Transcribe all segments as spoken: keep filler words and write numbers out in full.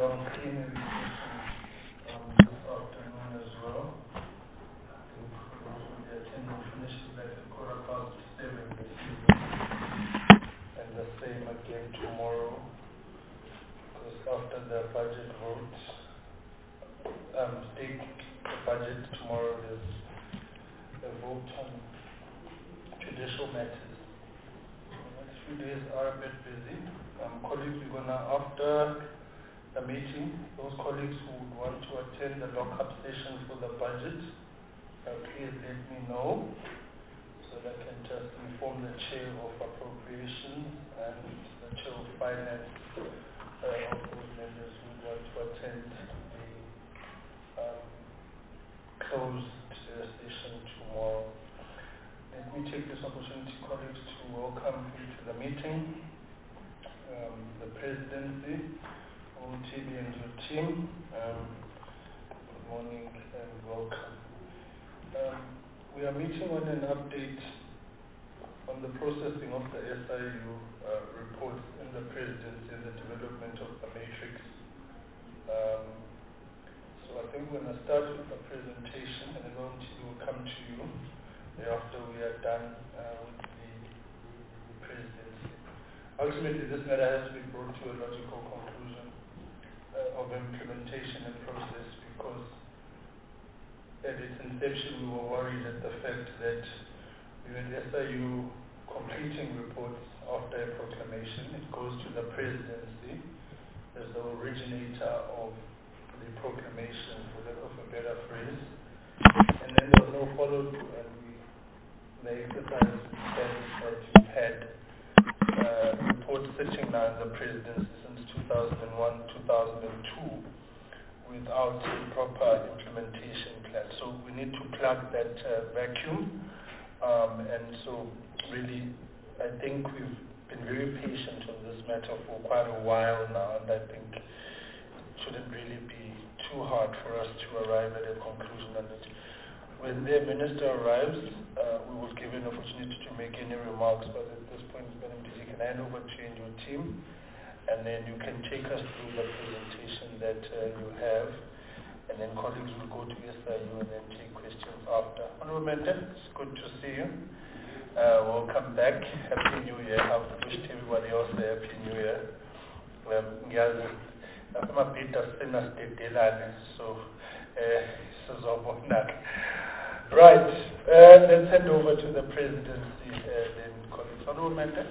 long cleaning session um, this afternoon as well. I think for those who will attend, we'll finish it at a quarter past seven this evening. And the same again tomorrow, because after the budget vote, um, take the budget tomorrow, there's a vote on judicial matters. The next few days are a bit busy. Um, colleagues, we're gonna, after the meeting, those colleagues who would want to attend the lock-up session for the budget, uh, please let me know so that I can just inform the chair of appropriations and the chair of finance uh, of those members who want to attend the um, closed uh, session tomorrow. Let me take this opportunity, colleagues, to welcome you to the meeting, um, the presidency, O T B and your team. Um, good morning and welcome. Um, we are meeting on an update on the processing of the S I U uh, reports in the presidency and the development of the matrix. Um, so I think we're going to start with the presentation and then O T B will come to you after we are done uh, with the presidency. Ultimately, this matter has to be brought to a logical conclusion uh, of implementation and process, because at its inception we were worried at the fact that we had S I U completing reports after a proclamation. It goes to the presidency as the originator of the proclamation, for lack of a better phrase, and then there was no follow-through, and we the exercise that we've had uh, reports sitting now in the presidency since two thousand one, two thousand two without a proper implementation plan. So we need to plug that uh, vacuum, um, and so really I think we've been very patient on this matter for quite a while now, and I think it shouldn't really be too hard for us to arrive at a conclusion on it. When the minister arrives, uh, we will give you an opportunity to make any remarks, but at this point, Madam D G, can I hand over to you and your team, and then you can take us through the presentation that uh, you have, and then colleagues will go to S I U and then take questions after. Honorable Member, it's good to see you. Uh, welcome back. Happy New Year. I've wished everybody else a Happy New Year. Um, I'm a bit of so uh, Right, uh, let's hand over to the presidency uh, then, colleagues. Honorable Member.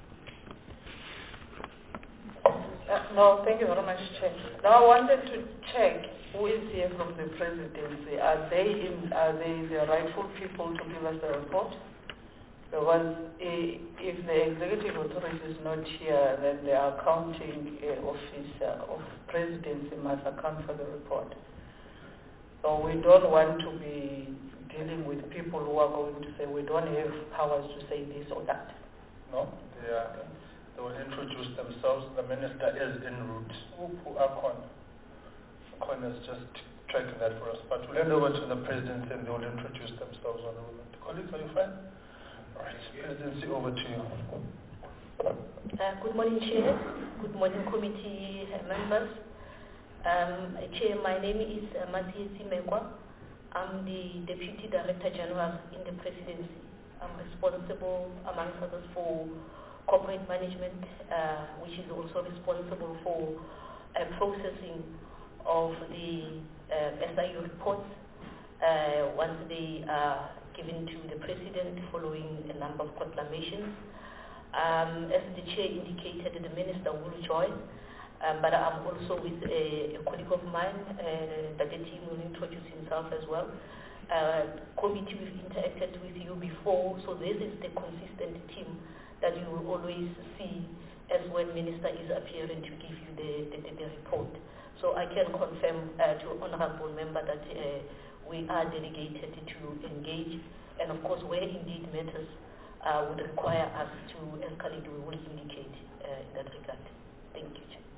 Uh, no, thank you very much, Chair. Now I wanted to check who is here from the presidency. Are they in, are they the rightful people to give us the report? Because if the executive authority is not here, then the accounting uh, office uh, of presidency must account for the report. So we don't want to be dealing with people who are going to say we don't have powers to say this or that. No, they, are, they will introduce themselves. The minister is en route. Akon. Akon is just tracking that for us. But we'll hand over to the president and they will introduce themselves on the moment. Colleagues, are you fine? All right, presidency, over to you. Uh, good morning, Chair. Good morning, committee members. Um, Chair, my name is uh, Masietsi Mekwa. I'm the Deputy Director General in the Presidency. I'm responsible, amongst others, for corporate management, uh, which is also responsible for uh, processing of the uh, S I U reports uh, once they are given to the President following a number of proclamations. Um, as the Chair indicated, the Minister will join. Um, but I'm also with a, a colleague of mine, uh, that the team will introduce himself as well. Uh, committee, we've interacted with you before, so this is the consistent team that you will always see as when Minister is appearing to give you the, the, the, the report. So I can confirm uh, to Honourable Member that uh, we are delegated to engage, and of course where indeed matters uh, would require us to escalate, we will indicate uh, in that regard. Thank you, Chair.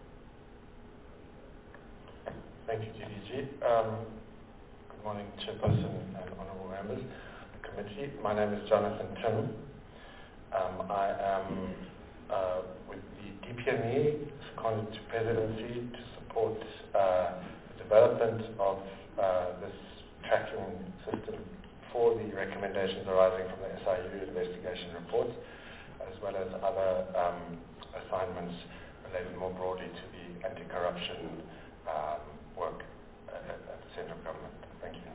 Thank you, G D G. Um, good morning, Chairperson and honourable members of the committee. My name is Jonathan Tim. Um, I am uh, with the D P M E, seconded to presidency to support support uh, the development of uh, this tracking system for the recommendations arising from the S I U investigation reports, as well as other um, assignments related more broadly to the anti-corruption um, work at, at the central government. Thank you.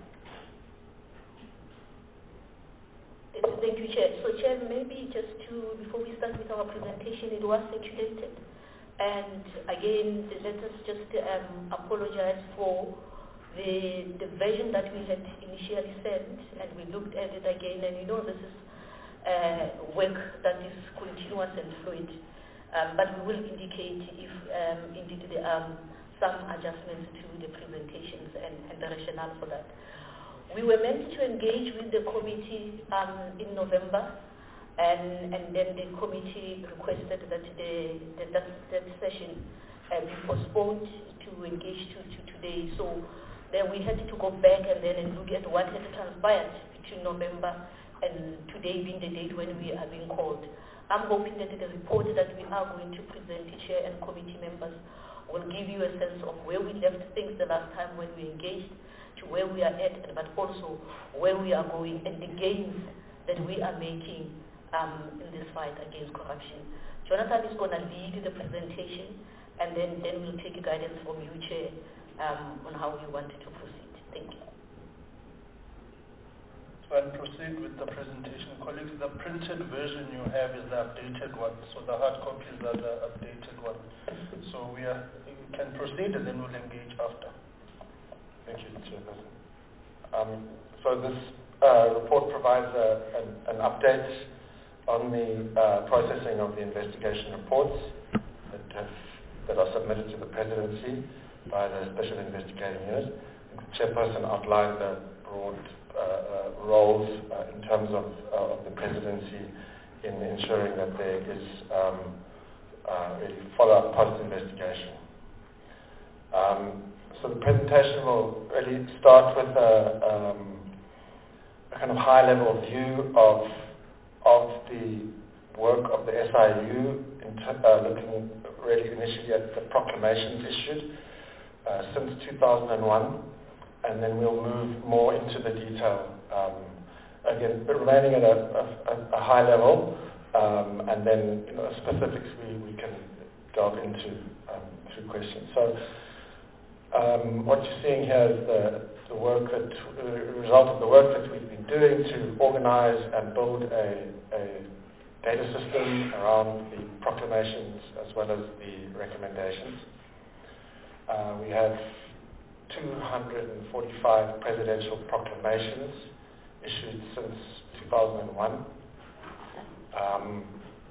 Thank you, Chair. So, Chair, maybe just to, before we start with our presentation, it was circulated. And again, let us just um, apologize for the, the version that we had initially sent, and we looked at it again, and you know this is uh, work that is continuous and fluid. Um, but we will indicate if um, indeed there are some adjustments to the presentations and, and the rationale for that. We were meant to engage with the committee um, in November, and, and then the committee requested that the, the, that, that session uh, be postponed to engage to, to today. So then we had to go back and then and look at what had transpired between November and today being the date when we are being called. I'm hoping that the report that we are going to present to Chair and committee members will give you a sense of where we left things the last time when we engaged, to where we are at, but also where we are going and the gains that we are making um, in this fight against corruption. Jonathan is going to lead the presentation, and then, then we'll take guidance from you, Chair, um, on how you want to proceed. Thank you. So I'll proceed with the presentation. Colleagues, the printed version you have is the updated one, so the hard copies are the updated one. So we, are, we can proceed and then we'll engage after. Thank you, Chairperson. Um, so this uh, report provides a, an, an update on the uh, processing of the investigation reports that, have, that are submitted to the Presidency by the Special Investigating Unit. The Chairperson outlined the broad uh, uh, roles uh, in terms of, uh, of the Presidency in ensuring that there is um, uh, really follow-up post-investigation. Um, So the presentation will really start with a, um, a kind of high-level view of of the work of the S I U, in t- uh, looking really initially at the proclamations issued uh, since two thousand one, and then we'll move more into the detail. Um, again, but remaining at a, a, a high level, um, and then you know, specifics we, we can delve into um, through questions. So. Um, what you're seeing here is the, the work that, the result of the work that we've been doing to organize and build a, a data system around the proclamations as well as the recommendations. Uh, we have two hundred forty-five presidential proclamations issued since two thousand one. Um,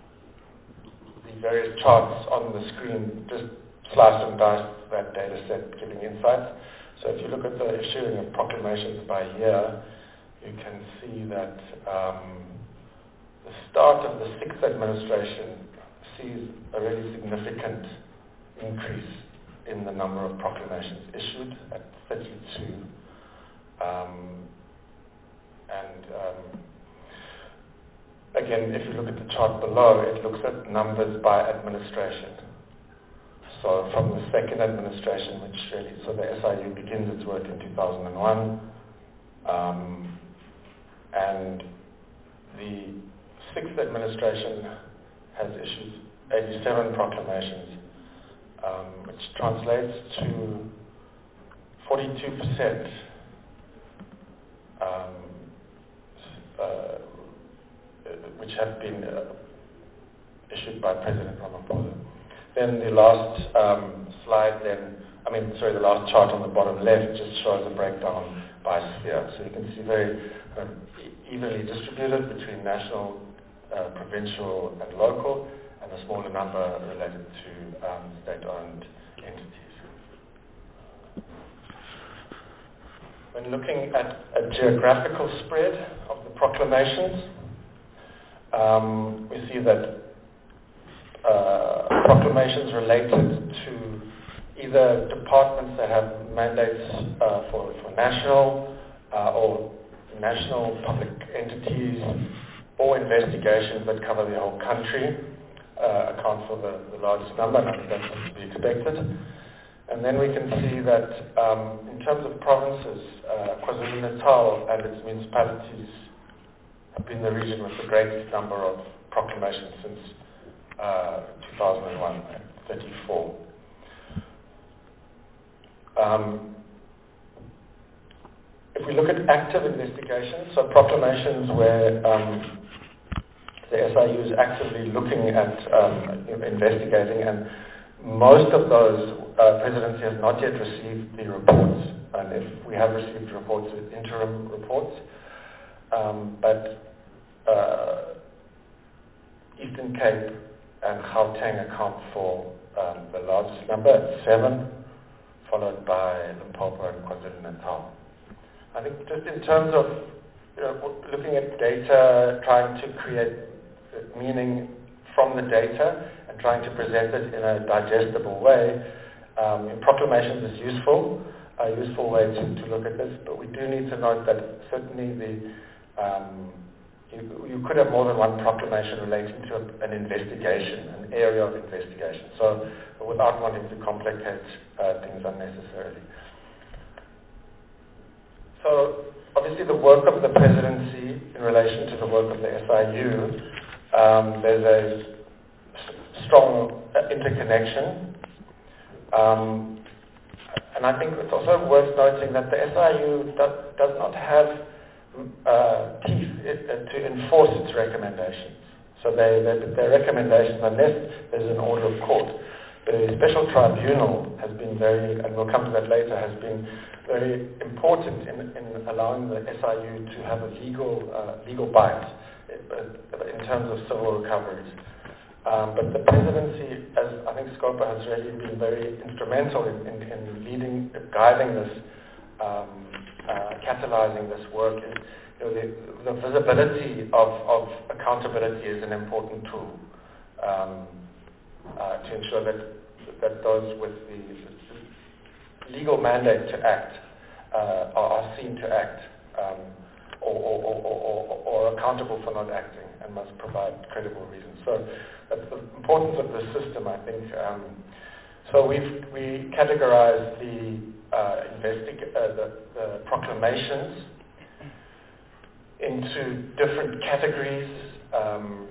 the various charts on the screen just slice and dice that data set, giving insights. So if you look at the issuing of proclamations by year, you can see that um, the start of the sixth administration sees a really significant increase in the number of proclamations issued at thirty-two. Um, and um, again, if you look at the chart below, it looks at numbers by administration. So from the second administration, which really, so the S I U begins its work in two thousand one, um, and the sixth administration has issued eighty-seven proclamations, um, which translates to forty-two percent um, uh, which have been uh, issued by President Ramaphosa. Then the last um, slide then, I mean, sorry, the last chart on the bottom left just shows a breakdown by sphere. So you can see very um, evenly distributed between national, uh, provincial and local, and a smaller number related to um, state-owned entities. When looking at a geographical spread of the proclamations, um, we see that Uh, proclamations related to either departments that have mandates uh, for, for national uh, or national public entities or investigations that cover the whole country uh, account for the, the largest number, and I think that's to be expected. And then we can see that um, in terms of provinces, uh, KwaZulu-Natal and its municipalities have been the region with the greatest number of proclamations since uh, two thousand one, thirty-four. Um, if we look at active investigations, so proclamations where um, the S I U is actively looking at um, investigating, and most of those uh, presidency has not yet received the reports, and if we have received reports, it's interim reports. Um, but uh, Eastern Cape and Gauteng account for um, the largest number at seven, followed by Limpopo and KwaZulu-Natal. I think just in terms of you know, looking at data, trying to create meaning from the data and trying to present it in a digestible way, um, proclamations is useful, a useful way to, to look at this, but we do need to note that certainly the um, you, you could have more than one proclamation relating to a, an investigation, an area of investigation, so without wanting to complicate uh, things unnecessarily. So obviously the work of the presidency in relation to the work of the S I U, um, there's a s- strong uh, interconnection. Um, and I think it's also worth noting that the S I U does, does not have uh, teeth it, uh, to enforce its recommendations. So they, they, their recommendations, unless there's an order of court, the special tribunal has been very, and we'll come to that later, has been very important in, in allowing the S I U to have a legal uh, legal bite in terms of civil recoveries. Um, but the presidency, as I think Scopa has really been very instrumental in, in, in leading, guiding this, um, uh, catalyzing this work. Is, you know, the, the visibility of, of accountability is an important tool um, uh, to ensure that that those with the legal mandate to act uh, are seen to act um, or, or, or, or, or accountable for not acting and must provide credible reasons. So that's the importance of the system, I think. Um, so we've we categorize the, uh, investig- uh, the, the proclamations into different categories. Um,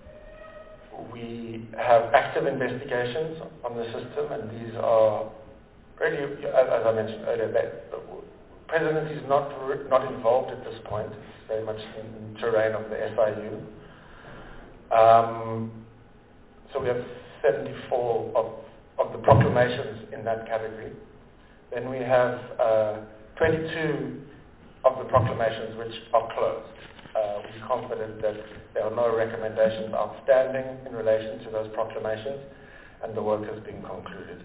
we have active investigations on the system, and these are really, as I mentioned earlier, that the presidency is not not involved at this point. It's very much in the terrain of the S I U. Um, so we have seventy-four of, of the proclamations in that category. Then we have uh, twenty-two of the proclamations which are closed. Uh, we're confident that there are no recommendations outstanding in relation to those proclamations, and the work has been concluded.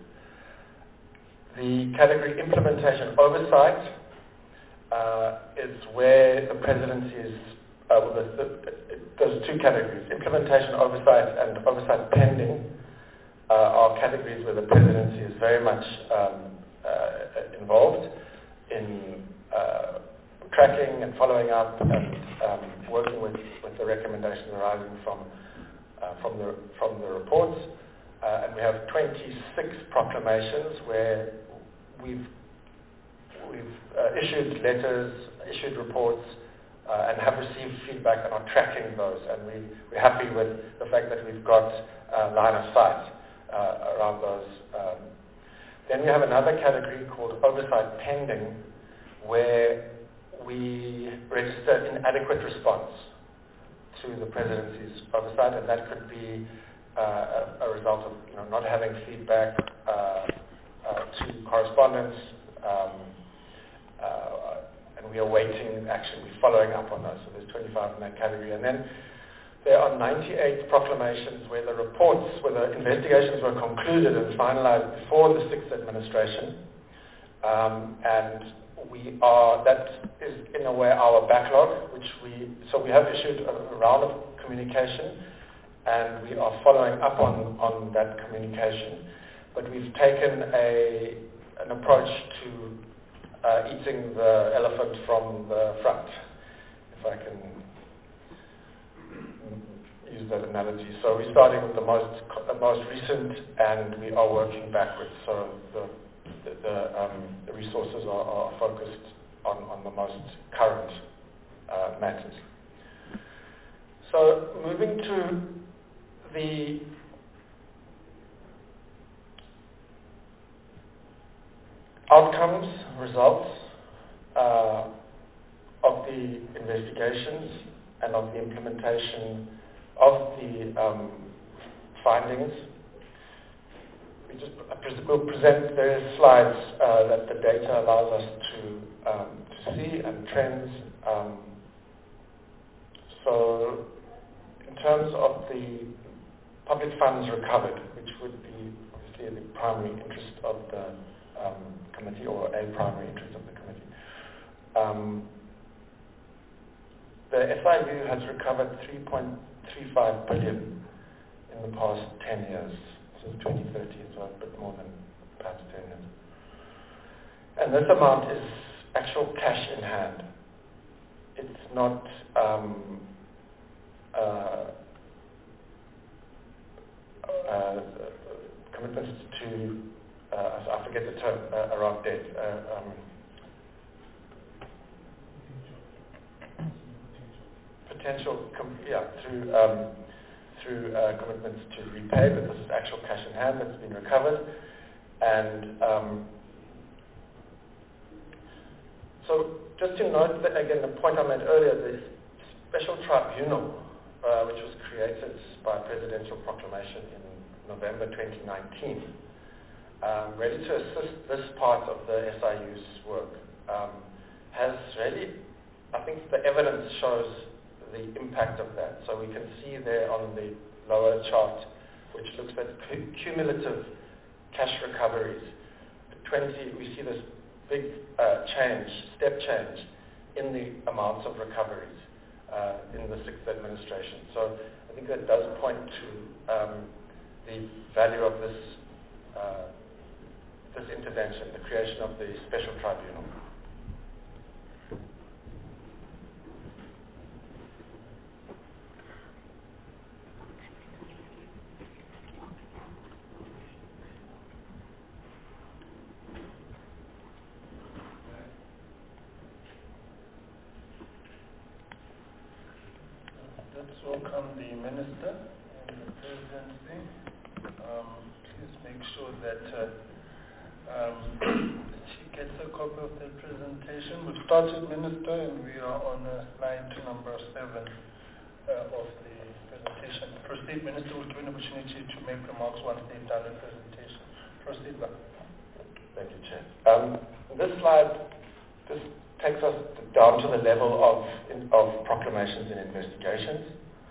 The category implementation oversight uh, is where the presidency is, uh, well, the, the, those two categories, implementation oversight and oversight pending, uh, are categories where the presidency is very much um, uh, involved in uh, tracking and following up and um, working with, with the recommendations arising from uh, from the from the reports. Uh, and we have twenty-six proclamations where we've we've uh, issued letters, issued reports, uh, and have received feedback and are tracking those. And we we're happy with the fact that we've got uh, line of sight uh, around those. Um, then we have another category called oversight pending, where we register inadequate response to the presidency's oversight, and that could be uh, a, a result of you know, not having feedback uh, uh, to correspondence, um, uh, and we are waiting, actually we're following up on those, so there's twenty-five in that category. And then there are ninety-eight proclamations where the reports, where the investigations were concluded and finalized before the sixth administration, um, and we are, that is in a way our backlog, which we, so we have issued a, a round of communication, and we are following up on, on that communication. But we've taken a, an approach to uh, eating the elephant from the front, if I can use that analogy. So we're starting with the most, the most recent, and we are working backwards. So the resources are, are focused on, on the most current uh, matters. So moving to the outcomes, results uh, of the investigations and of the implementation of the um, findings. We just will present various slides uh, that the data allows us to, um, to see and trends. Um, so in terms of the public funds recovered, which would be obviously the primary interest of the um, committee, or a primary interest of the committee. Um, the S I U has recovered three point three five billion in the past ten years, since twenty thirteen, so a bit more than perhaps ten years. And this amount is actual cash in hand. It's not um, uh, uh, commitments to, uh, I forget the term, uh, around debt. Uh, um, potential, com- yeah, through um, through uh, commitments to repay, but this is actual cash in hand that's been recovered. And um, so just to note that, again, the point I made earlier, the special tribunal, uh, which was created by presidential proclamation in November twenty nineteen, um, ready to assist this part of the S I U's work, um, has really, I think the evidence shows the impact of that. So we can see there on the lower chart, which looks at cu- cumulative cash recoveries. twenty, we see this big uh, change, step change, in the amounts of recoveries uh, in the sixth administration. So I think that does point to um, the value of this uh, this intervention, the creation of the special tribunal. Let's welcome the Minister and the Presidency. Um, please make sure that uh, um, she gets a copy of the presentation. We've started, Minister, and we are on uh, slide number seven uh, of the presentation. Proceed, Minister. We'll give an opportunity to make remarks once they've done the presentation. Proceed, Ba. Thank you, Chair. Um, this slide just takes us down to the level of in, of proclamations and investigations.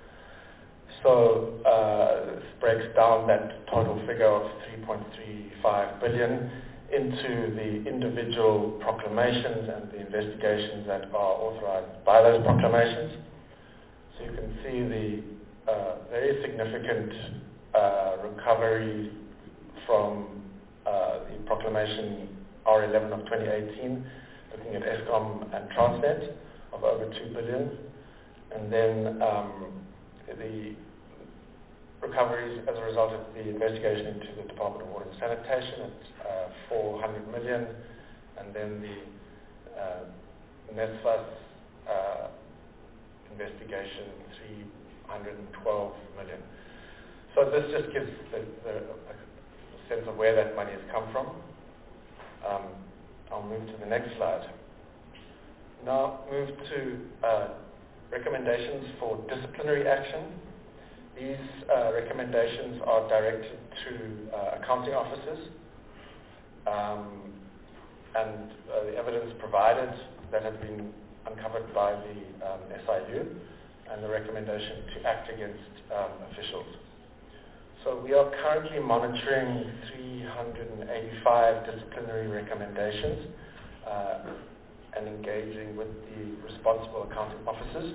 So uh, this breaks down that total figure of three point three five billion into the individual proclamations and the investigations that are authorized by those proclamations. So you can see the uh, very significant uh, recovery from uh, the proclamation R eleven of twenty eighteen, looking at Eskom and Transnet, of over two billion, and then um, the recoveries as a result of the investigation into the Department of Water and Sanitation at uh, four hundred million, and then the uh, NSFAS uh, investigation, three hundred twelve million. So this just gives the, the, a sense of where that money has come from. Um, I'll move to the next slide. Now move to uh, recommendations for disciplinary action. These uh, recommendations are directed to uh, accounting officers, um, and uh, the evidence provided that has been uncovered by the um, S I U, and the recommendation to act against um, officials. So we are currently monitoring three hundred eighty-five disciplinary recommendations uh, and engaging with the responsible accounting officers.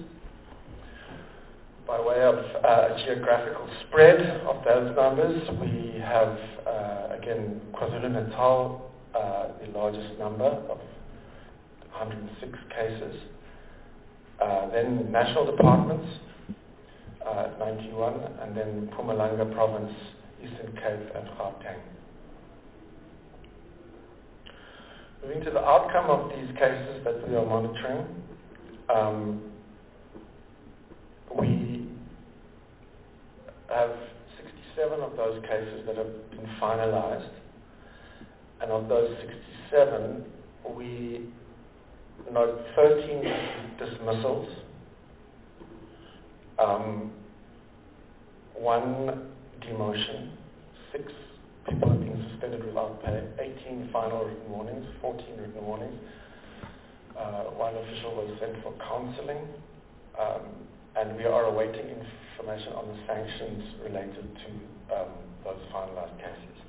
By way of uh, a geographical spread of those numbers, we have, uh, again, KwaZulu-Natal, uh, the largest number of one hundred six cases. Uh, then national departments, uh, ninety-one, and then Mpumalanga Province, Eastern Cape, and Gauteng. Moving to the outcome of these cases that we are monitoring, um, we have sixty-seven of those cases that have been finalized, and of those sixty-seven, we note thirteen dismissals, um, one demotion, six people have been suspended without pay, eighteen final written warnings, fourteen written warnings. Uh, one official was sent for counseling, um, and we are awaiting information on the sanctions related to um, those finalized cases.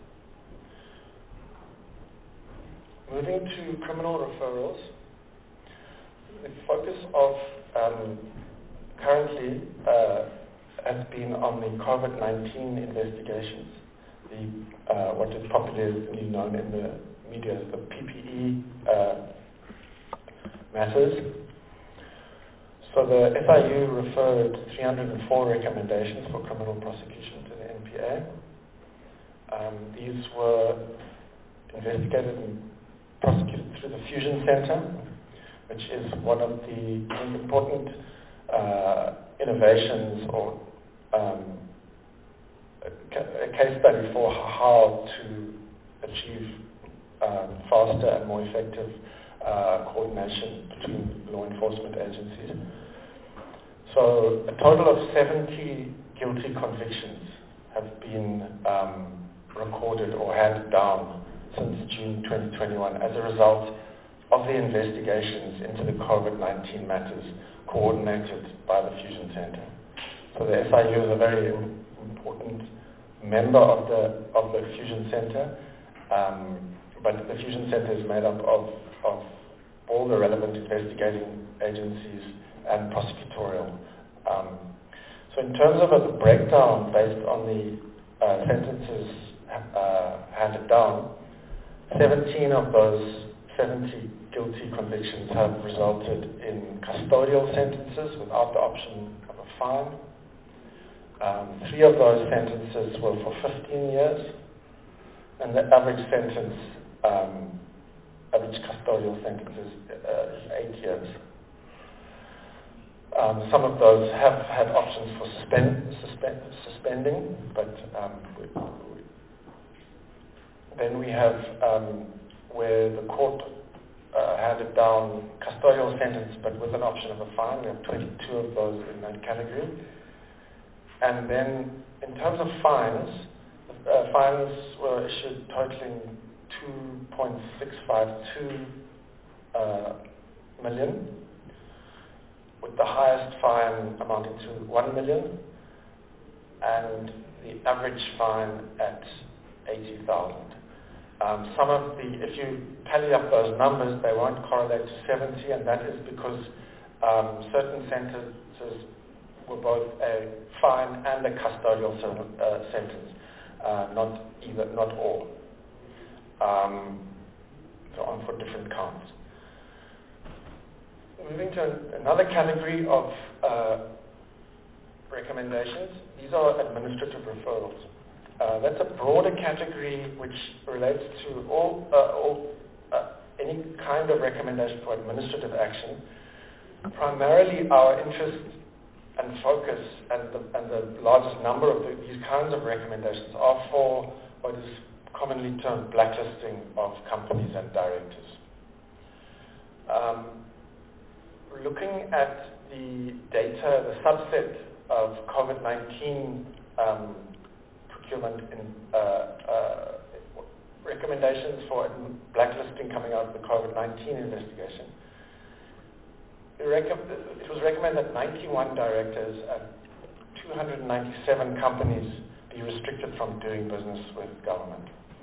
Moving to criminal referrals, the focus of um, currently uh, has been on the COVID nineteen investigations, the uh, what is popularly known in the media as the P P E uh, matters. So the S I U referred three hundred four recommendations for criminal prosecution to the N P A. Um, these were investigated and prosecuted through the Fusion Center, which is one of the most important uh, innovations or um, a, ca- a case study for how to achieve um, faster and more effective uh, coordination between law enforcement agencies. So a total of seventy guilty convictions have been um, recorded or handed down since June twenty twenty-one as a result of the investigations into the COVID nineteen matters coordinated by the Fusion Center. So the S I U is a very important member of the of the Fusion Center, um, but the Fusion Center is made up of, of all the relevant investigating agencies and prosecutorial. Um, so in terms of a breakdown based on the uh, sentences uh, handed down, seventeen of those seventy guilty convictions have resulted in custodial sentences without the option of a fine. Um, three of those sentences were for fifteen years, and the average sentence, um, average custodial sentence is, uh, is eight years. Um, some of those have had options for suspend, suspend, suspending, but um, we, we, then we have um, where the court uh, handed down custodial sentence, but with an option of a fine. We have twenty-two of those in that category. And then, in terms of fines, uh, fines were issued totaling two point six five two uh, million, with the highest fine amounting to one million, and the average fine at eighty thousand. Um, some of the, if you tally up those numbers, they won't correlate to seventy, and that is because um, certain sentences were both a fine and a custodial uh, sentence, uh, not either, not all. Um, so on for different counts. Moving to an, another category of uh, recommendations, these are administrative referrals. Uh, that's a broader category which relates to all, uh, all uh, any kind of recommendation for administrative action. Primarily, our interest and focus and the, and the largest number of the, these kinds of recommendations are for what is commonly termed blacklisting of companies and directors. Um, looking at the data, the subset of COVID nineteen um, procurement in, uh, uh, recommendations for blacklisting coming out of the COVID nineteen investigation, it was recommended that ninety-one directors and two hundred ninety-seven companies be restricted from doing business with government.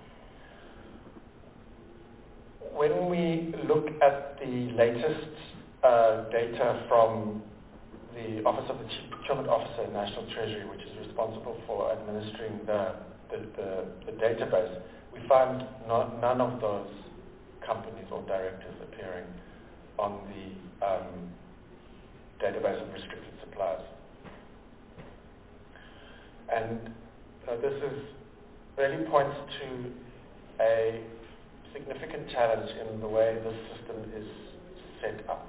When we look at the latest uh, data from the Office of the Chief Procurement Officer in National Treasury, which is responsible for administering the, the, the, the database, we find no, none of those companies or directors appearing on the um, database of restricted suppliers. And uh, this is really points to a significant challenge in the way this system is set up.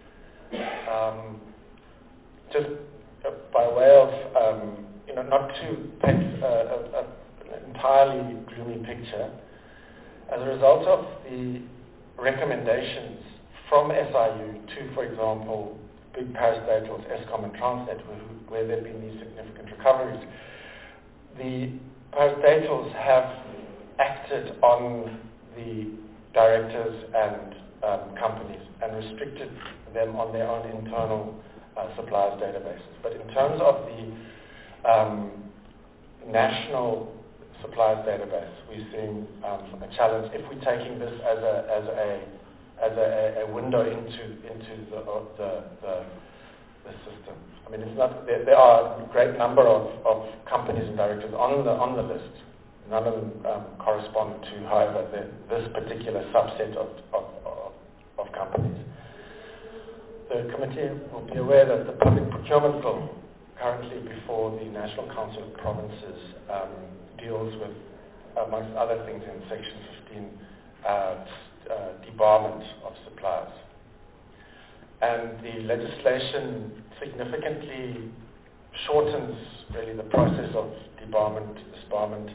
Um, just uh, by way of, um, you know, not to paint a, a, a, an entirely gloomy picture, as a result of the recommendations from S I U to, for example, big parastatals, Eskom and Transnet, where there have been these significant recoveries, the parastatals have acted on the directors and um, companies and restricted them on their own internal uh, suppliers databases. But in terms of the um, national suppliers database, we're seeing um, a challenge if we're taking this as a as a as a, a window into into the the, the the system. I mean, it's not there, there are a great number of, of companies and directors on the on the list. None of them um, correspond to, however, the, this particular subset of, of, of, of companies. The committee will be aware that the public procurement bill currently before the National Council of Provinces um, deals with, amongst other things in Section fifteen, uh, uh, debarment of suppliers. And the legislation significantly shortens really the process of debarment, disbarment,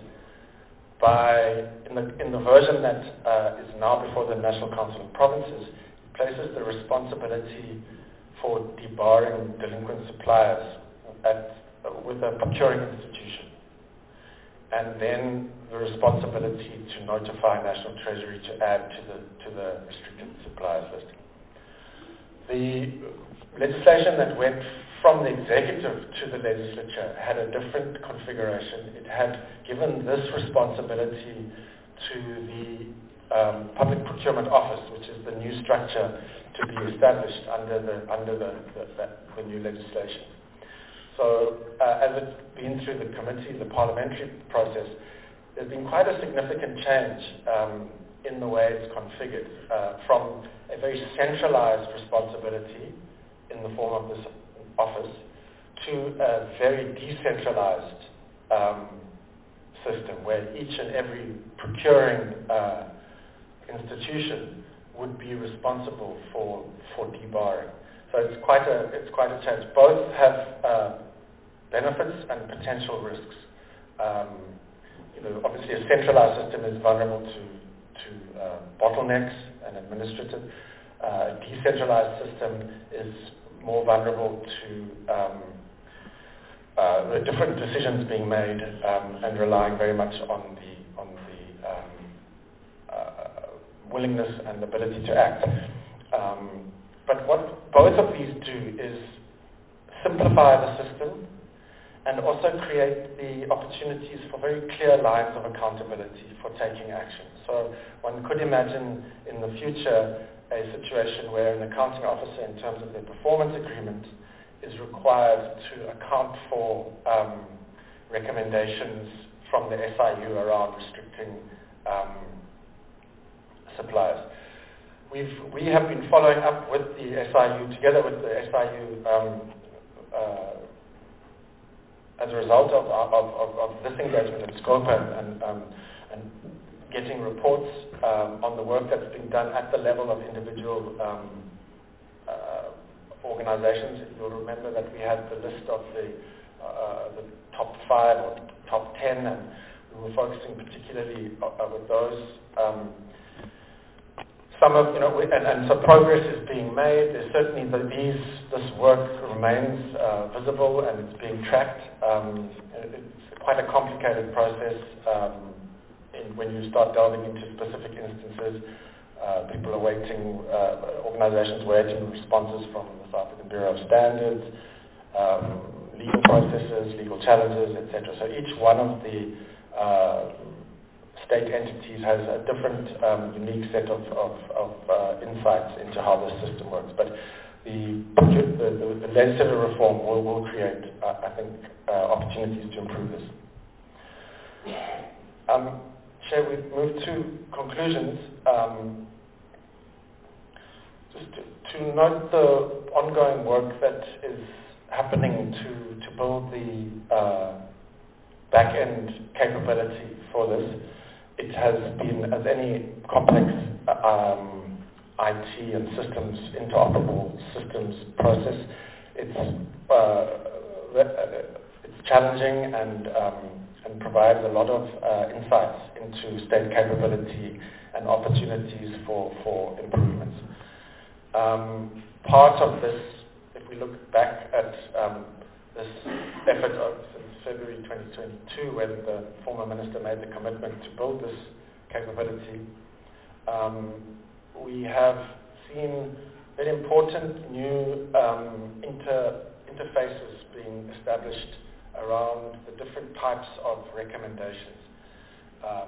by, in the, in the version that uh, is now before the National Council of Provinces, it places the responsibility for debarring delinquent suppliers at, uh, with a procuring institution, and then the responsibility to notify National Treasury to add to the, to the restricted suppliers list. The legislation that went from the executive to the legislature had a different configuration. It had given this responsibility to the um, Public Procurement Office, which is the new structure to be established under the under the, the, the, the new legislation. So uh, as it's been through the committee, the parliamentary process, there's been quite a significant change um, in the way it's configured uh, from a very centralized responsibility in the form of this office to a very decentralized um, system where each and every procuring uh, institution would be responsible for for debarring. So it's quite a it's quite a change. Both have uh, benefits and potential risks. Um, you know, obviously a centralized system is vulnerable to to uh, bottlenecks and administrative. Uh, a decentralized system is more vulnerable to um, uh, the different decisions being made um, and relying very much on the on the um, uh, willingness and ability to act. Um, but what both of these do is simplify the system and also create the opportunities for very clear lines of accountability for taking action. So one could imagine in the future a situation where an accounting officer, in terms of their performance agreement, is required to account for um, recommendations from the S I U around restricting um, suppliers. We've, we have been following up with the S I U, together with the S I U, um, uh, as a result of, of, of, of this engagement and scope and, and, um, and getting reports um, on the work that's been done at the level of individual um, uh, organizations. You'll remember that we had the list of the, uh, the top five or top ten, and we were focusing particularly uh, with those. Um, some of, you know, we, and, and so progress is being made. There's certainly the, these, this work remains uh, visible and it's being tracked. Um, it's quite a complicated process. Um, In, when you start delving into specific instances, uh, people are waiting, uh, organizations waiting responses from the South African Bureau of Standards, um, legal processes, legal challenges, et cetera. So each one of the uh, state entities has a different um, unique set of, of, of uh, insights into how the system works. But the, the, the, the legislative reform will, will create, uh, I think, uh, opportunities to improve this. Um, Chair, we move to conclusions. Um, just to, to note the ongoing work that is happening to, to build the uh, back-end capability for this. it has been, as any complex um, I T and systems, interoperable systems process, it's uh, it's challenging and um, and provides a lot of uh, insights into state capability and opportunities for, for improvements. Um, part of this, if we look back at um, this effort of since February twenty twenty-two, when the former minister made the commitment to build this capability, um, we have seen very important new um, inter interfaces being established around the different types of recommendations. Um,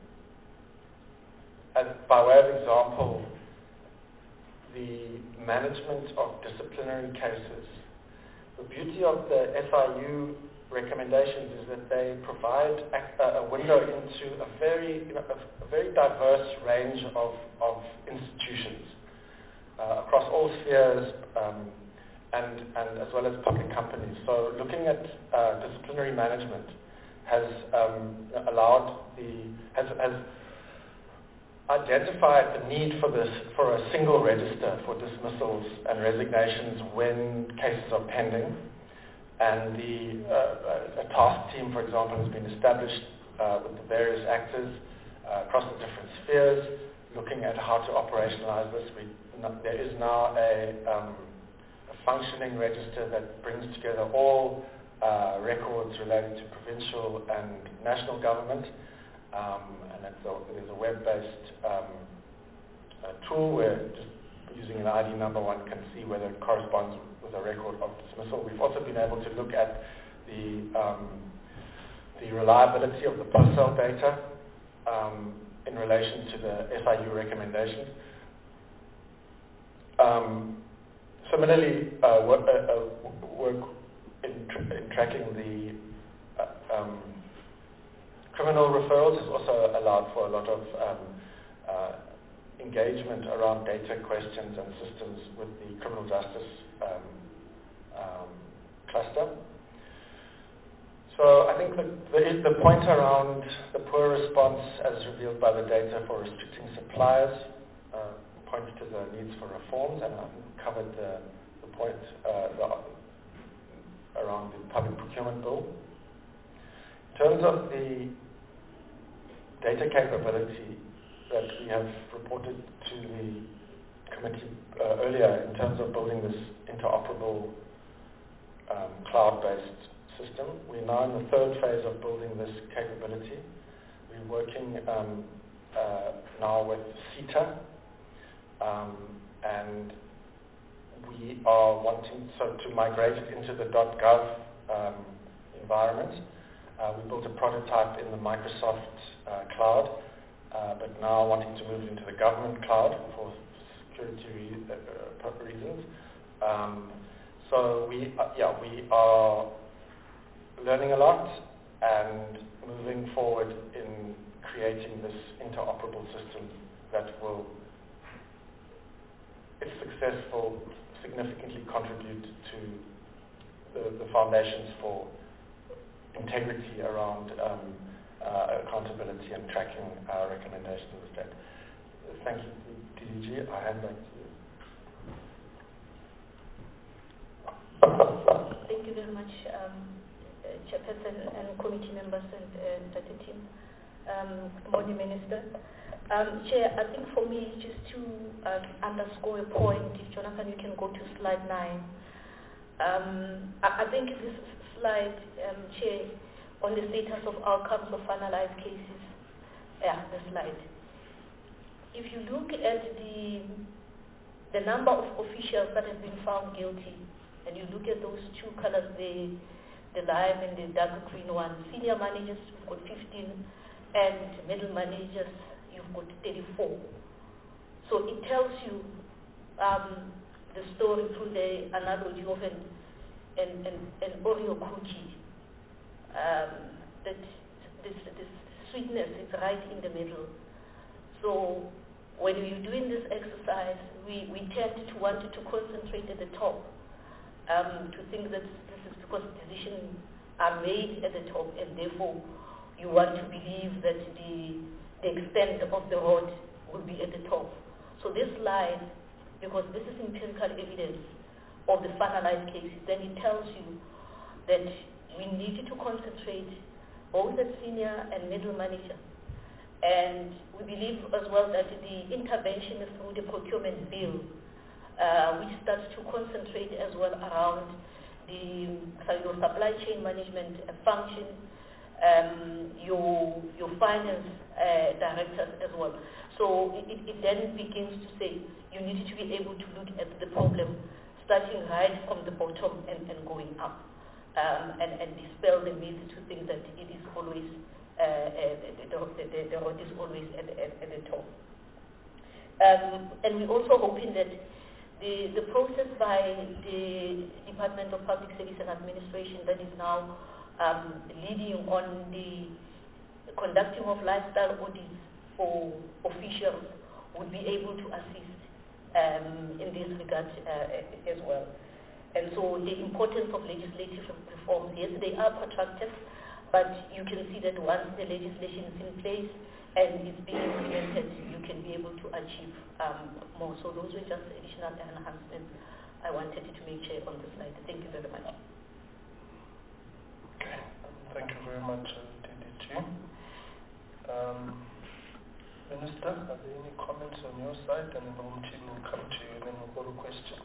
as by way of example, the management of disciplinary cases. The beauty of the S I U recommendations is that they provide a, a window into a very, you know, a, a very diverse range of, of institutions uh, across all spheres, um, and, and as well as public companies. So looking at uh, disciplinary management has um, allowed the, has, has identified the need for this, for a single register for dismissals and resignations when cases are pending. And the uh, a task team, for example, has been established uh, with the various actors uh, across the different spheres, looking at how to operationalize this. We, there is now a, um, a functioning register that brings together all uh, records related to provincial and national government. Um, and it's a, it is a web-based um, uh, tool where just using an I D number one can see whether it corresponds with a record of dismissal. We've also been able to look at the um, the reliability of the post-sale data um, in relation to the S I U recommendations. Um, similarly, uh, work, uh, uh, work in, tr- in tracking the uh, um, criminal referrals has also allowed for a lot of um, uh, engagement around data questions and systems with the criminal justice um, um, cluster. So I think that the, the point around the poor response as revealed by the data for restricting suppliers uh, points to the needs for reforms, and I've covered the, the point uh, the, around the public procurement bill. In terms of the data capability that we have reported to the committee uh, earlier in terms of building this interoperable um, cloud-based system. We're now in the third phase of building this capability. We're working um, uh, now with CETA, um, and we are wanting so to migrate it into the .gov um, environment. Uh, we built a prototype in the Microsoft uh, cloud, uh, but now wanting to move into the government cloud for security re- uh, reasons. Um, so we, uh, yeah, we are learning a lot and moving forward in creating this interoperable system that will, if successful, significantly contribute to the, the foundations for integrity around um, uh, accountability and tracking our recommendations of the state. Thank you, D D G. I hand back to you. Thank you very much, um, uh, Chairperson and committee members and uh, the team. Um, good morning, Minister. Um, Chair, I think for me, just to uh, underscore a point, if Jonathan, you can go to slide nine. Um, I, I think this slide, um, Chair, on the status of outcomes of finalized cases. Yeah, the slide. If you look at the the number of officials that have been found guilty, and you look at those two colors, the the lime and the dark green one, senior managers, you've got fifteen, and middle managers, you've got thirty-four. So it tells you um, the story through the analogy of an an, an, an Oreo cookie. Um, that this, this sweetness is right in the middle. So when we're doing this exercise, we, we tend to want to concentrate at the top, um, to think that this is because decisions are made at the top, and therefore you want to believe that the the extent of the road will be at the top. So this line, because this is empirical evidence of the finalized cases, then it tells you that we need to concentrate both at senior and middle manager. And we believe as well that the intervention through the procurement bill, uh, which starts to concentrate as well around the sorry, your supply chain management function, um, your your finance uh, directors as well. So it, it then begins to say you need to be able to look at the problem starting right from the bottom and, and going up, um, and, and dispel the myth to think that it is always uh, uh, the, the, the road is always at, at, at the top. Um, and we're also hoping that the, the process by the Department of Public Service and Administration that is now um, leading on the conducting of lifestyle audits for officials would be able to assist um, in this regard uh, as well. And so the importance of legislative reforms, yes, they are protracted, but you can see that once the legislation is in place and is being implemented, you can be able to achieve um, more. So those were just additional enhancements I wanted to make sure on the slide. Thank you very much. Okay, thank you very much, D D G. Um, Minister, are there any comments on your side? And then Umthi will come to you and then we'll go to questions.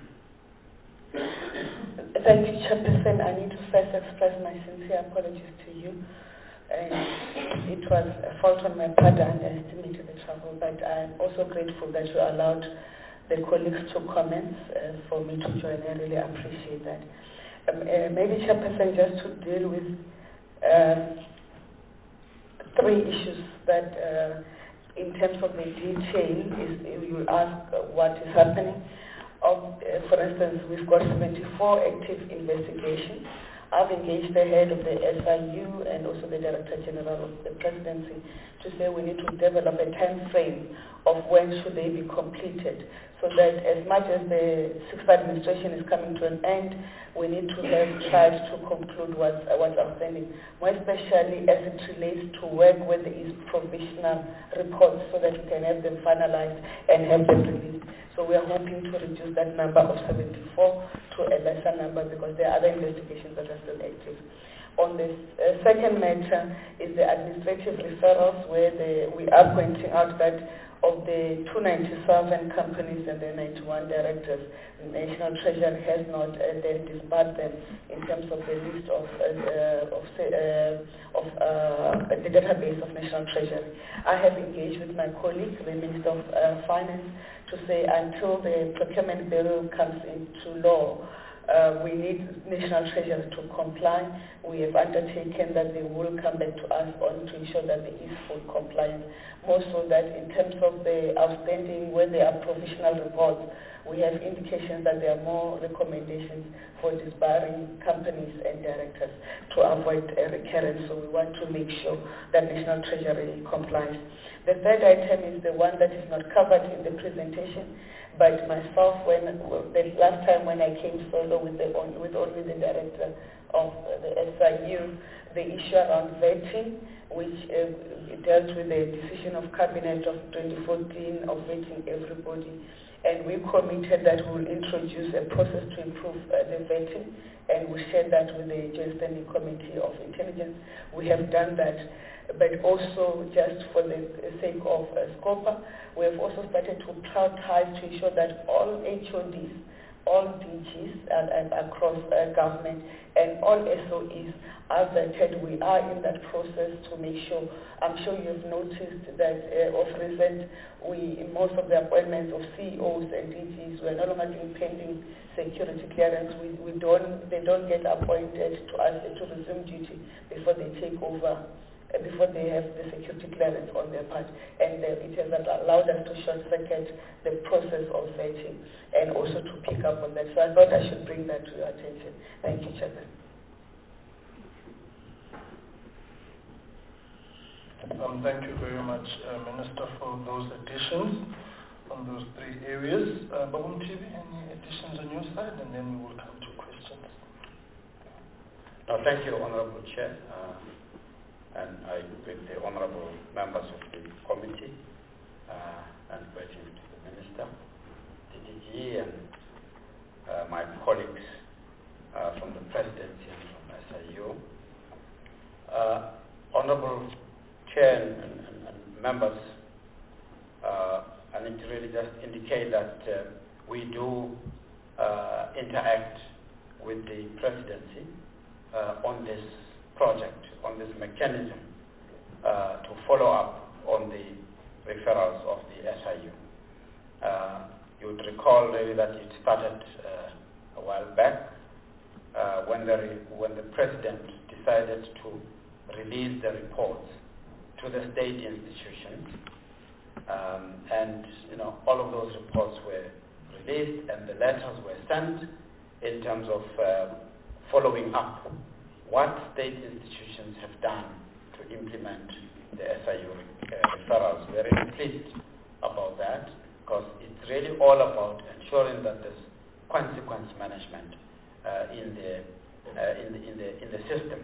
Thank you, Chairperson. I need to first express my sincere apologies to you. And it was a fault on my part. I underestimated the travel, but I'm also grateful that you allowed the colleagues to comment uh, for me to join. I really appreciate that. Um, uh, maybe, Chairperson, just to deal with uh, three issues that, uh, in terms of the detail, is you ask uh, what is happening. Of, uh, for instance, we've got seventy-four active investigations. I've engaged the head of the S I U and also the Director General of the Presidency to say we need to develop a time frame of when should they be completed, so that as much as the sixth administration is coming to an end, we need to then try to conclude what's, uh, what's outstanding, more especially as it relates to work where there is provisional reports so that we can have them finalized and have them released. So we are hoping to reduce that number of seventy-four to a lesser number because there are other investigations that are still active. On the uh, second matter is the administrative referrals, where the, we are pointing out that of the two hundred ninety-seven companies and the ninety-one directors, the National Treasury has not uh, then disbarred them in terms of the list of, uh, of, uh, of uh, the database of National Treasury. I have engaged with my colleague, the Minister of uh, Finance, to say until the procurement bill comes into law, Uh, we need National Treasury to comply. We have undertaken that they will come back to us on to ensure that there is full compliance. More so that in terms of the outstanding, where there are provisional reports, we have indications that there are more recommendations for disbarring companies and directors to avoid a recurrence. So we want to make sure that National Treasury complies. The third item is the one that is not covered in the presentation, but myself, when the last time when I came solo with the with only the director of the S I U, the issue around vetting, which uh, dealt with the decision of cabinet of twenty fourteen of vetting everybody, and we committed that we will introduce a process to improve uh, the vetting, and we shared that with the Joint Standing Committee of Intelligence. We have done that. But also, just for the sake of uh, SCOPA, we have also started to prioritize to ensure that all H O Ds, all D Gs and, and across uh, government and all S O Es are vetted. We are in that process to make sure. I'm sure you've noticed that uh, of recent, we in most of the appointments of C E Os and D Gs, we're no longer doing pending security clearance. We, we don't, they don't get appointed to us to resume duty before they take over. Before they have the security clearance on their part, and uh, it has allowed us to short-circuit the process of vetting and also to pick up on that. So I thought I should bring that to your attention. Thank you, Chairman. Um, thank you very much, uh, Minister, for those additions on those three areas. Uh, Babum T V, any additions on your side, and then we will come to questions. No, thank you, Honorable Chair. Uh, and I greet the honorable members of the committee, uh, and greeting to the Minister, D D G, and uh, my colleagues uh, from the Presidency and from S I U. Uh, honorable Chair and, and, and members, uh, I need to really just indicate that uh, we do uh, interact with the Presidency uh, on this project, on this mechanism uh, to follow up on the referrals of the S I U. Uh, you would recall really that it started uh, a while back uh, when, the re when the President decided to release the reports to the state institutions, um, and you know all of those reports were released and the letters were sent in terms of uh, following up what state institutions have done to implement the S I U uh, referrals. We are really pleased about that because it's really all about ensuring that there's consequence management uh, in the uh, in the in the in the system.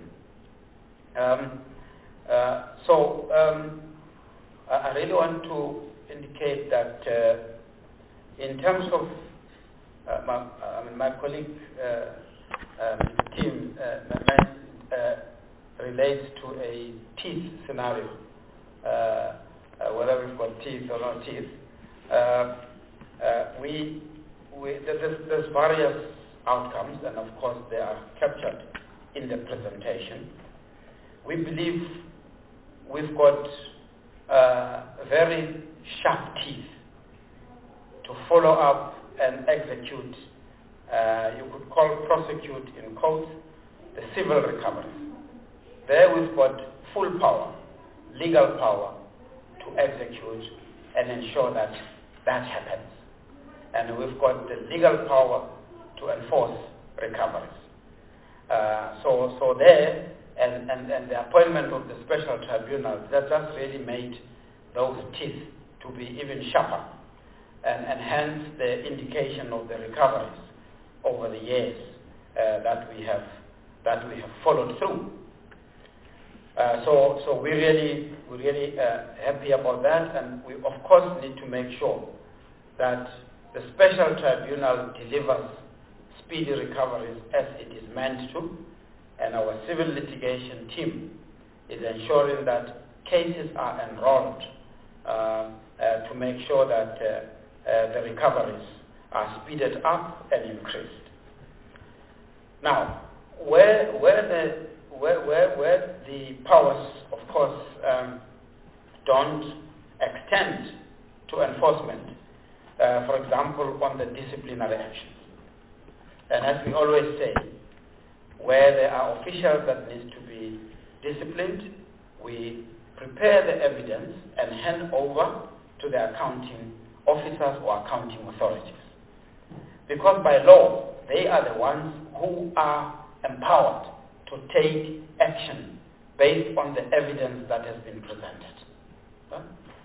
Um, uh, so um, I, I really want to indicate that uh, in terms of uh, my, I mean, my colleague uh, uh, Tim uh, uh, relates to a teeth scenario, uh, uh, whether we've got teeth or not teeth. Uh, uh, we, we there's, there's various outcomes, and of course they are captured in the presentation. We believe we've got uh, very sharp teeth to follow up and execute, uh, you could call prosecute in quotes, the civil recovery. There we've got full power, legal power to execute and ensure that that happens. And we've got the legal power to enforce recoveries. Uh, so, so there, and, and, and the appointment of the special tribunal, that just really made those teeth to be even sharper, and, and hence the indication of the recoveries over the years uh, that we have that we have followed through. Uh, so, so we really we really uh, happy about that, and we of course need to make sure that the special tribunal delivers speedy recoveries as it is meant to, and our civil litigation team is ensuring that cases are enrolled uh, uh, to make sure that uh, uh, the recoveries are speeded up and increased. Now, where where the where where, where the powers, of course, um, don't extend to enforcement, uh, for example, on the disciplinary actions. And as we always say, where there are officials that need to be disciplined, we prepare the evidence and hand over to the accounting officers or accounting authorities. Because by law, they are the ones who are empowered to take action based on the evidence that has been presented. Huh?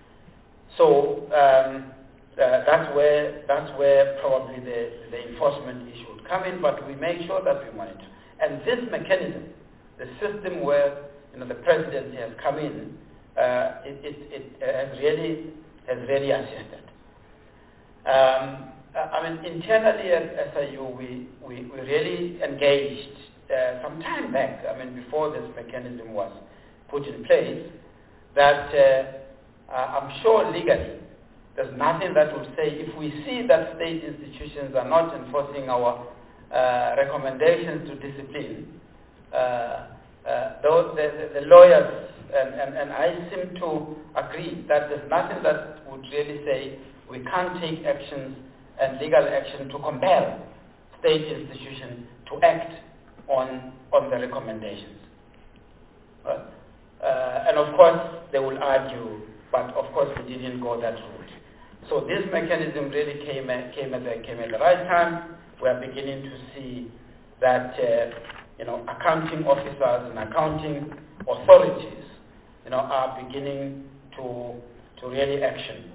So um, uh, that's where that's where probably the, the enforcement issue would come in, but we make sure that we monitor. And this mechanism, the system where you know the presidency has come in, uh, it, it, it has really has really assisted. Um, I mean, internally at S I U, we, we, we really engaged uh, some time back, I mean, before this mechanism was put in place, that uh, uh, I'm sure legally there's nothing that would say if we see that state institutions are not enforcing our uh, recommendations to discipline, uh, uh, those, the, the, the lawyers, and, and, and I seem to agree that there's nothing that would really say we can't take actions and legal action to compel state institutions to act on, on the recommendations. Right? Uh, and of course, they will argue, but of course we didn't go that route. So this mechanism really came at, came at, the, came at the right time. We are beginning to see that uh, you know, accounting officers and accounting authorities you know, are beginning to, to really action.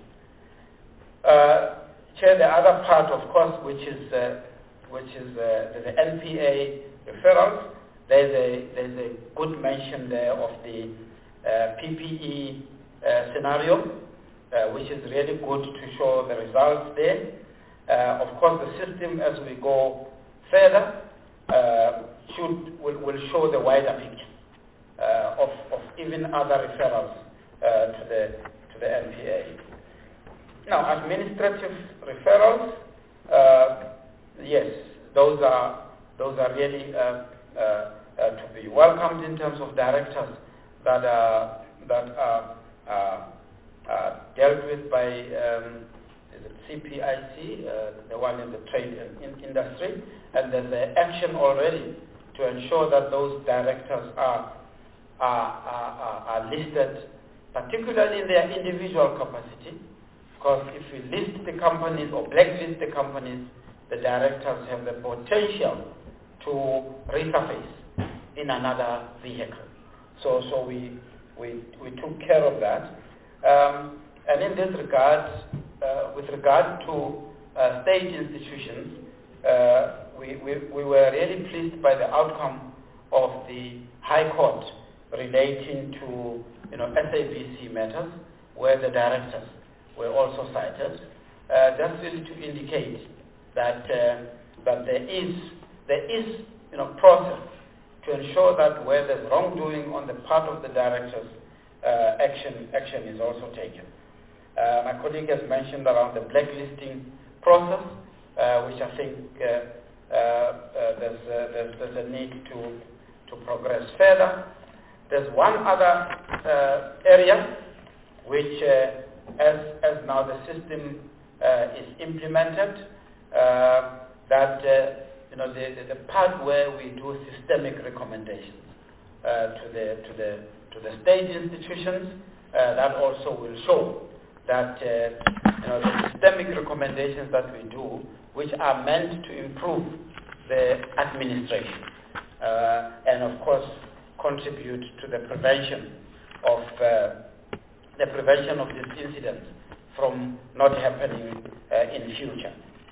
Uh, Chair, the other part, of course, which is uh, which is uh, the N P A referrals, there's a there's a good mention there of the uh, P P E uh, scenario, uh, which is really good to show the results there. Uh, of course, the system as we go further uh, should will, will show the wider picture uh, of, of even other referrals uh, to the to the N P A. Now, administrative referrals, uh, yes, those are those are really uh, uh, uh, to be welcomed in terms of directors that are that are uh, uh, dealt with by um, is it C P I C, uh, the one in the trade in industry, and there's an action already to ensure that those directors are are, are, are listed, particularly in their individual capacity. Because if we list the companies or blacklist the companies, the directors have the potential to resurface in another vehicle. So, so we we we took care of that. Um, and in this regard, uh, with regard to uh, state institutions, uh, we, we we were really pleased by the outcome of the High Court relating to you know S A B C matters, where the directors were also cited, uh, just really to indicate that uh, that there is there is you know process to ensure that where there's wrongdoing on the part of the directors, uh, action action is also taken. Uh, my colleague has mentioned around the blacklisting process, uh, which I think uh, uh, uh, there's, uh, there's there's a need to to progress further. There's one other uh, area which. Uh, As, as now the system uh, is implemented, uh, that uh, you know the, the, the part where we do systemic recommendations uh, to the to the to the state institutions, uh, that also will show that uh, you know the systemic recommendations that we do, which are meant to improve the administration uh, and of course contribute to the prevention of uh, the prevention of these incidents from not happening uh, in future.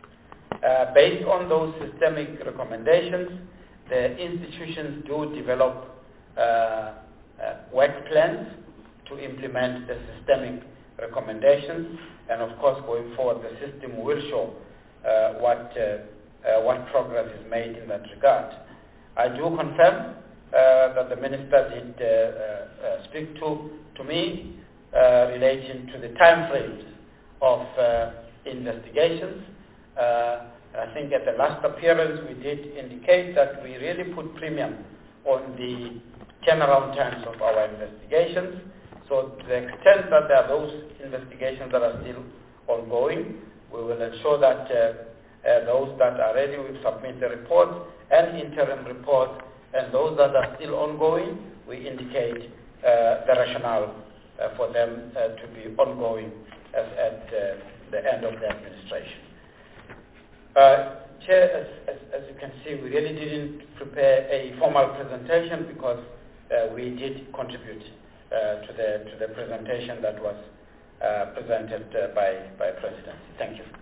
Uh, based on those systemic recommendations, the institutions do develop uh, uh, work plans to implement the systemic recommendations, and of course going forward the system will show uh, what, uh, uh, what progress is made in that regard. I do confirm uh, that the Minister did uh, uh, speak to, to me Uh, relating to the time frames of uh, investigations. Uh, I think at the last appearance we did indicate that we really put premium on the turnaround times of our investigations. So to the extent that there are those investigations that are still ongoing, we will ensure that uh, uh, those that are ready will submit the report and interim report, and those that are still ongoing, we indicate uh, the rationale Uh, for them uh, to be ongoing as at uh, the end of the administration. Uh, Chair, as, as, as you can see, we really didn't prepare a formal presentation because uh, we did contribute uh, to the to the presentation that was uh, presented uh, by by Presidency. Thank you.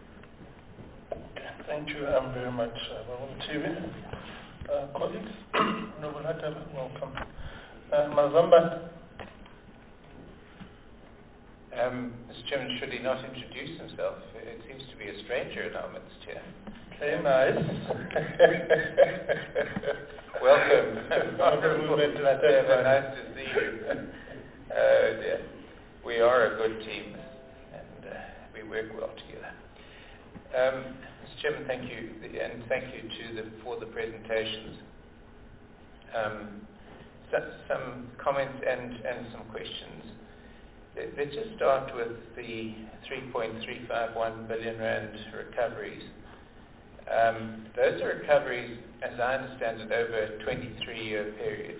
Thank you um, very much, uh, uh, colleagues. Honorable Hataba, welcome. Uh, Mazamba. Um, Mister Chairman, should he not introduce himself? It seems to be a stranger in our midst here. Okay, nice. Welcome. Nice to see you. Uh, yeah. We are a good team, and uh, we work well together. Um, Mister Chairman, thank you, and thank you to the, for the presentations. Um, so, some comments and, and some questions. Let's just start with the three point three five one billion rand recoveries. Um, those are recoveries, as I understand it, over a twenty-three year period.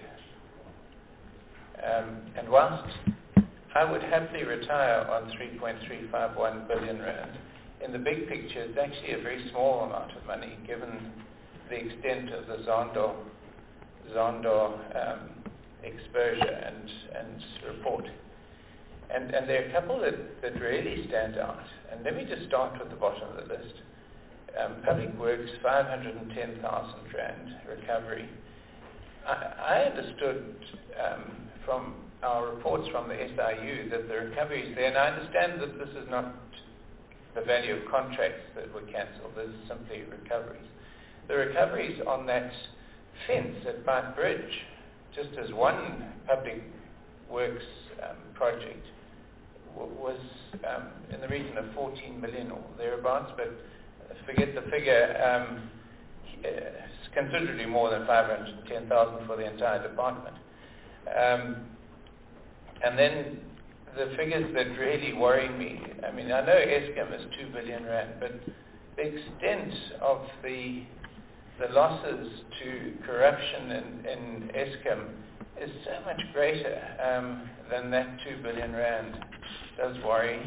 Um, and whilst I would happily retire on three point three five one billion rand, in the big picture it's actually a very small amount of money given the extent of the Zondo, Zondo um, exposure and, and report. And, and there are a couple that, that really stand out. And let me just start with the bottom of the list. Um, Public Works, five hundred ten thousand rand recovery. I, I understood um, from our reports from the S I U that the recoveries there, and I understand that this is not the value of contracts that were cancelled, this is simply recoveries. The recoveries on that fence at Pipe Bridge, just as one public works um, project, w- was um, in the region of fourteen million or thereabouts, but forget the figure, um, it's considerably more than five hundred ten thousand for the entire department. Um, and then the figures that really worry me, I mean, I know Eskom is two billion rand, but the extent of the the losses to corruption in, in Eskom is so much greater um, than that two billion rand. Does worry.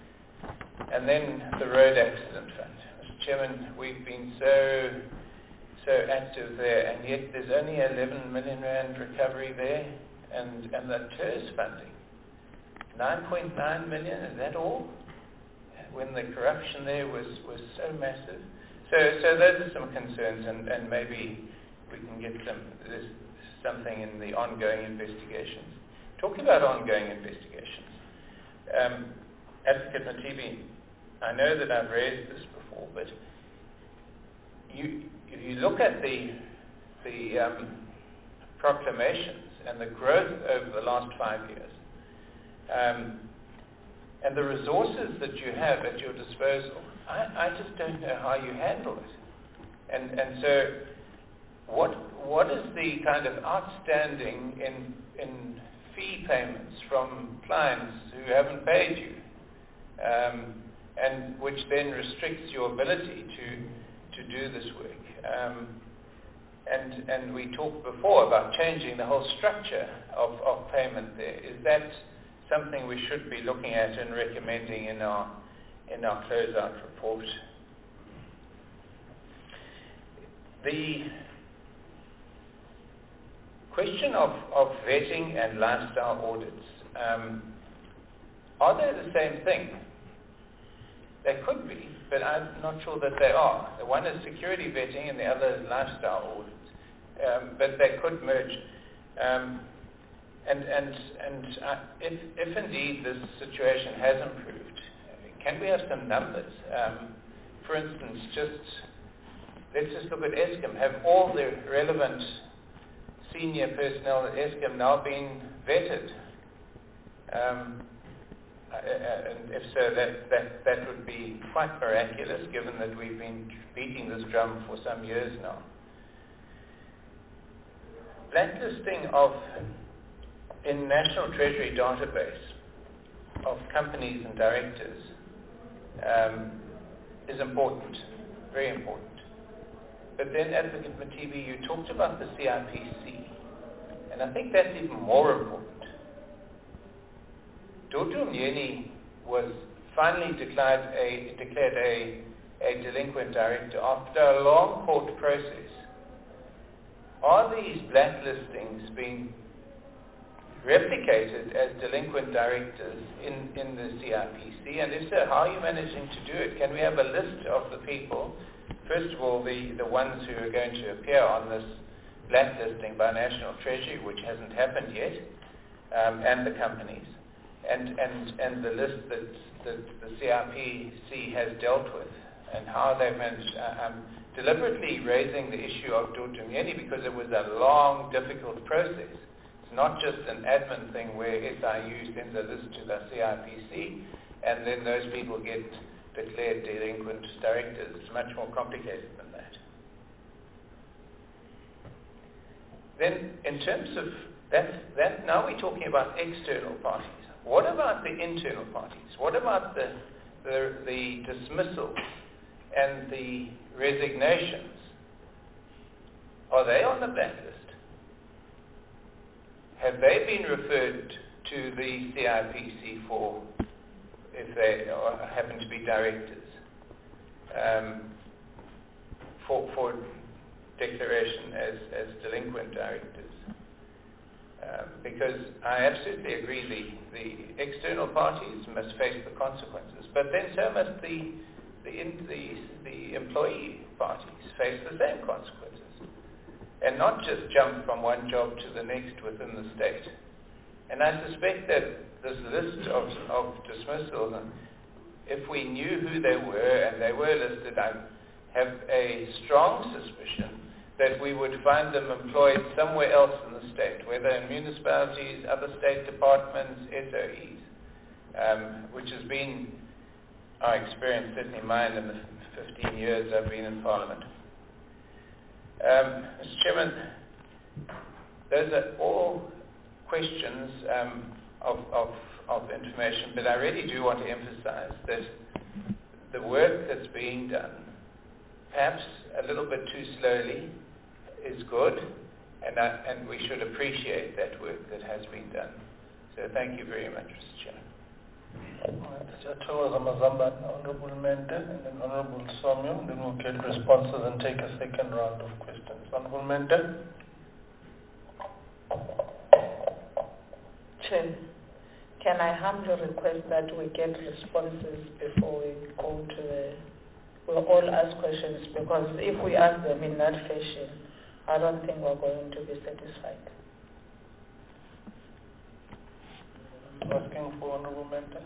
And then the road accident fund. Mister Chairman, we've been so so active there, and yet there's only eleven million rand recovery there, and and the T E R S funding, nine point nine million. Is that all? When the corruption there was was so massive. So so those are some concerns, and, and maybe we can get some there's something in the ongoing investigations. Talking about ongoing investigations, um, Advocate Matibi, I know that I've raised this before, but you, if you look at the the um, proclamations and the growth over the last five years, um, and the resources that you have at your disposal, I, I just don't know how you handle it. And and so, what what is the kind of outstanding in in fee payments from clients who haven't paid you? Um, and which then restricts your ability to to do this work. Um, and and we talked before about changing the whole structure of, of payment there. Is that something we should be looking at and recommending in our in our closeout report? The question of, of vetting and lifestyle audits, um, are they the same thing? They could be, but I'm not sure that they are. The one is security vetting and the other is lifestyle audits. Um, but they could merge. Um, and and, and uh, if, if indeed this situation has improved, can we have some numbers? Um, for instance, just let's just look at Eskom. Have all the relevant senior personnel at Eskom now been vetted? Um, Uh, and if so, that, that, that would be quite miraculous, given that we've been beating this drum for some years now. Blacklisting of, in National Treasury database, of companies and directors um, is important, very important. But then, Advocate Matibi, you talked about the C I P C, and I think that's even more important. Dudu Myeni was finally declared a, declared a, a delinquent director after a long court process. Are these blacklistings being replicated as delinquent directors in, in the C I P C? And if so, how are you managing to do it? Can we have a list of the people, first of all, the, the ones who are going to appear on this blacklisting by National Treasury, which hasn't happened yet, um, and the companies? And, and, and the list that, that the C I P C has dealt with, and how they've managed, uh, um, deliberately raising the issue of Dudu Myeni because it was a long, difficult process. It's not just an admin thing where S I U sends a list to the C I P C, and then those people get declared delinquent directors. It's much more complicated than that. Then, in terms of that, that now we're talking about external parties. What about the internal parties? What about the, the, the dismissals and the resignations? Are they on the blacklist? Have they been referred to the C I P C for, if they are, happen to be directors, um, for, for declaration as, as delinquent directors? Um, because I absolutely agree the, the external parties must face the consequences, but then so must the the, in, the the employee parties face the same consequences, and not just jump from one job to the next within the state. And I suspect that this list of, of dismissals, if we knew who they were and they were listed, I have a strong suspicion that we would find them employed somewhere else in the state, whether in municipalities, other state departments, S O Es, um, which has been our experience, certainly mine, in the fifteen years I've been in Parliament. Um, Mister Chairman, those are all questions um, of, of, of information, but I really do want to emphasize that the work that's being done, perhaps a little bit too slowly, is good, and, I, and we should appreciate that work that has been done. So thank you very much, Mister Chairman. Chattowa Zamazamba, Honorable Mente, and then Honorable Somyo, and then we'll get responses and take a second round of questions. Honorable Mente. Chair, can I humbly request that we get responses before we go to the, we'll all ask questions, because if we ask them in that fashion, I don't think we're going to be satisfied. Asking for Honorable Mente.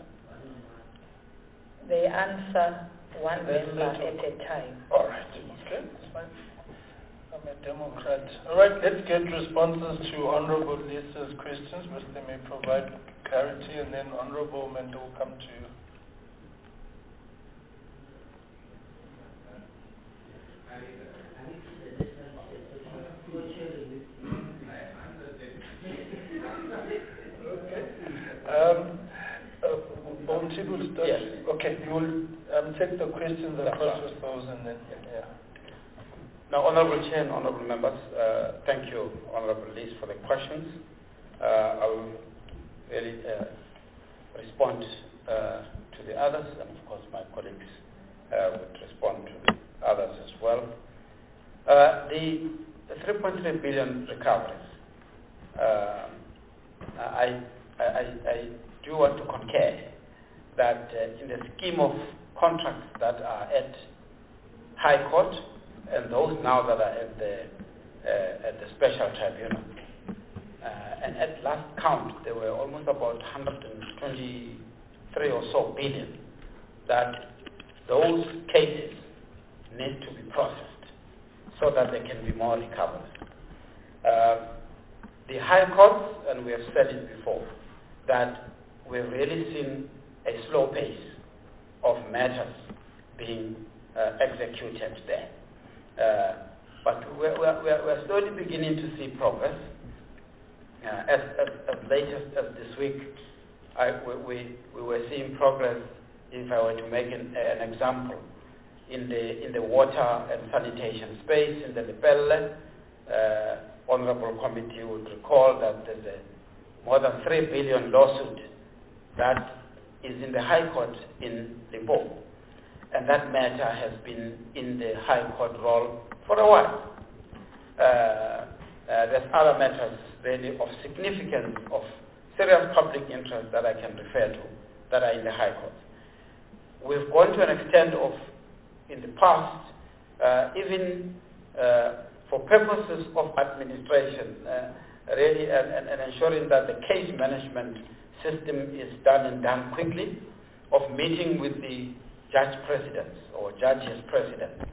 They answer one member at a time. All right. Okay, that's fine. I'm a Democrat. All right, let's get responses to Honorable Lisa's questions, which they may provide clarity, and then Honorable Mente will come to you. Um, uh, Bounty will start. Yes. Okay, you will um, take the questions and process those, and then yeah. Now, Honorable Chair and Honorable Members, uh, thank you, Honorable Liz, for the questions. Uh, I will really uh, respond uh, to the others, and of course my colleagues uh, would respond to the others as well. Uh, the three point three billion recoveries, uh, I, I, I do want to concur that uh, in the scheme of contracts that are at High Court and those now that are at the, uh, at the Special Tribunal, uh, and at last count there were almost about one hundred twenty-three or so billion that those cases need to be processed so that there can be more recovery. Uh, the High Courts, and we have said it before, that we've really seen a slow pace of matters being uh, executed there. Uh, but we're, we're, we're slowly beginning to see progress. Uh, as, as, as late as, as this week, I, we, we, we were seeing progress, if I were to make an, an example, in the, in the water and sanitation space, in the Lepelle. Uh, Honorable Committee would recall that there's a more than three billion lawsuit that is in the High Court in Limpopo. And that matter has been in the High Court roll for a while. Uh, uh, there's other matters really of significance, of serious public interest that I can refer to that are in the High Court. We've gone to an extent of, in the past, uh, even uh, for purposes of administration, uh, really, and, and, and ensuring that the case management system is done and done quickly, of meeting with the judge presidents or judges presidents,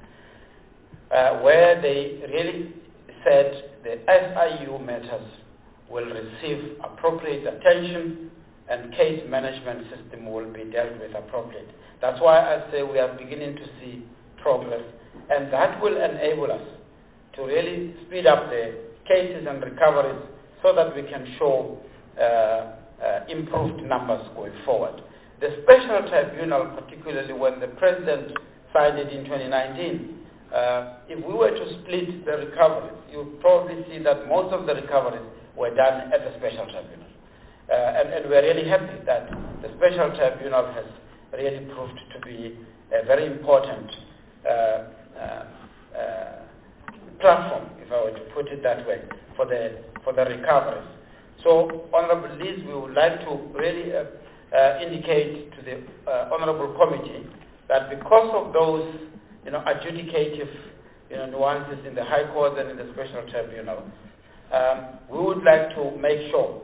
uh, where they really said the S I U matters will receive appropriate attention and case management system will be dealt with appropriately. That's why I say we are beginning to see progress, and that will enable us to really speed up the cases and recoveries so that we can show uh, uh, improved numbers going forward. The Special Tribunal, particularly when the President signed it in twenty nineteen, uh, if we were to split the recoveries, you'll probably see that most of the recoveries were done at the Special Tribunal. Uh, and, and we're really happy that the Special Tribunal has really proved to be a very important uh, uh, uh, platform, if I were to put it that way, for the for the recoveries. So, Honourable Liz, we would like to really uh, uh, indicate to the uh, Honourable Committee that because of those, you know, adjudicative, you know, nuances in the High Court and in the Special Tribunal, um, we would like to make sure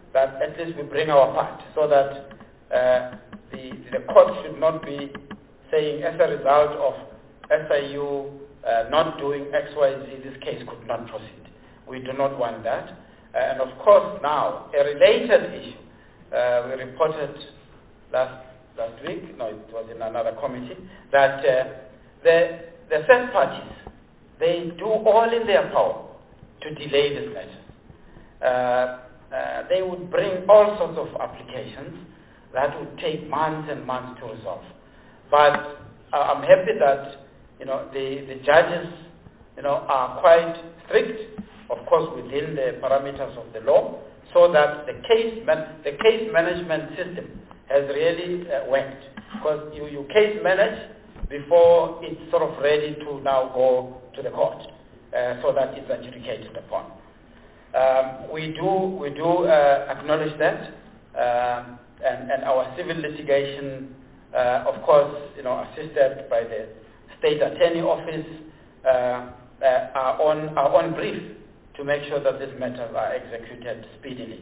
that at least we bring our part, so that uh, the, the court should not be saying as a result of S I U uh, not doing X, Y, Z, this case could not proceed. We do not want that. Uh, and of course now, a related issue, uh, we reported last, last week, no, it was in another committee, that uh, the, the third parties, they do all in their power to delay this matter. Uh, uh, they would bring all sorts of applications that would take months and months to resolve. But uh, I'm happy that you know the, the judges you know are quite strict, of course within the parameters of the law, so that the case man- the case management system has really uh, worked. Because you, you case manage before it's sort of ready to now go to the court, uh, so that it's adjudicated upon. Um, we do we do uh, acknowledge that, um, and, and our civil litigation, uh, of course, you know, assisted by the state attorney office, uh, uh, are on are on brief to make sure that these matters are executed speedily.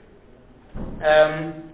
Um,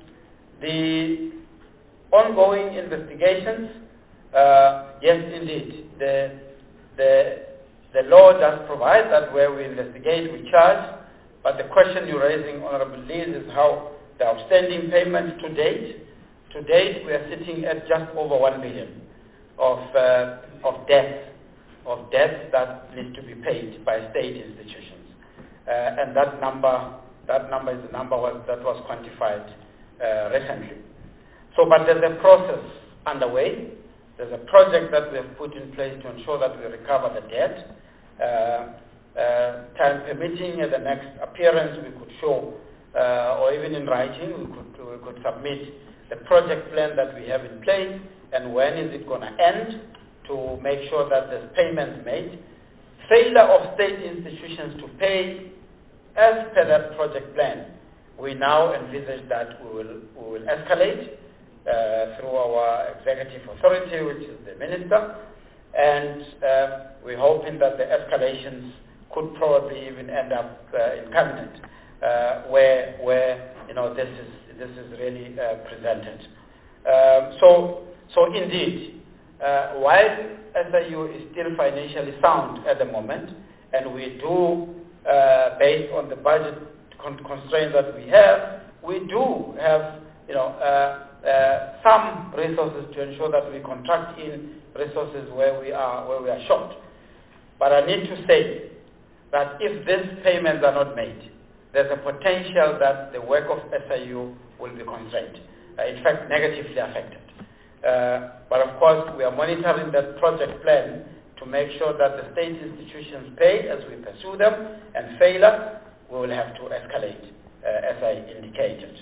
the ongoing investigations, uh, yes, indeed, the the the law does provide that where we investigate, we charge. But the question you're raising, Honorable Liz, is how the outstanding payments to date. To date, we are sitting at just over one billion of uh, of debt, of debt that needs to be paid by state institutions, uh, and that number, that number is the number was, that was quantified uh, recently. So, but there's a process underway. There's a project that we have put in place to ensure that we recover the debt. Uh, uh, time permitting, at the next appearance, we could show, uh, or even in writing, we could, we could submit the project plan that we have in place and when is it going to end, to make sure that there's payments made. Failure of state institutions to pay as per that project plan, we now envisage that we will, we will escalate uh, through our executive authority, which is the minister, and uh, we're hoping that the escalations could probably even end up uh, in cabinet, uh, where where you know this is this is really uh, presented. Um, so so indeed, uh, while S I U is still financially sound at the moment, and we do, uh, based on the budget con- constraints that we have, we do have you know uh, uh, some resources to ensure that we contract in resources where we are where we are short. But I need to say that if these payments are not made, there's a potential that the work of S I U will be constrained, uh, in fact negatively affected. Uh, but of course we are monitoring that project plan to make sure that the state institutions pay as we pursue them, and failure we will have to escalate, uh, as I indicated.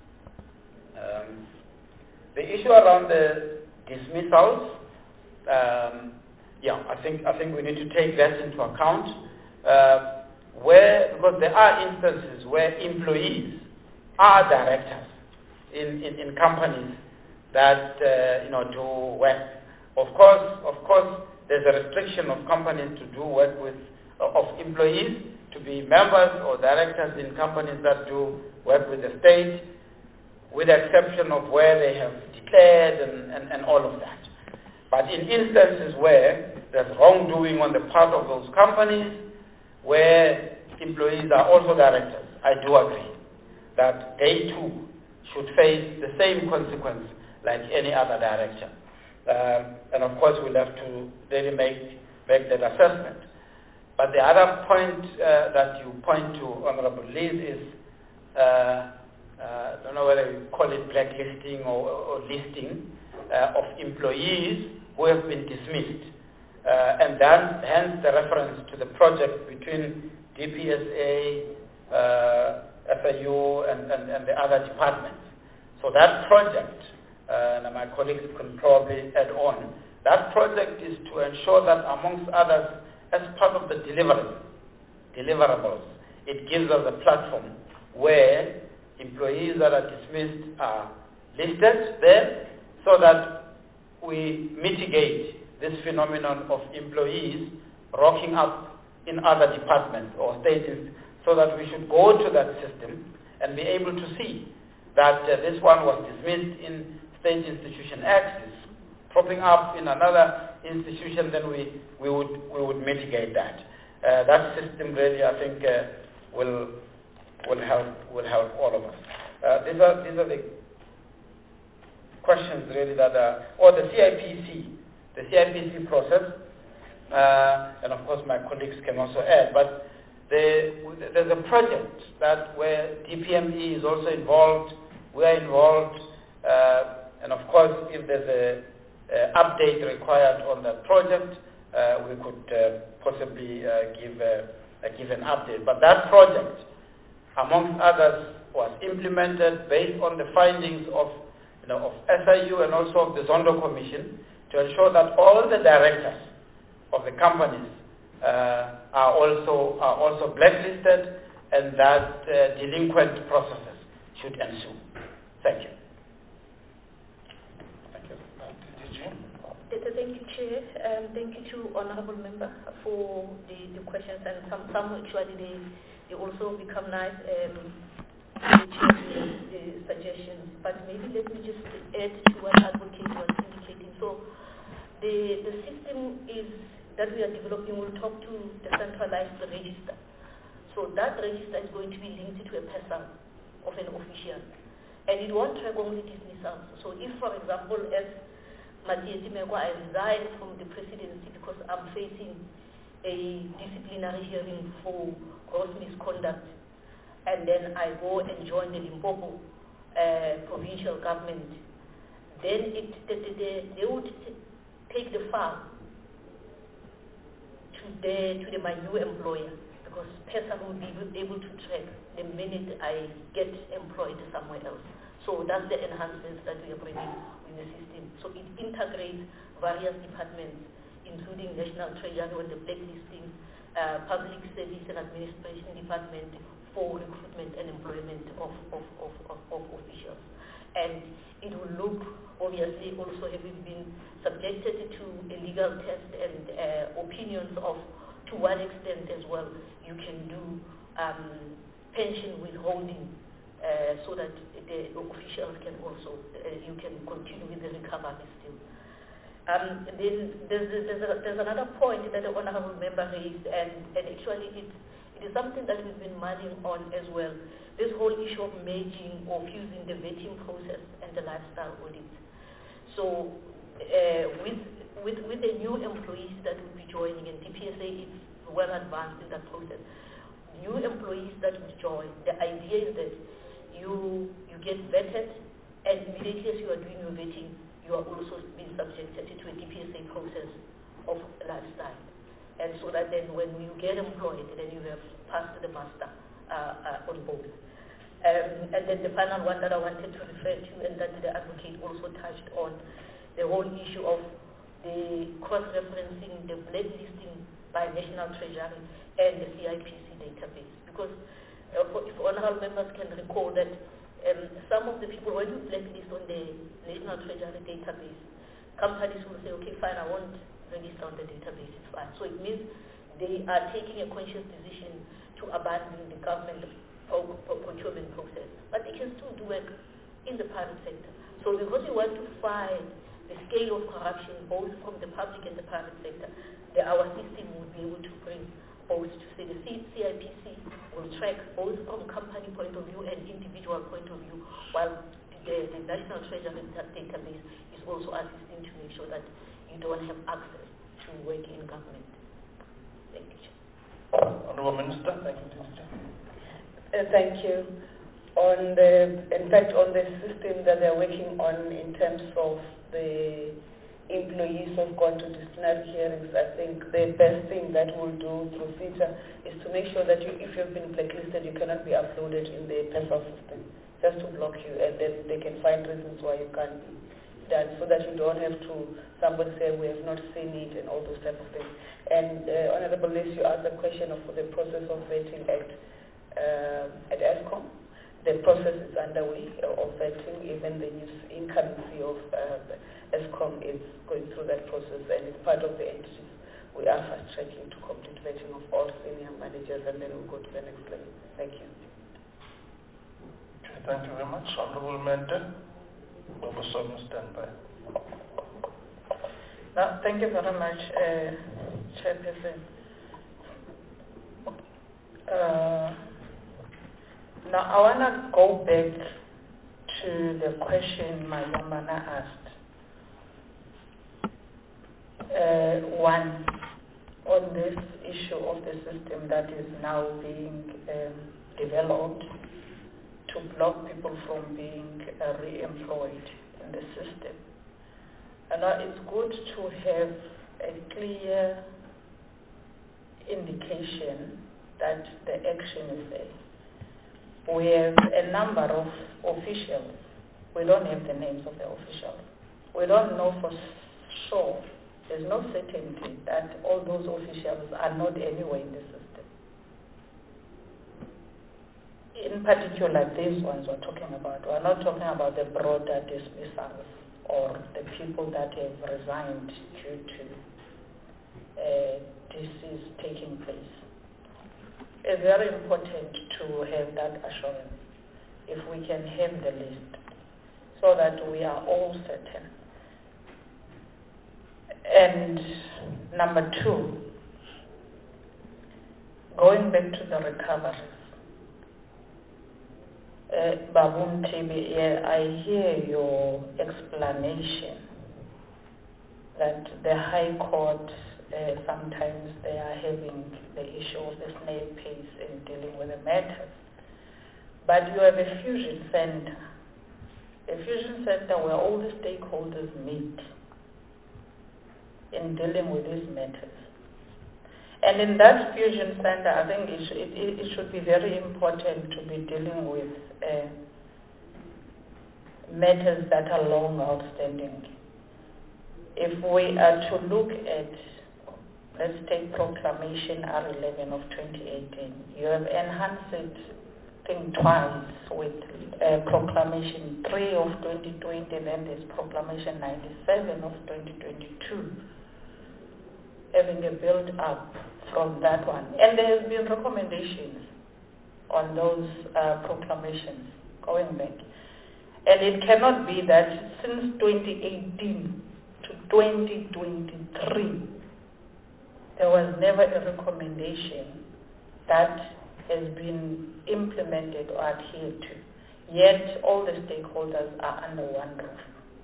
Um, the issue around the dismissals, um, yeah, I think I think we need to take that into account. Uh, where because there are instances where employees are directors in, in, in companies that uh, you know do work. Of course, of course, there's a restriction of companies to do work with uh, of employees to be members or directors in companies that do work with the state, with the exception of where they have declared and, and, and all of that. But in instances where there's wrongdoing on the part of those companies, where employees are also directors, I do agree that they too should face the same consequence like any other director. Um, and of course we'll have to really make, make that assessment. But the other point uh, that you point to, Honorable Liz, is, uh, uh, I don't know whether you call it blacklisting or, or listing uh, of employees who have been dismissed. Uh, and then, hence the reference to the project between D P S A, uh, F A U, and, and, and the other departments. So that project, uh, and my colleagues can probably add on, that project is to ensure that, amongst others, as part of the deliverables, deliverables, it gives us a platform where employees that are dismissed are listed there, so that we mitigate this phenomenon of employees rocking up in other departments or states, so that we should go to that system and be able to see that uh, this one was dismissed in State Institution X, is propping up in another institution, then we, we would we would mitigate that. Uh, that system really, I think, uh, will will help will help all of us. Uh, these are these are the questions really that are, or the C I P C, the C I P C process, uh, and of course my colleagues can also add. But the, there's a project that where D P M E is also involved. We are involved, uh, and of course, if there's a Uh, update required on that project, uh, we could uh, possibly uh, give, a, uh, give an update. But that project, amongst others, was implemented based on the findings of, you know, of S I U and also of the Zondo Commission to ensure that all the directors of the companies uh, are also are also blacklisted and that uh, delinquent processes should ensue. Thank you. Thank you, Chair. Um, thank you to Honourable Member for the, the questions, and some, some actually they, they also become nice um, the, the suggestions. But maybe let me just add to what Advocate was indicating. So the, the system is that we are developing will talk to the centralized register. So that register is going to be linked to a person of an official. And it won't track only dismissals. So if, for example, as Matiesi Mekwa, I resigned from the presidency because I'm facing a disciplinary hearing for gross misconduct, and then I go and join the Limpopo uh, provincial government, then it, the, the, the, they would t- take the file to the to the, my new employer, because person will be able to track the minute I get employed somewhere else. So that's the enhancements that we are bringing in the system. So it integrates various departments, including National Treasury and the blacklisting, uh, Public Service and Administration Department for recruitment and employment of, of, of, of, of officials. And it will look, obviously, also having been subjected to a legal test and uh, opinions of to what extent as well you can do um, pension withholding, Uh, so that the officials can also, uh, you can continue with the recovery still. Um, then there's, there's, a, there's another point that the Honourable Member raised, and, and actually it, it is something that we've been mulling on as well, this whole issue of merging or fusing the vetting process and the lifestyle audit. So uh, with, with, with the new employees that will be joining, and D P S A is well advanced in that process, new employees that will join, the idea is that you you get vetted, and immediately as you are doing your vetting, you are also being subjected to a D P S A process of lifestyle. And so that then when you get employed, then you have passed the master uh, uh, on both. Um, and then the final one that I wanted to refer to, and that the advocate also touched on, the whole issue of the cross-referencing, the blacklisting by National Treasury and the C I P C database. Because Uh, for, if honourable members can recall that um, some of the people, when you blacklist on the National Treasury database, companies will say, okay, fine, I won't register on the database, it's fine. So it means they are taking a conscious decision to abandon the government pro- pro- procurement process. But they can still do work in the private sector. So because we want to find the scale of corruption, both from the public and the private sector, that our system will be able to bring both to say the C I P C will track both from company point of view and individual point of view, while the, the National Treasury database is also assisting to make sure that you don't have access to work in government. Thank you. Honourable Minister, thank you. Uh, thank you. On the, in fact, on the system that they're working on in terms of the employees who have gone to disciplinary hearings, I think the best thing that we'll do through CITA is to make sure that you, if you've been blacklisted, you cannot be uploaded in the PESA system, just to block you, and then they can find reasons why you can't be done, so that you don't have to, somebody say, we have not seen it, and all those type of things. And uh, Honourable Liz, you asked the question of the process of vetting at, uh, at ESCOM. The process is underway of vetting. Even the new incoming C E O of uh, ESCOM is going through that process, and it's part of the entities. We are fast-tracking to complete vetting of all senior managers, and then we'll go to the next level. Thank you. Okay, thank you very much. Honorable Mentor, Bobosono, stand by. No, thank you very much, uh, Chairperson. Uh, now, I want to go back to the question Mayomana asked. Uh, one, on this issue of the system that is now being um, developed to block people from being uh, re-employed in the system. And uh, it's good to have a clear indication that the action is there. We have a number of officials. We don't have the names of the officials. We don't know for sure. There's no certainty that all those officials are not anywhere in the system. In particular, these ones we're talking about. We're not talking about the broader dismissals or the people that have resigned due to uh, disease taking place. It's very important to have that assurance if we can have the list so that we are all certain. And number two, going back to the recoveries. Uh, Babun Tibi, yeah, I hear your explanation that the High Court, uh, sometimes they are having the issue of the snail pace in dealing with the matters. But you have a fusion center, a fusion center where all the stakeholders meet in dealing with these matters. And in that fusion center, I think it, sh- it, it should be very important to be dealing with uh, matters that are long outstanding. If we are to look at, let's take Proclamation R eleven of twenty eighteen, you have enhanced it, I think, twice with uh, Proclamation three of twenty twenty, and then there's Proclamation ninety-seven of twenty twenty-two. Having a build up from that one. And there has been recommendations on those uh, proclamations going back. And it cannot be that since twenty eighteen to twenty twenty-three, there was never a recommendation that has been implemented or adhered to. Yet all the stakeholders are under one roof.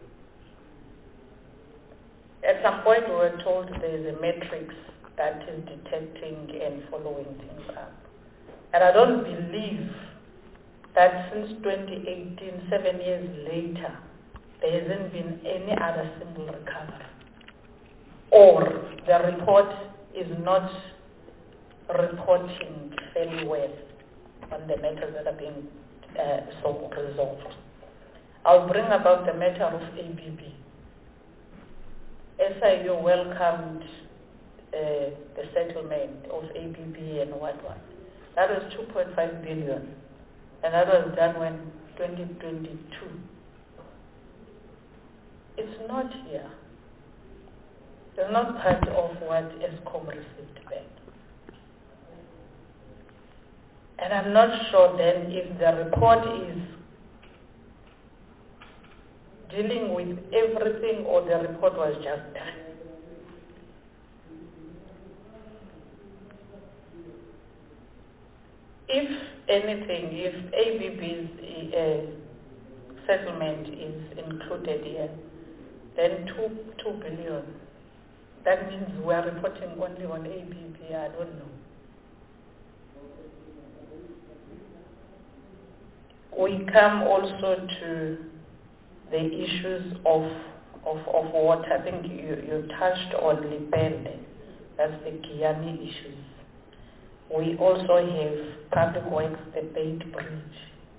At some point we were told there is a matrix that is detecting and following things up. And I don't believe that since twenty eighteen, seven years later, there hasn't been any other single recovery. Or the report is not reporting fairly well on the matters that are being uh, so resolved. I'll bring about the matter of A B B. S I U welcomed uh, the settlement of A B B and what what. That was two point five billion, and that was done when twenty twenty-two. It's not here. It's not part of what ESCOM received back. And I'm not sure then if the report is dealing with everything or the report was just done. If anything, if A B B's uh, settlement is included here, then two, two billion. That means we are reporting only on A B B, I don't know. We come also to the issues of, of, of what I think you, you touched on, Lepelle. That's the Kiani issues. We also have public works, the Bait Bridge.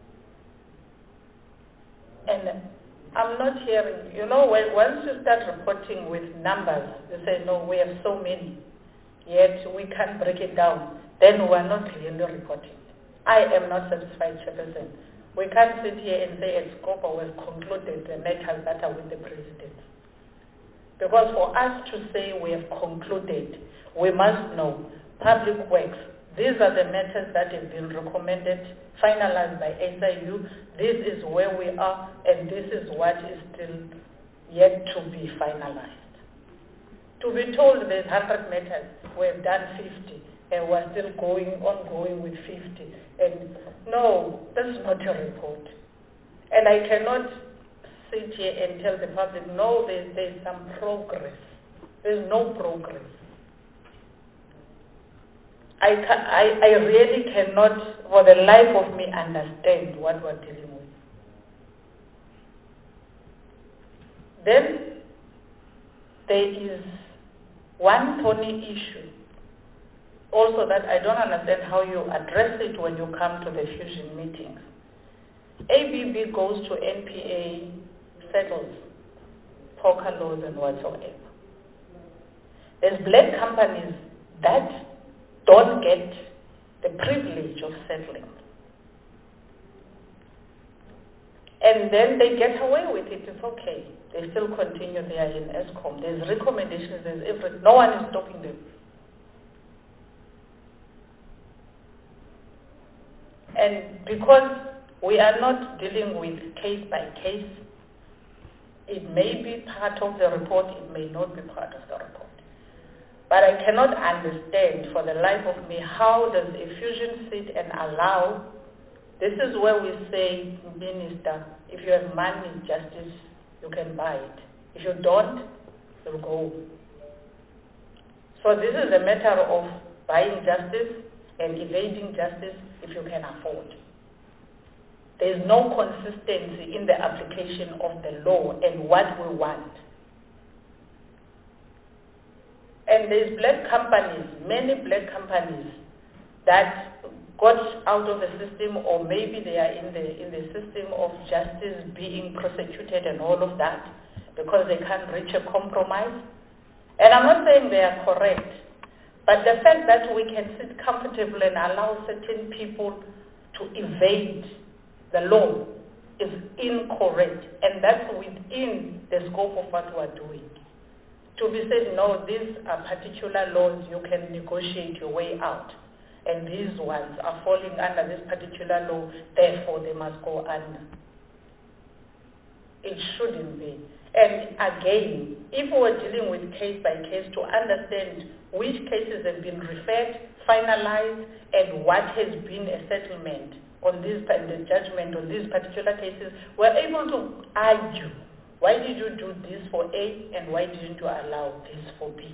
And I'm not hearing, you know, when, once you start reporting with numbers, you say, no, we have so many, yet we can't break it down, then we're not really reporting. I am not satisfied, Chairperson. We can't sit here and say at SCOPA we've concluded the matters that are with the President. Because for us to say we have concluded, we must know public works, these are the matters that have been recommended, finalized by S I U. This is where we are, and this is what is still yet to be finalized. To be told there's one hundred matters, we've done fifty, and we're still going on going with fifty. And no, this is not a report. And I cannot sit here and tell the public, no, there's, there's some progress. There's no progress. I, ca- I, I really cannot, for the life of me, understand what we're dealing with. Then there is one thorny issue also that I don't understand how you address it when you come to the fusion meetings. A B B goes to N P A, settles poker laws and whatsoever. There's black companies that don't get the privilege of settling. And then they get away with it, it's okay. They still continue, they are in ESCOM. There's recommendations, there's everything. No one is stopping them. And because we are not dealing with case by case, it may be part of the report, it may not be part of the report. But I cannot understand for the life of me, how does a fusion sit and allow, this is where we say, Minister, if you have money, justice, you can buy it. If you don't, you'll go. So this is a matter of buying justice and evading justice if you can afford. There is no consistency in the application of the law and what we want. And there's black companies, many black companies that got out of the system, or maybe they are in the in the system of justice being prosecuted and all of that because they can't reach a compromise. And I'm not saying they are correct, but the fact that we can sit comfortably and allow certain people to evade the law is incorrect, and that's within the scope of what we're doing. To be said, no, these are particular laws, you can negotiate your way out. And these ones are falling under this particular law, therefore they must go under. It shouldn't be. And again, if we're dealing with case by case to understand which cases have been referred, finalized, and what has been a settlement on this and the judgment on these particular cases, we're able to argue. Why did you do this for A and why didn't you allow this for B?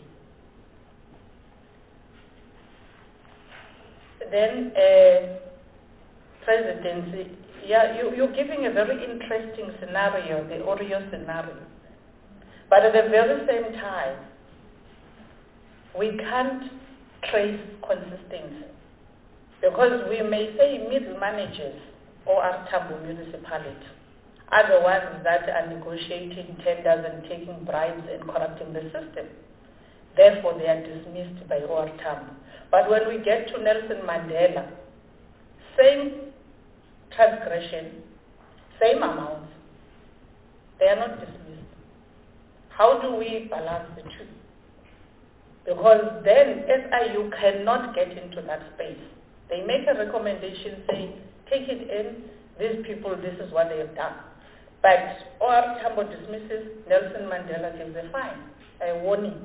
Then, uh, presidency, yeah, you, you're giving a very interesting scenario, the Oreo scenario. But at the very same time, we can't trace consistency. Because we may say middle managers or our Tambo municipality are the ones that are negotiating tenders and taking bribes and corrupting the system. Therefore, they are dismissed by O R Tambo. But when we get to Nelson Mandela, same transgression, same amounts, they are not dismissed. How do we balance the two? Because then S I U cannot get into that space. They make a recommendation saying, take it in, these people, this is what they have done. But O R Tambo dismisses, Nelson Mandela gives a fine, a warning.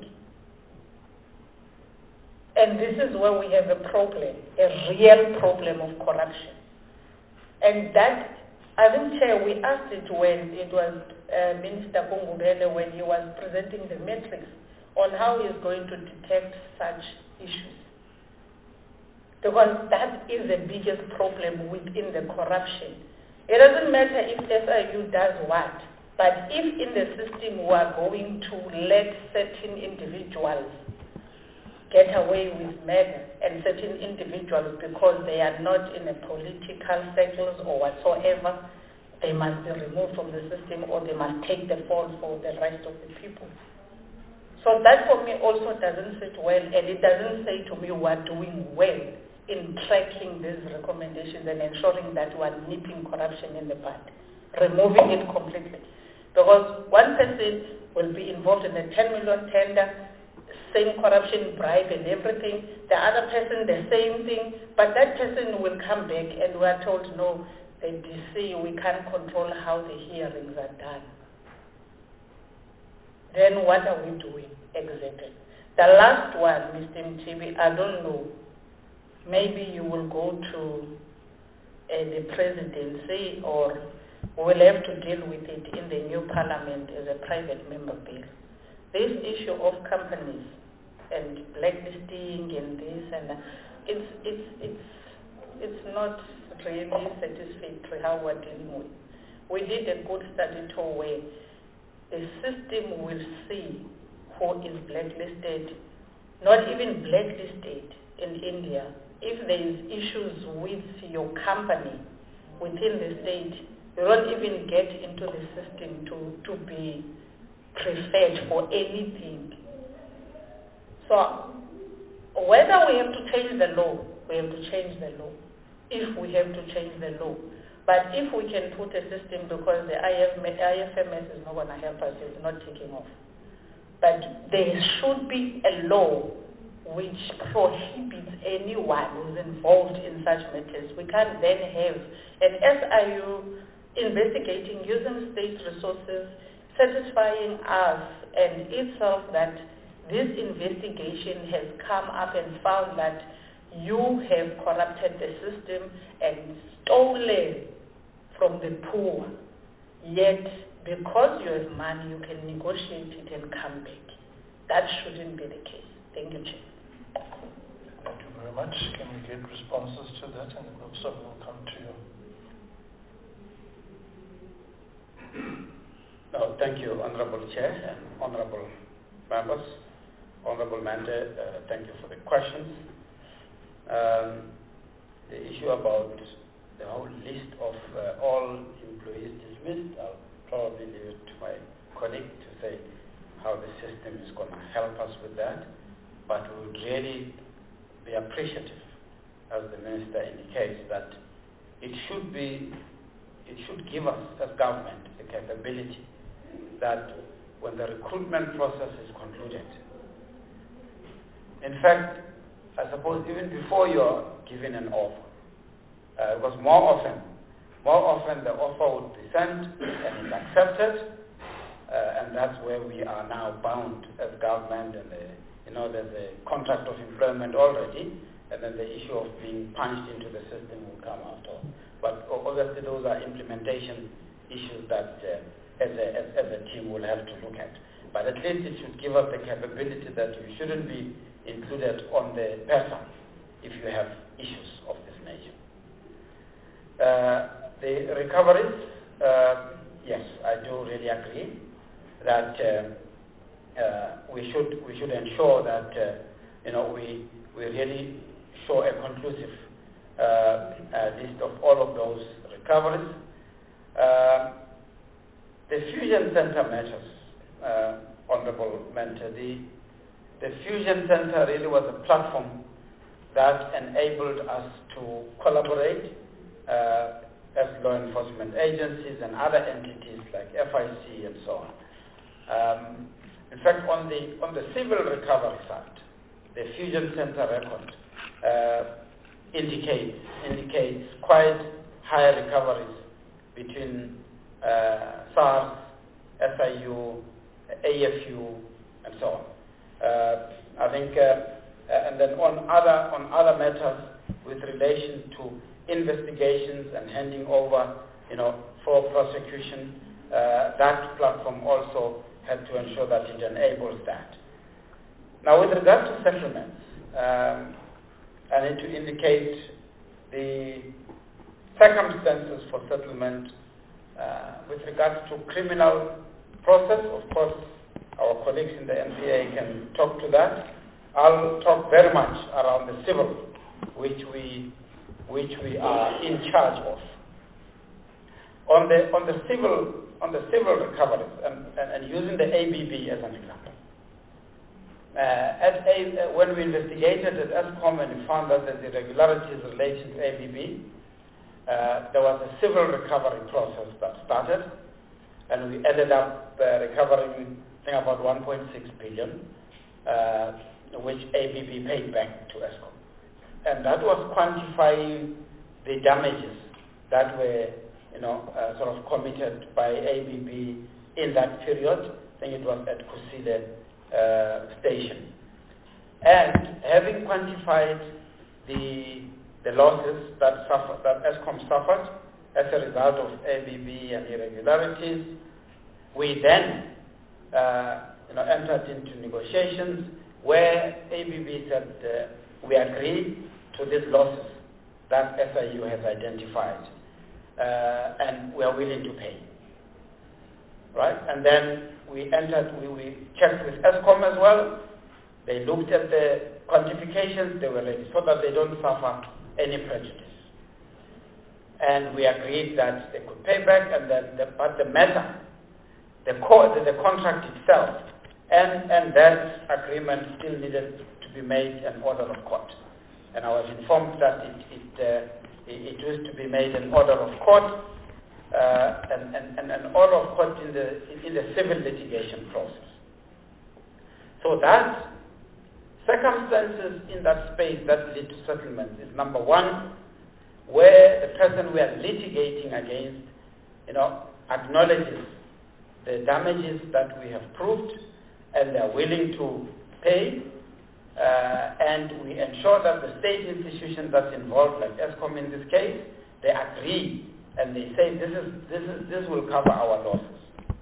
And this is where we have a problem, a real problem of corruption. And that, I think, Chair, we asked it when it was uh, Minister Kungubele, when he was presenting the matrix on how he is going to detect such issues. Because that is the biggest problem within the corruption. It doesn't matter if S I U does what, but if in the system we are going to let certain individuals get away with murder and certain individuals because they are not in a political circles or whatsoever, they must be removed from the system or they must take the fall for the rest of the people. So that for me also doesn't sit well, and it doesn't say to me we're doing well in tracking these recommendations and ensuring that we're nipping corruption in the bud, removing it completely. Because one person will be involved in a ten million tender, same corruption, bribe and everything. The other person, the same thing. But that person will come back and we are told, no, the D C, we can't control how the hearings are done. Then what are we doing exactly? The last one, Mister Mchibi, I don't know. Maybe you will go to uh, the presidency, or we will have to deal with it in the new parliament as a private member bill. This issue of companies and blacklisting and this and that, it's, it's, it's, it's not really satisfactory how we're dealing with. We did a good study tour where the system will see who is blacklisted, not even blacklisted in India. If there is issues with your company within the state, you don't even get into the system to, to be preferred for anything. So whether we have to change the law, we have to change the law, if we have to change the law. But if we can put a system, because the I F M S is not going to help us, it's not taking off. But there should be a law which prohibits anyone who's involved in such matters. We can't then have an S I U investigating using state resources, satisfying us and itself that this investigation has come up and found that you have corrupted the system and stolen from the poor. Yet, because you have money, you can negotiate it and come back. That shouldn't be the case. Thank you, Chair. Thank you very much. Can we get responses to that? And then also we'll come to you. No, thank you, Honorable Chair and Honorable Members. Honorable Manda, uh, thank you for the questions. Um, the issue about the whole list of uh, all employees dismissed, I'll probably leave it to my colleague to say how the system is going to help us with that. But we would really be appreciative, as the Minister indicates, that it should be, it should give us as government the capability that when the recruitment process is concluded, in fact, I suppose even before you're given an offer, uh, because more often, more often the offer would be sent and is accepted, uh, and that's where we are now bound as government, and the, you know, there's a contract of employment already, and then the issue of being punched into the system will come after. But obviously those are implementation issues that uh, as, a, as, as a team will have to look at. But at least it should give us the capability that you shouldn't be included on the person if you have issues of this nature. Uh, the recoveries, uh, yes, I do really agree that uh, uh, we should we should ensure that uh, you know we we really show a conclusive uh, uh, list of all of those recoveries. Uh, the fusion center matters, uh, Honourable Mentor. The The Fusion Center really was a platform that enabled us to collaborate uh, as law enforcement agencies and other entities like F I C and so on. Um, in fact, on the on the civil recovery side, the Fusion Center record uh, indicates indicates quite high recoveries between uh, SARS, S I U, A F U, and so on. Uh, I think, uh, uh, and then on other on other matters with relation to investigations and handing over, you know, for prosecution, uh, that platform also had to ensure that it enables that. Now, with regard to settlements, um, I need to indicate the circumstances for settlement uh, with regards to criminal process. Of course, our colleagues in the N P A can talk to that. I'll talk very much around the civil, which we which we are in charge of. On the on the civil on the civil recoveries and, and, and using the A B B as an example. Uh, at a, uh, when we investigated at ESCOM and we found that there's irregularities related to A B B, uh, there was a civil recovery process that started, and we ended up uh, recovering I think about one point six billion, uh, which A B B paid back to Eskom. And that was quantifying the damages that were, you know, uh, sort of committed by A B B in that period. I think it was at Kusile uh, station. And having quantified the the losses that suffer, that Eskom suffered as a result of A B B and irregularities, we then uh, you know, entered into negotiations where A B B said uh, we agree to these losses that S I U has identified, uh, and we are willing to pay. Right? And then we entered, we, we checked with Eskom as well. They looked at the quantifications, they were ready, so that they don't suffer any prejudice. And we agreed that they could pay back, and then the, but the matter, the, co- the, the contract itself, and, and that agreement still needed to be made an order of court. And I was informed that it, it, uh, it, it was to be made an order of court, uh, and, and, and an order of court in the, in the civil litigation process. So that circumstances in that space that lead to settlement is number one, where the person we are litigating against, you know, acknowledges the damages that we have proved, and they are willing to pay, uh, and we ensure that the state institutions that's involved, like Eskom in this case, they agree and they say this is this is this will cover our losses.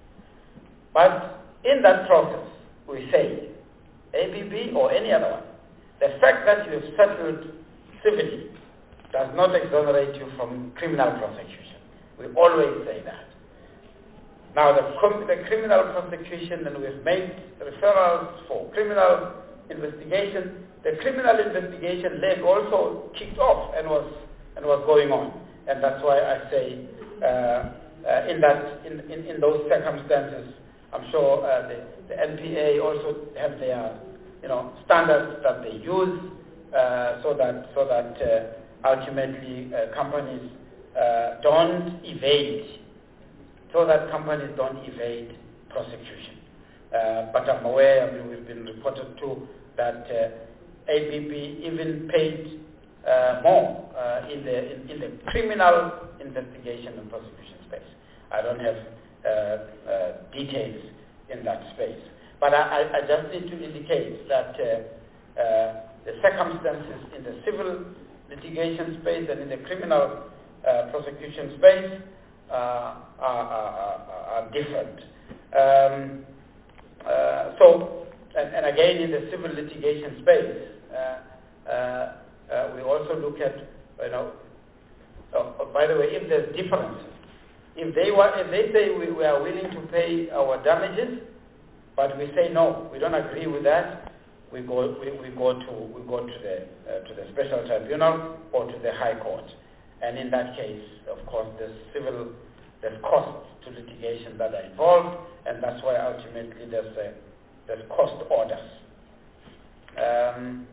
But in that process, we say, A B B or any other one, the fact that you have settled civilly does not exonerate you from criminal prosecution. We always say that. Now the, com- the criminal prosecution, and we've made referrals for criminal investigation. The criminal investigation leg also kicked off and was and was going on, and that's why I say uh, uh, in that in, in, in those circumstances, I'm sure uh, the, the N P A also have their you know standards that they use uh, so that so that uh, ultimately uh, companies uh, don't evade. So that companies don't evade prosecution. Uh, but I'm aware, I mean, we've been reported to that uh, A B B even paid uh, more uh, in the in, in the criminal investigation and prosecution space. I don't have uh, uh, details in that space. But I, I, I just need to indicate that uh, uh, the circumstances in the civil litigation space and in the criminal uh, prosecution space Uh, are, are, are different. Um, uh, so, and, and again, in the civil litigation space, uh, uh, uh, we also look at, you know, oh, oh, by the way, if there's differences, if they were, if they say we, we are willing to pay our damages, but we say no, we don't agree with that, we go, we, we go to, we go to the, uh, to the special tribunal or to the High Court. And in that case, of course, there's civil, there's costs to litigation that are involved, and that's why ultimately there's a, there's cost orders. Um,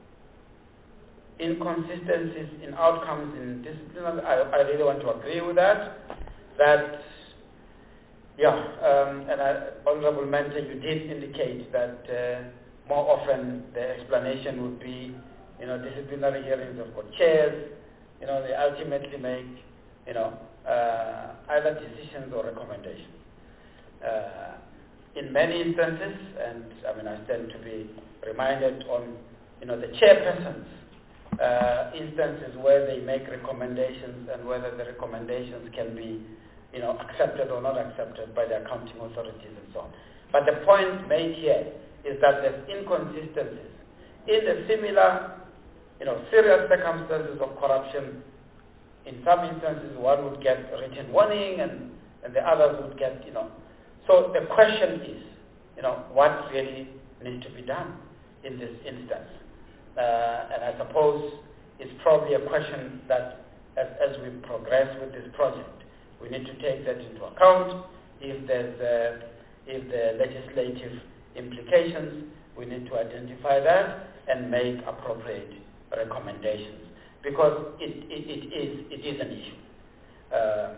inconsistencies in outcomes in discipline, I, I really want to agree with that. That, yeah, um, and I, Honorable Mentor, you did indicate that uh, more often the explanation would be, you know, disciplinary hearings have got chairs. You know, they ultimately make, you know, uh, either decisions or recommendations. Uh, in many instances, and I mean, I stand to be reminded on, you know, the chairpersons, uh, instances where they make recommendations and whether the recommendations can be, you know, accepted or not accepted by the accounting authorities and so on. But the point made here is that there's inconsistencies in the similar you know, serious circumstances of corruption. In some instances, one would get a written warning, and, and the others would get, you know. So the question is, you know, what really needs to be done in this instance? Uh, and I suppose it's probably a question that, as, as we progress with this project, we need to take that into account. If there's, uh, if the legislative implications, we need to identify that and make appropriate recommendations, because it, it, it is it is an issue. Uh,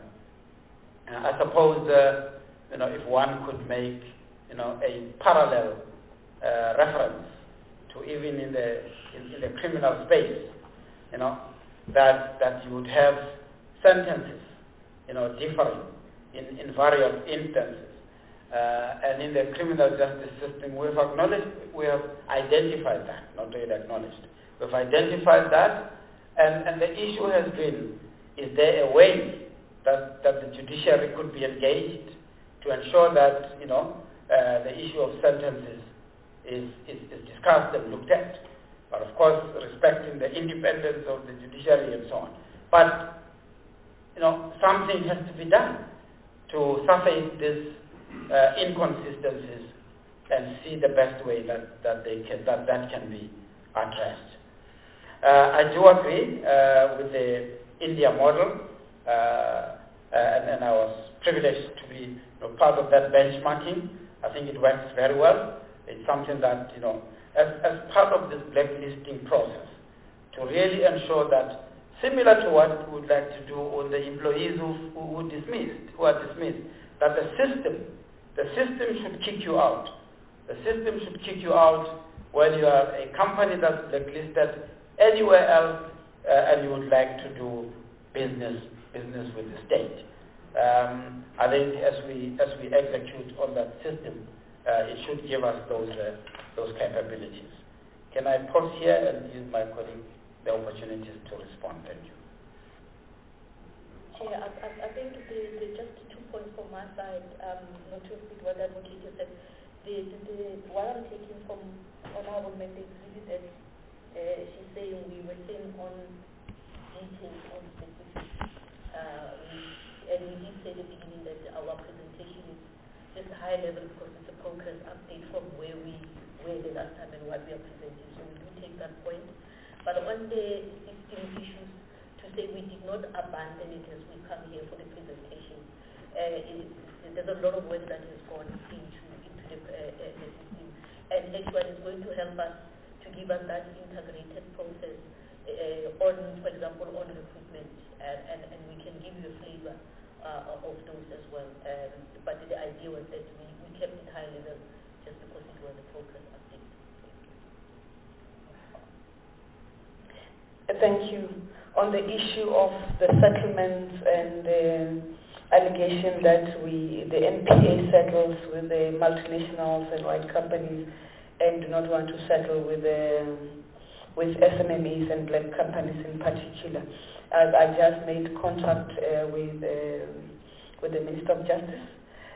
I suppose uh, you know if one could make you know a parallel uh, reference to even in the in, in the criminal space, you know, that that you would have sentences, you know, differing in, in various instances. Uh, and in the criminal justice system, we've acknowledged, we have identified that, not really acknowledged. We've identified that, and, and the issue has been, is there a way that, that the judiciary could be engaged to ensure that, you know, uh, the issue of sentences is, is, is discussed and looked at. But of course, respecting the independence of the judiciary and so on. But, you know, something has to be done to surface this uh, inconsistencies and see the best way that, that, they can, that, that can be addressed. Uh, I do agree uh, with the India model, uh, uh, and, and I was privileged to be you know, part of that benchmarking. I think it works very well. It's something that, you know, as, as part of this blacklisting process, to really ensure that, similar to what we would like to do on the employees who, who, who dismissed, who are dismissed, that the system, the system should kick you out. The system should kick you out when you are a company that's blacklisted anywhere else uh, and you would like to do business business with the state. Um, I think as we as we execute on that system, uh, it should give us those uh, those capabilities. Can I pause here and use my colleague the opportunities to respond? Thank you. Chair, I, I, I think the, the just two points from my side, um, not to repeat what Advocate just said. The, the, the, what I'm taking from Honorable Member is really that uh, she's saying we were saying on details on specifics. Uh, we, and we did say at the beginning that our presentation is just a high level because it's a progress update from where we were the last time and what we are presenting. So we do take that point. But on the system issues, to say we did not abandon it as we come here for the presentation, uh, it, there's a lot of work that has gone into, into the, uh, uh, the system. And actually it's going to help us to give us that integrated process uh, on, for example, on recruitment, and, and, and we can give you a flavor uh, of those as well. Um, but the idea was that we, we kept it high level just because it was a progress update. Thank you. On the issue of the settlements and the allegation that we, the N P A settles with the multinationals and white companies and do not want to settle with the, with S M M Es and black companies in particular. As I just made contact uh, with, uh, with the Minister of Justice.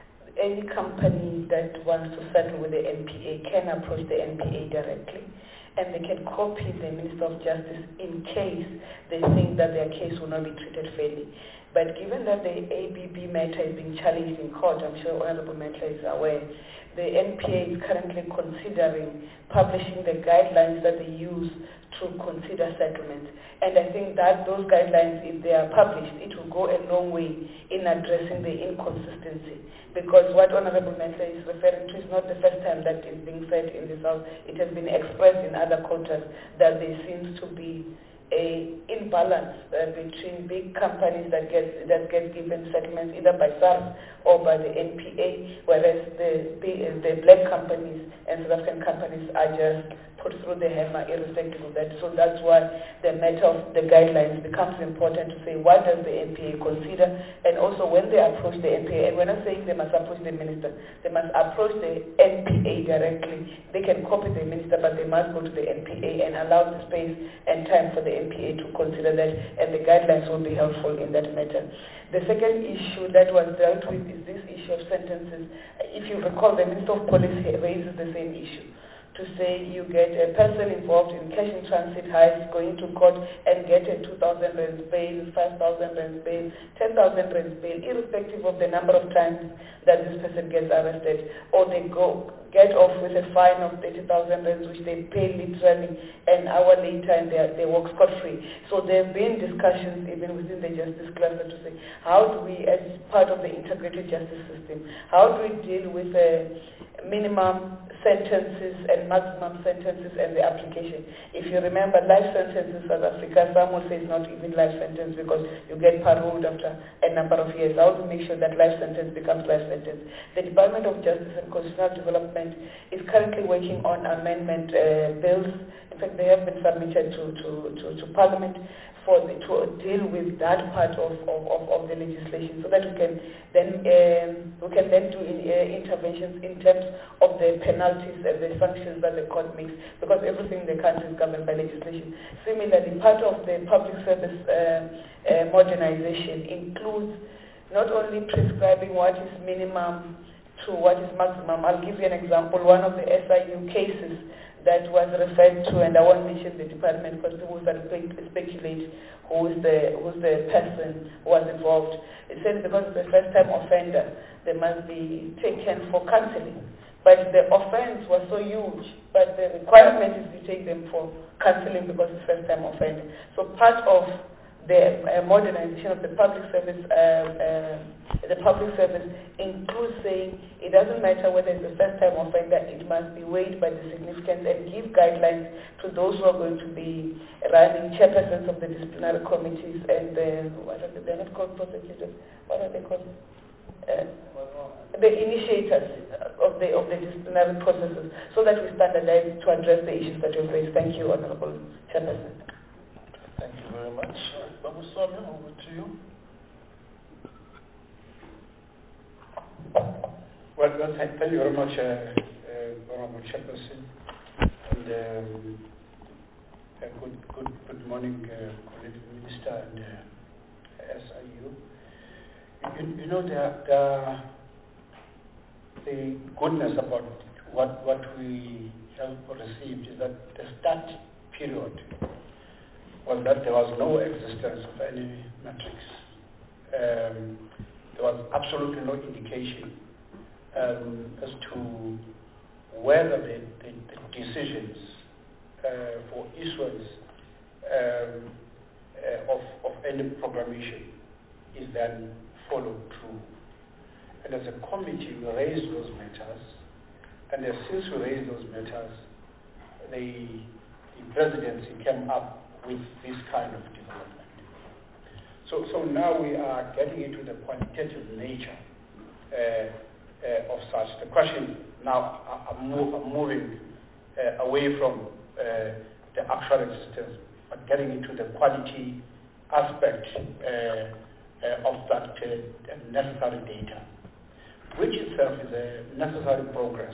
Any company that wants to settle with the N P A can approach the N P A directly, and they can copy the Minister of Justice in case they think that their case will not be treated fairly. But given that the A B B matter is being challenged in court, I'm sure Honorable Matter is aware, the N P A is currently considering publishing the guidelines that they use to consider settlement. And I think that those guidelines, if they are published, it will go a long way in addressing the inconsistency. Because what Honorable Matter is referring to is not the first time that is being said in this House. It has been expressed in other quarters that there seems to be a imbalance uh, between big companies that get that get given settlements either by SARS or by the N P A, whereas the the, the black companies and South African companies are just put through the hammer irrespective of that. So that's why the matter of the guidelines becomes important to say what does the N P A consider, and also when they approach the N P A, and we're not saying they must approach the minister, they must approach the N P A directly. They can copy the minister, but they must go to the N P A and allow the space and time for the N P A to consider that, and the guidelines will be helpful in that matter. The second issue that was dealt with is this issue of sentences. If you recall, the Minister of Police raises the same issue, to say you get a person involved in cash in transit heist going to court and get a two thousand rands bail, five thousand rands bail, ten thousand rands bail, irrespective of the number of times that this person gets arrested, or they go get off with a fine of thirty thousand rands, which they pay literally an hour later and they, they walk scot-free. So there have been discussions even within the justice cluster to say, how do we, as part of the integrated justice system, how do we deal with a minimum sentences and maximum sentences and the application? If you remember, life sentences in South Africa, some will say it's not even life sentence because you get paroled after a number of years. How to make sure that life sentence becomes life sentence? The Department of Justice and Constitutional Development department is currently working on amendment uh, bills. In fact, they have been submitted to, to, to, to Parliament for the, to deal with that part of, of, of, of the legislation, so that we can then um, we can then do in, uh, interventions in terms of the penalties and the sanctions that the court makes, because everything in the country is governed by legislation. Similarly, part of the public service uh, uh, modernization includes not only prescribing what is minimum to what is maximum. I'll give you an example. One of the S I U cases that was referred to, and I won't mention the department because people start to speculate who is the who's the person who was involved. It said because it's a first-time offender, they must be taken for counseling. But the offense was so huge, but the requirement is to take them for counseling because it's first-time offender. So part of the uh, modernization of the public service, uh, uh, the public service includes saying it doesn't matter whether it's a first-time offender, it must be weighed by the significance and give guidelines to those who are going to be running chairpersons of the disciplinary committees and the, what are they, they're not called prosecutors, what are they called? Uh, the initiators of the of the disciplinary processes, so that we standardize to address the issues that you've raised. Thank you, Honorable Chairperson. Thank you very much. Babu Swami, over to you. Well, well thank, thank you very much, uh, uh, Honorable Chairperson, and um, uh, good, good, good morning, uh, colleague Minister and uh, S I U. You, you know, the, the, the goodness about what, what we have received is that the start period was that there was no existence of any metrics. Um, there was absolutely no indication um, as to whether the, the, the decisions uh, for issuance um, uh, of, of any proclamation is then followed through. And as a committee, we raised those matters, and as since we raised those matters, the, the presidency came up with this kind of development. So, so now we are getting into the quantitative nature uh, uh, of such. The question now, I'm, move, I'm moving uh, away from uh, the actual existence, but getting into the quality aspect uh, uh, of that uh, necessary data, which itself is a necessary progress,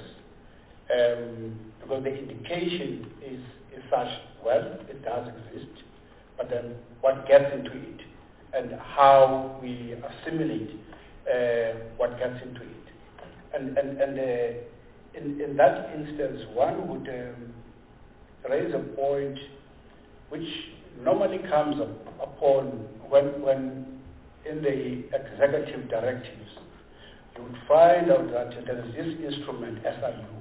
um, because the indication is, is such, well, it does exist, but then what gets into it and how we assimilate uh, what gets into it. And, and, and uh, in, in that instance, one would um, raise a point which normally comes up upon when, when in the executive directives, you would find out that there is this instrument, S I U.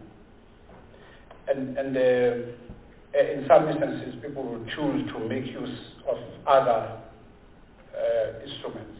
And, and uh, in some instances, people will choose to make use of other uh, instruments.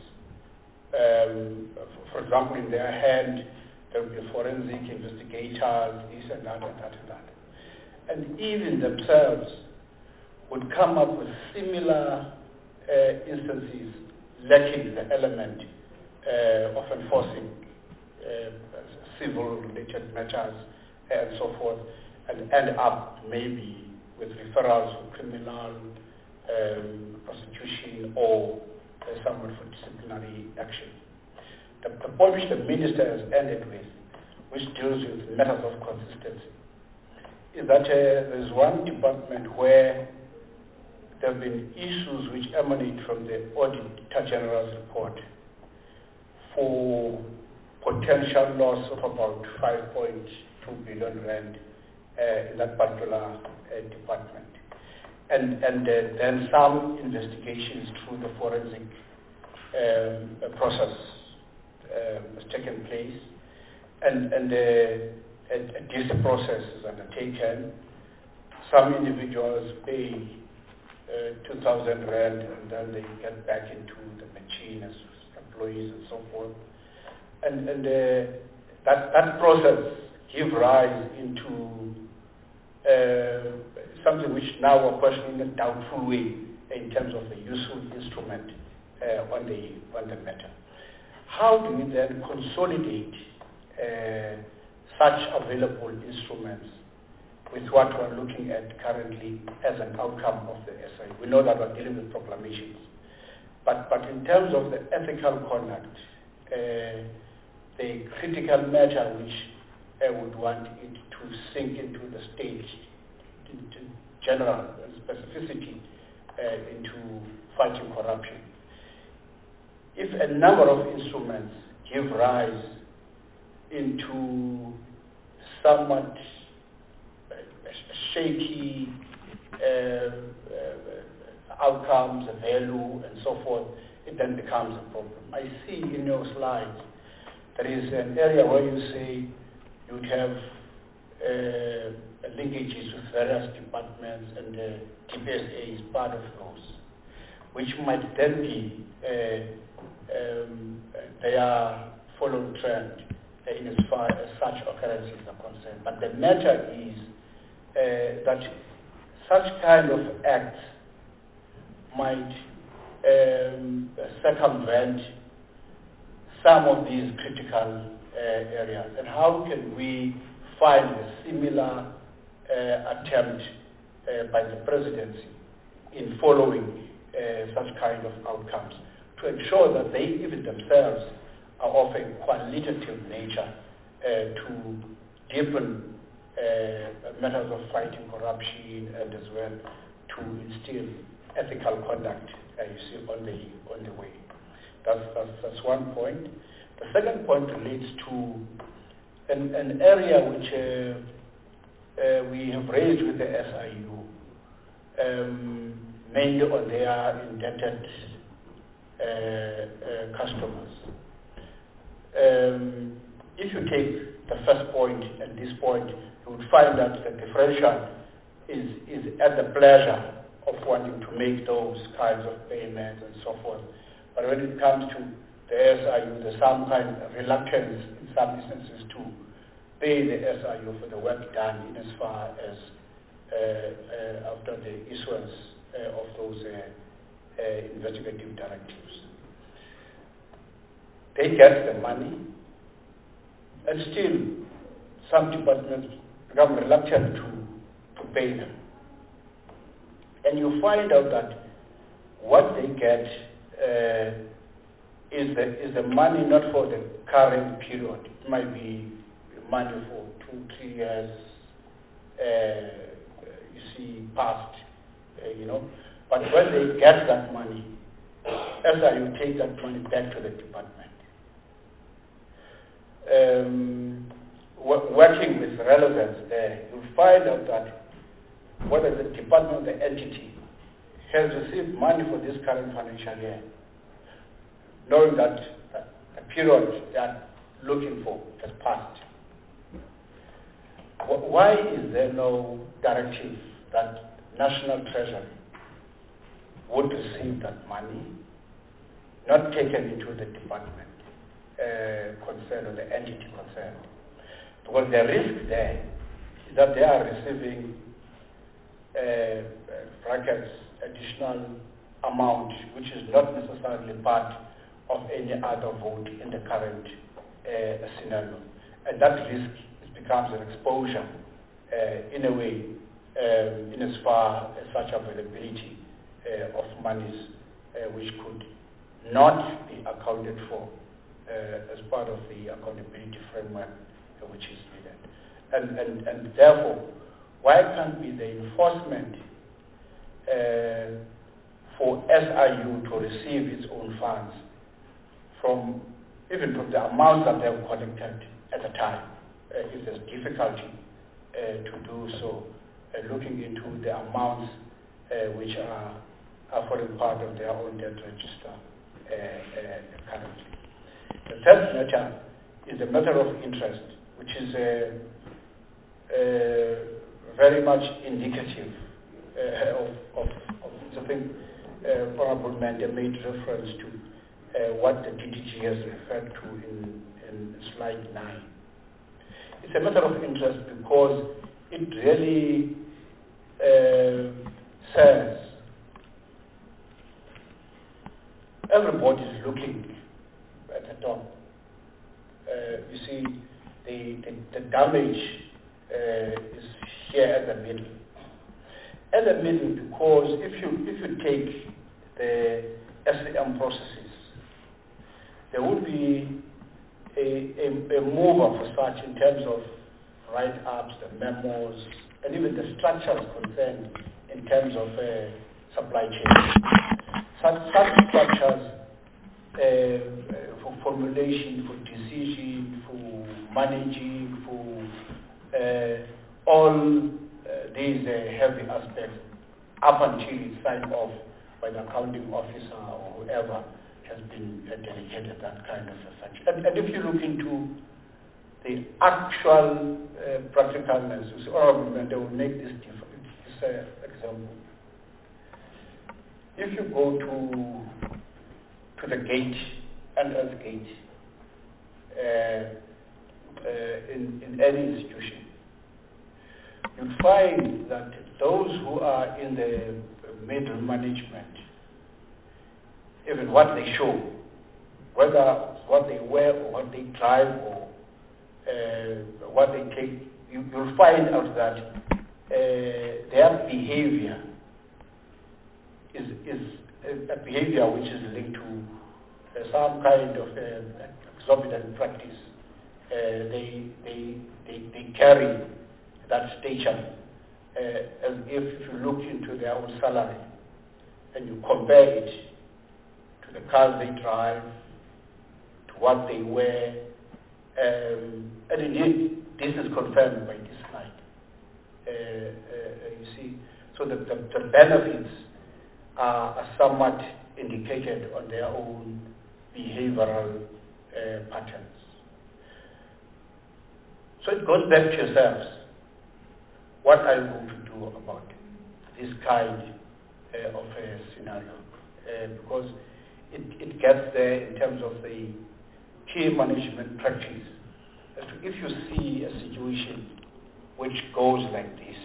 Um, for example, in their hand, there will be forensic investigators, this and that and that and that. And even themselves would come up with similar uh, instances lacking the element uh, of enforcing uh, civil-related matters and so forth, and end up maybe with referrals for criminal um, prosecution or uh, someone for disciplinary action. The, the point which the minister has ended with, which deals with matters of consistency, is that uh, there is one department where there have been issues which emanate from the Auditor General's report for potential loss of about five point two billion rand uh, in that particular uh, department. And, and uh, then some investigations through the forensic um, process uh, has taken place, and, and uh, a, a this process is undertaken. Some individuals pay uh, two thousand rand and then they get back into the machine as employees and so forth. And, and uh, that, that process gives rise into uh, something which now we're questioning in a doubtful way in terms of the useful instrument uh, on, the, on the matter. How do we then consolidate uh, such available instruments with what we're looking at currently as an outcome of the S I U. We know that we're dealing with proclamations. But, but in terms of the ethical conduct, uh, the critical matter which I would want it to sink into the stage, into general specificity uh, into fighting corruption. If a number of instruments give rise into somewhat uh, shaky uh, uh, outcomes, value, and so forth, it then becomes a problem. I see in your slides there is an area where you say you'd have uh, linkages with various departments, and uh, T P S A is part of those, which might then be uh, um, their following trend uh, in as far as such occurrences are concerned. But the matter is uh, that such kind of acts might um, circumvent some of these critical uh, areas. And how can we find a similar uh, attempt uh, by the presidency in following uh, such kind of outcomes to ensure that they even themselves are of a qualitative nature uh, to deepen uh, methods of fighting corruption, and as well to instill ethical conduct, uh, you see, on the on the way. That's, that's, that's one point. The second point relates to an, an area which uh, uh, we have raised with the S I U, um, mainly on their indebted uh, uh, customers. Um, if you take the first point and this point, you would find that the differential is, is at the pleasure of wanting to make those kinds of payments and so forth. But when it comes to the S I U, there's some kind of reluctance in some instances to pay the S I U for the work done in as far as uh, uh, after the issuance uh, of those uh, uh, investigative directives. They get the money, and still some departments become reluctant to, to pay them. And you find out that what they get uh, is the is the money not for the current period. It might be money for two, three years. Uh, you see, past, uh, you know. But when they get that money, S I U take that money back to the department. Um, working with relevance there, you find out that whether the department or the entity has received money for this current financial year, knowing that the period they are looking for has passed. Why is there no directive that National Treasury would receive that money, not taken into the department uh, concerned or the entity concerned? Because the risk there is that they are receiving uh, brackets, additional amount, which is not necessarily part of any other vote in the current uh, scenario. And that risk becomes an exposure uh, in a way, um, in as far as such availability uh, of monies uh, which could not be accounted for uh, as part of the accountability framework uh, which is needed. And, and, and therefore, why can't be the enforcement uh, for S I U to receive its own funds from, even from the amounts that they have collected at the time, uh, if there's difficulty uh, to do so, uh, looking into the amounts uh, which are, are forming part of their own debt register uh, uh, currently. The third matter is a matter of interest, which is uh, uh, very much indicative uh, of, of, of something uh, Honorable Mende made reference to uh, what the D D G has referred to in, in slide nine. It's a matter of interest because it really uh, says everybody is looking at the top. Uh, you see, the, the, the damage uh, is here at the middle. At the middle, because if you if you take the S A M processes, there would be a, a, a mover for such in terms of write-ups, the memos, and even the structures concerned in terms of uh, supply chain. Such, such structures uh, for formulation, for decision, for managing, for uh, all uh, these uh, heavy aspects up until it's signed off by the accounting officer or whoever has been uh, delegated that kind of a function. And, and if you look into the actual uh, practicalness, you see, oh, and they will make this difference. This uh, example. If you go to to the gate, entrance gate, uh, uh, in, in any institution, you'll find that those who are in the middle management, even what they show, whether what they wear or what they drive or uh, what they take, you, you'll find out that uh, their behavior is, is a, a behavior which is linked to uh, some kind of uh, exorbitant practice. Uh, they, they, they, they carry that stature uh, as if you look into their own salary and you compare it to the cars they drive, to what they wear, um, and indeed this is confirmed by this slide. Uh, uh, you see, so the, the, the benefits are, are somewhat indicated on their own behavioral uh, patterns. So it goes back to yourselves. What are you going to do about this kind uh, of a scenario? Uh, because it, it gets there in terms of the key management practice. As to if you see a situation which goes like this,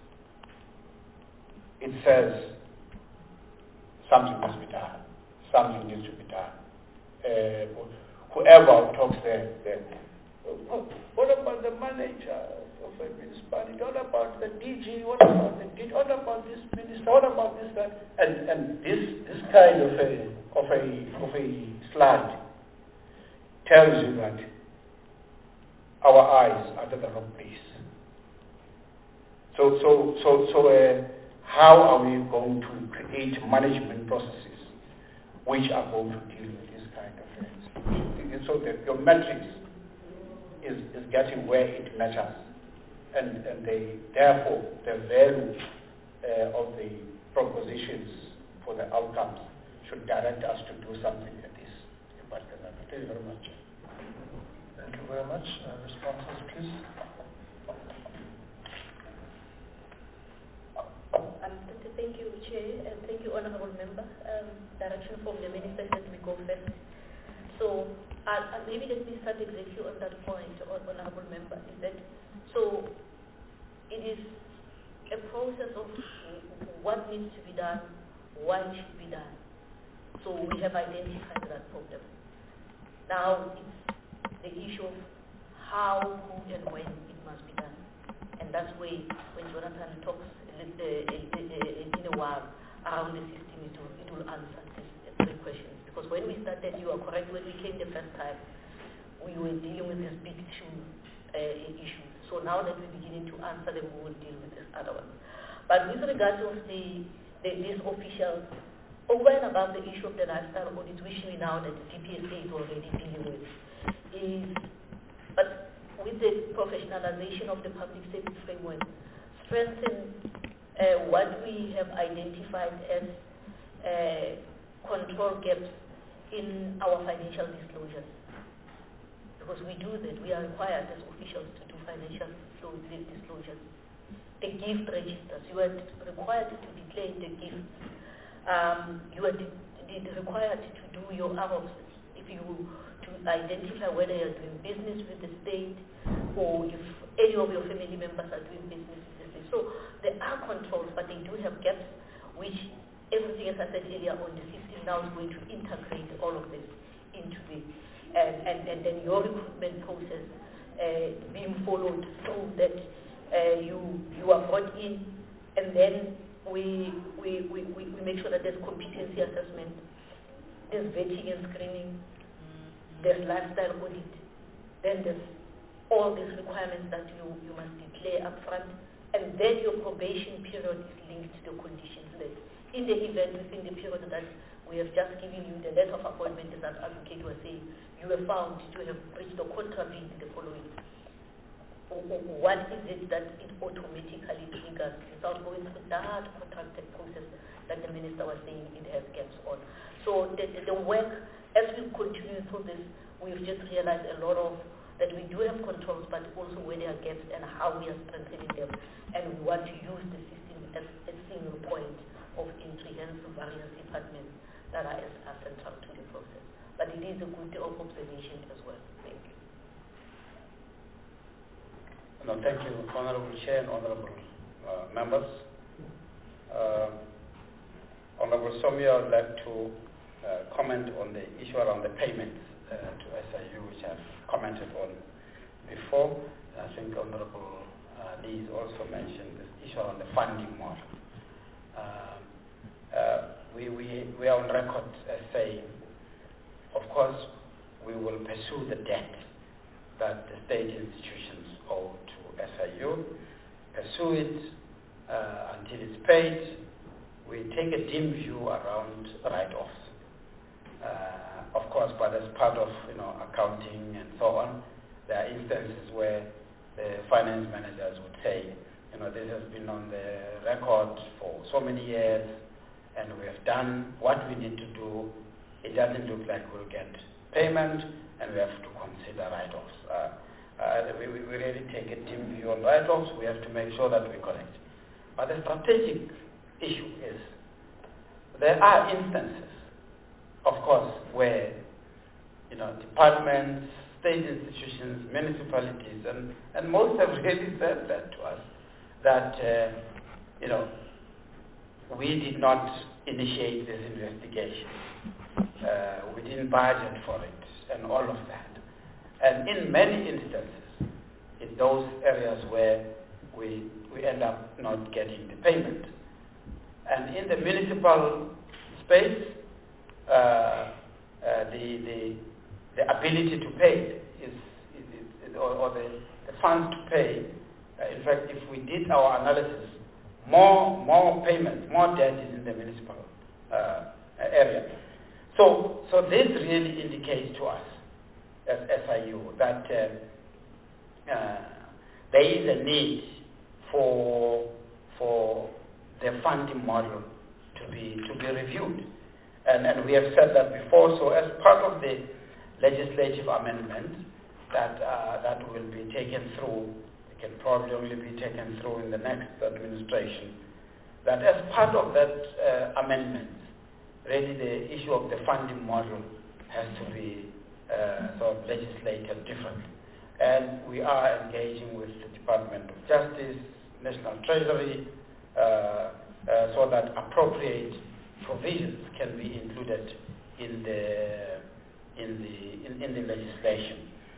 it says something must be done, something needs to be done. Uh, whoever talks there, there, what about the manager of a municipality? What about the D G? What about the D G? What about this minister? What about this that? And and this this kind of a of a of a slide tells you that our eyes are at the wrong place. So so so so uh, how are we going to create management processes which are going to deal with this kind of things? So that your metrics is, is getting where it matters, and and they therefore the value uh, of the propositions for the outcomes should direct us to do something like this. Thank you very much. Thank you very much. Uh, responses, please. Um, thank you, Chair, and thank you, Honourable Member. Um, direction from the Minister that we go first. So uh, uh, maybe let me start exactly on that point, Honourable Member, is that so it is a process of what needs to be done, why it should be done. So we have identified that problem. Now it's the issue of how, who, and when it must be done. And that's where when Jonathan talks uh, in a while around the system, it will, it will answer these three questions. Because when we started, you are correct, when we came the first time, we were dealing with this big two uh, issue. So now that we're beginning to answer them, we will deal with this other one. But with regard to the, the, these officials, over and above the issue of the lifestyle audit, which we now that the D P S A is already dealing with, is, but with the professionalization of the public safety framework, strengthen uh, what we have identified as uh, control gaps in our financial disclosures. Because we do that, we are required as officials to do financial disclosures. The gift registers, you are required to declare the gifts. Um, you are de- de- required to do your A R O Ps if you to identify whether you are doing business with the state or if any of your family members are doing business with the state. So there are controls, but they do have gaps, which everything, as I said earlier on, the system now is going to integrate all of this into it. And, and, and then your recruitment process uh, being followed through, that uh, you you are brought in, and then we we, we, we we make sure that there's competency assessment, there's vetting and screening, there's lifestyle audit, then there's all these requirements that you, you must declare up front, and then your probation period is linked to the conditions list. In the event within the period that we have just given you the letter of appointment, as our advocate was saying, you were found to have breached or contravened the following. What is it that it automatically triggers without going through that contracted process that the minister was saying it has gaps on? So the, the, the work, as we continue through this, we've just realized a lot of that we do have controls, but also where there are gaps and how we are strengthening them. And we want to use the system as a single point of entry, hence various departments that are, as, are central to the process. But it is a good observation as well. Thank you. No, thank you, Honorable Chair and Honorable uh, members. Uh, Honorable Somia, I would like to uh, comment on the issue around the payments uh, to S I U, which I've commented on before. I think Honorable uh, Lees also mentioned this issue around the funding model. Uh, uh, we, we, we are on record as saying, of course, we will pursue the debt that the state institutions owe to S I U, pursue it uh, until it's paid. We take a dim view around write-offs. Uh, of course, but as part of you know accounting and so on, there are instances where the finance managers would say, you know, this has been on the record for so many years, and we have done what we need to do. It doesn't look like we'll get payment, and we have to consider write-offs. Uh, uh, we, we really take a dim view on write-offs. We have to make sure that we collect. But the strategic issue is there are instances, of course, where you know departments, state institutions, municipalities, and, and most have really said that to us, that uh, you know we did not initiate this investigation, uh, we didn't budget for it, and all of that. And in many instances, in those areas where we we end up not getting the payment, and in the municipal space. Uh, uh, the, the the ability to pay is, is, is or, or the, the funds to pay. Uh, in fact, if we did our analysis, more more payments, more debt is in the municipal uh, area. So so this really indicates to us as S I U that uh, uh, there is a need for for the funding model to be to be reviewed. And, and we have said that before, so as part of the legislative amendment that uh, that will be taken through, it can probably only be taken through in the next administration, that as part of that uh, amendment, really the issue of the funding model has to be uh, sort of legislated differently. And we are engaging with the Department of Justice, National Treasury, uh, uh, so that appropriate provisions can be included in the in the in, in the legislation.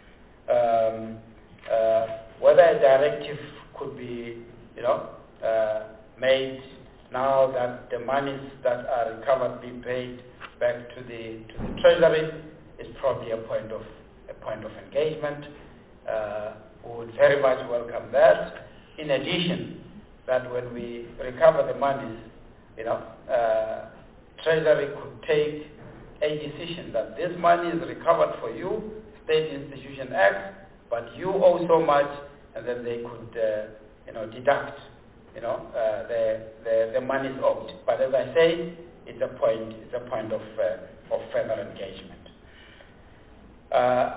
Um, uh, whether a directive could be, you know, uh, made now that the monies that are recovered be paid back to the to the treasury is probably a point of a point of engagement. Uh, we would very much welcome that. In addition, that when we recover the monies, you know, uh, Treasury could take a decision that this money is recovered for you, State Institution X, but you owe so much, and then they could, uh, you know, deduct, you know, uh, the, the the money owed. But as I say, it's a point, it's a point of uh, of further engagement. Uh,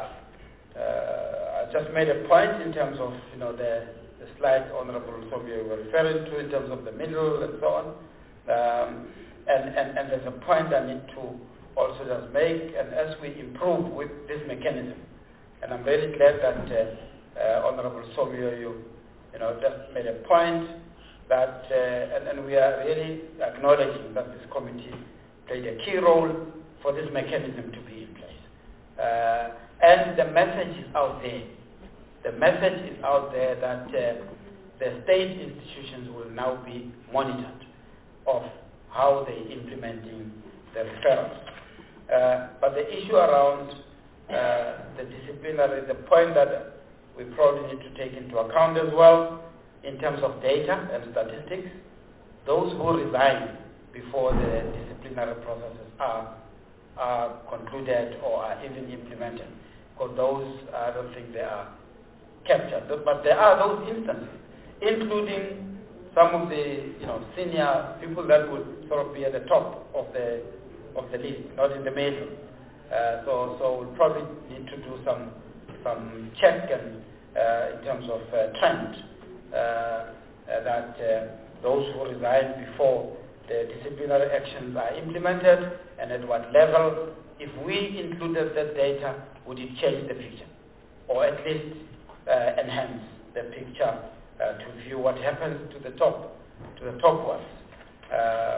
uh, I just made a point in terms of, you know, the the slide Honorable Somia were referring to in terms of the middle and so on. Um, and, and, and there's a point I need to also just make, and as we improve with this mechanism, and I'm very glad that uh, uh, Honorable Somia, you, you know, just made a point that, uh, and, and we are really acknowledging that this committee played a key role for this mechanism to be in place. Uh, and the message is out there the message is out there that uh, the state institutions will now be monitored of how they're implementing the referrals. Uh, but the issue around uh, the disciplinary, the point that we probably need to take into account as well in terms of data and statistics, those who resign before the disciplinary processes are, are concluded or are even implemented, because those, I don't think they are captured. But there are those instances, including some of the you know, senior people that would sort of be at the top of the of the list, not in the middle. Uh, so, so we'll probably need to do some some check and uh, in terms of uh, trend uh, uh, that uh, those who resign before the disciplinary actions are implemented, and at what level. If we included that data, would it change the picture, or at least uh, enhance the picture uh, to view what happens to the top, to the top ones? Uh,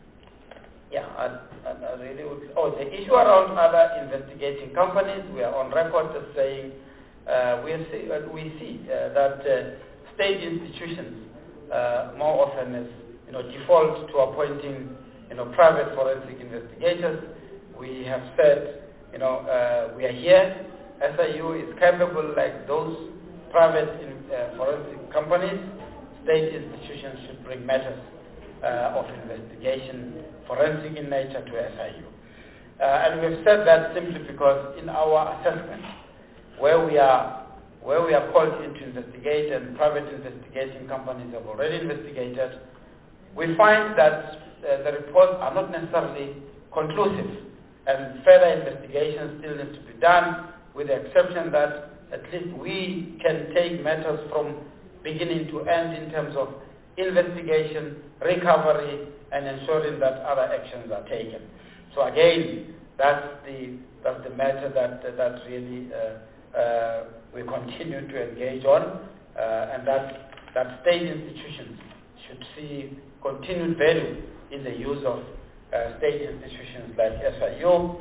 yeah, I, I, I really would. Oh, the issue around other investigating companies, we are on record as saying uh, we see, uh, we see uh, that uh, state institutions uh, more often is, you know, default to appointing, you know, private forensic investigators. We have said, you know, uh, we are here. S I U is capable, like those private in, uh, forensic companies. State institutions should bring matters uh, of investigation, forensic in nature, to S I U. Uh, and we've said that simply because in our assessment, where we are, where we are called in to investigate, and private investigating companies have already investigated, we find that uh, the reports are not necessarily conclusive, and further investigation still needs to be done, with the exception that at least we can take matters from beginning to end in terms of investigation, recovery, and ensuring that other actions are taken. So again, that's the that's the matter that that really uh, uh, we continue to engage on, uh, and that that state institutions should see continued value in the use of uh, state institutions like S I U. Um,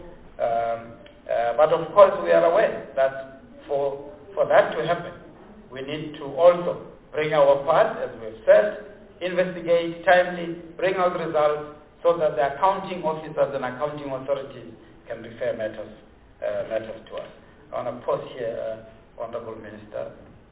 uh, but of course, we are aware that for for that to happen, we need to also bring our part, as we've said, investigate timely, bring out results, so that the accounting officers and accounting authorities can refer matters uh, matters to us. I want to pause here, uh, Honourable Minister.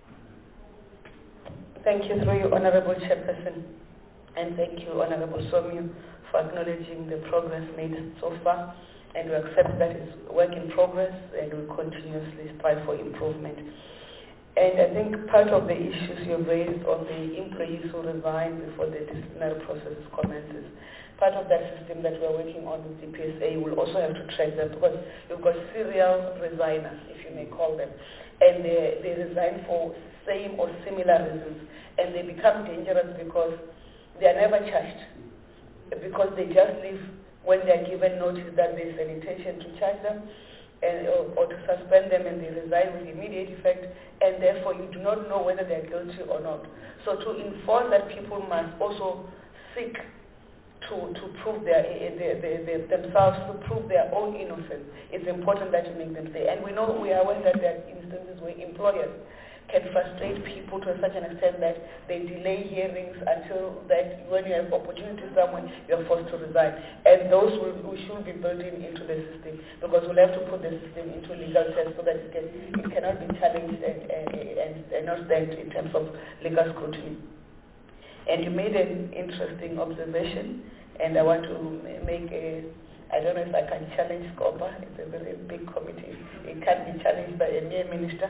Thank you, through you, Honourable Chairperson, and thank you, Honourable Somyu, for acknowledging the progress made so far, and we accept that it's work in progress, and we continuously strive for improvement. And I think part of the issues you've raised on the employees who resign before the disciplinary process commences, part of that system that we're working on with the P S A will also have to track them, because you've got serial resigners, if you may call them, and they, they resign for same or similar reasons, and they become dangerous because they are never charged, because they just leave when they are given notice that there's an intention to charge them and, or, or to suspend them, and they resign with immediate effect, and therefore you do not know whether they are guilty or not. So to enforce that, people must also seek to, to prove their, their, their, their, themselves, to prove their own innocence. It's important that you make them say. And we know, we are aware that there are instances where employers can frustrate people to such an extent that they delay hearings until that when you have opportunity somewhere, you are forced to resign. And those will, we should be built in into the system, because we'll have to put the system into legal tests so that it, can, it cannot be challenged and, and, and, and not stand in terms of legal scrutiny. And you made an interesting observation, and I want to make a, I don't know if I can challenge SCOPA. It's a very big committee. It can't be challenged by a mere minister.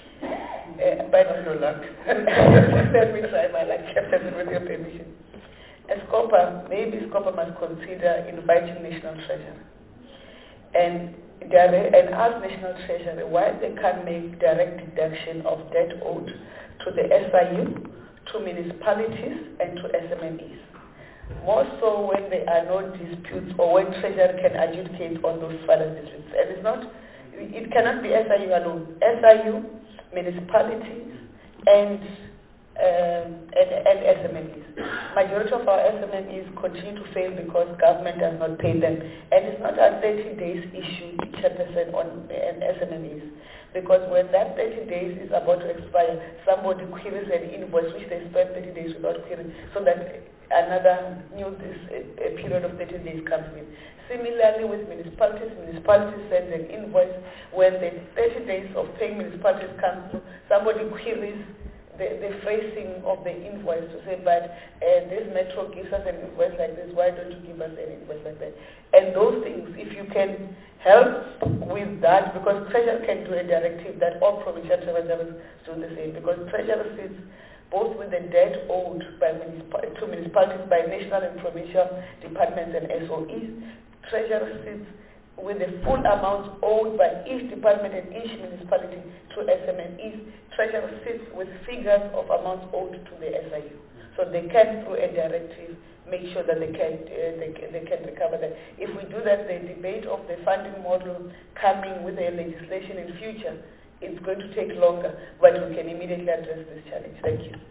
Uh, but no luck. Let me try my luck, Captain, with your permission. As SCOPA, maybe SCOPA must consider inviting National Treasury and, and ask National Treasury why they can't make direct deduction of debt owed to the S I U, to municipalities, and to S M E Es. More so when there are no disputes, or when Treasury can adjudicate on those finance disputes. And it's not, it cannot be S I U alone. S I U, municipalities, and um, and, and S M Es. Majority of our S M Es continue to fail because government does not pay them. And it's not a thirty days issue, Chairperson, on an S M Es. Because when that thirty days is about to expire, somebody queries an invoice which they spent thirty days without querying, so that another new this, a, a period of thirty days comes in. Similarly with municipalities, municipalities send an invoice. When the thirty days of paying municipalities comes through, somebody queries the, the phrasing of the invoice to say, but uh, this metro gives us an invoice like this, why don't you give us an invoice like that? And those things, if you can help with that, because Treasury can do a directive that all provincial treasurers do the same, because Treasury sits both with the debt owed by municipal, to municipalities by national and provincial departments and S O Es. Treasury sits with the full amount owed by each department and each municipality through S M Es. Treasury sits with figures of amounts owed to the S I U. So they can, through a directive, make sure that they can uh, they, they can recover that. If we do that, the debate of the funding model coming with a legislation in future, it's going to take longer, but we can immediately address this challenge. Thank you.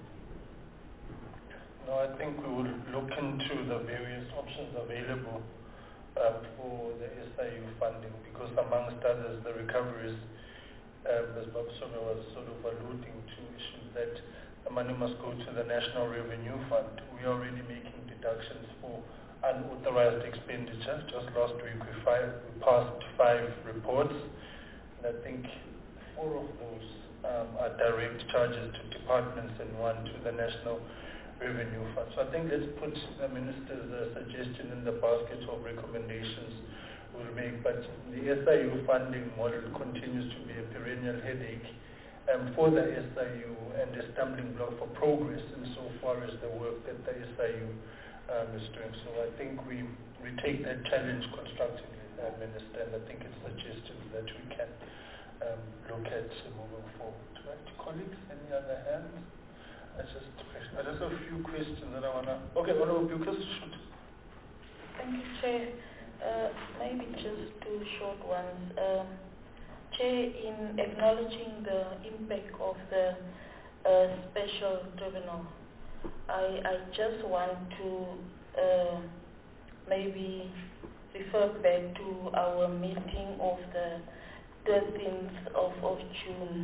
No, I think we will look into the various options available uh, for the S I U funding, because amongst others, the recoveries, um, as Bob Sobe was sort of alluding to, issues that the money must go to the National Revenue Fund. We are already making deductions for unauthorized expenditure. Just last week we, five, we passed five reports, and I think four of those um, are direct charges to departments and one to the National Revenue Fund. So I think let's put the Minister's uh, suggestion in the basket of recommendations we'll make, but the S I U funding model continues to be a perennial headache um, for the S I U and a stumbling block for progress insofar as the work that the S I U um, is doing. So I think we, we take that challenge constructively, uh, Minister, and I think it's suggestions that we can um, look at moving forward. Right, colleagues, any other hands? I just, I just have a few questions that I want to... Okay, Honorable Bucas, shoot. Thank you, Chair. Uh, maybe just two short ones. Um, Chair, in acknowledging the impact of the uh, special tribunal, I, I just want to uh, maybe refer back to our meeting of the thirteenth of, of June.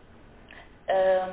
Um,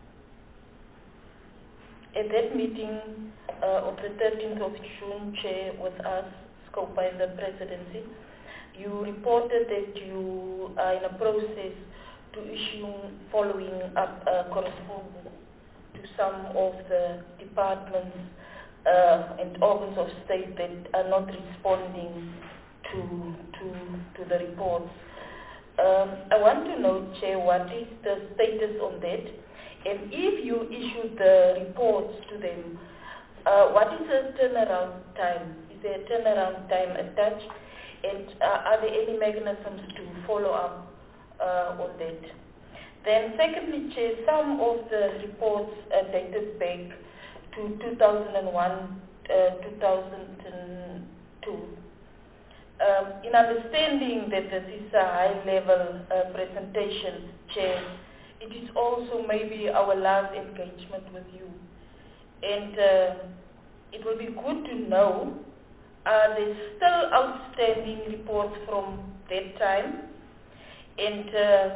at that meeting uh, of the thirteenth of June, Chair, with us, scoped by the Presidency, you reported that you are in a process to issue following up uh, correspondence to some of the departments uh, and organs of state that are not responding to, to, to the reports. Um, I want to know, Chair, what is the status on that? And if you issue the reports to them, uh, what is the turnaround time? Is there a turnaround time attached? And uh, are there any mechanisms to follow up uh, on that? Then secondly, Chair, some of the reports are dated back to two thousand one, uh, two thousand two. Um, in understanding that this is a high-level uh, presentation, Chair, it is also maybe our last engagement with you. And uh, it will be good to know, are there still outstanding reports from that time? And uh,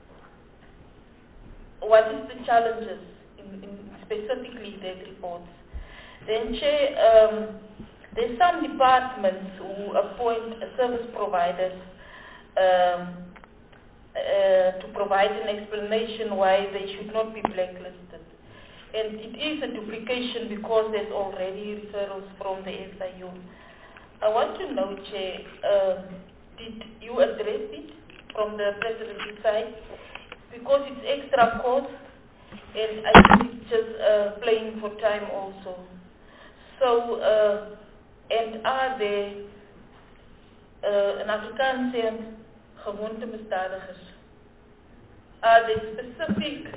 what is the challenges in, in specifically that reports? Then, Chair, um, there's some departments who appoint service providers um, uh, to provide an explanation why they should not be blacklisted. And it is a duplication because there's already referrals from the S I U. I want to know, Chair, uh, did you address it from the Presidency side? Because it's extra cost, and I think it's just uh, playing for time also. So, uh, and are there, uh, in Afrikaans saying, gewoonte misdadigers? Are there specific,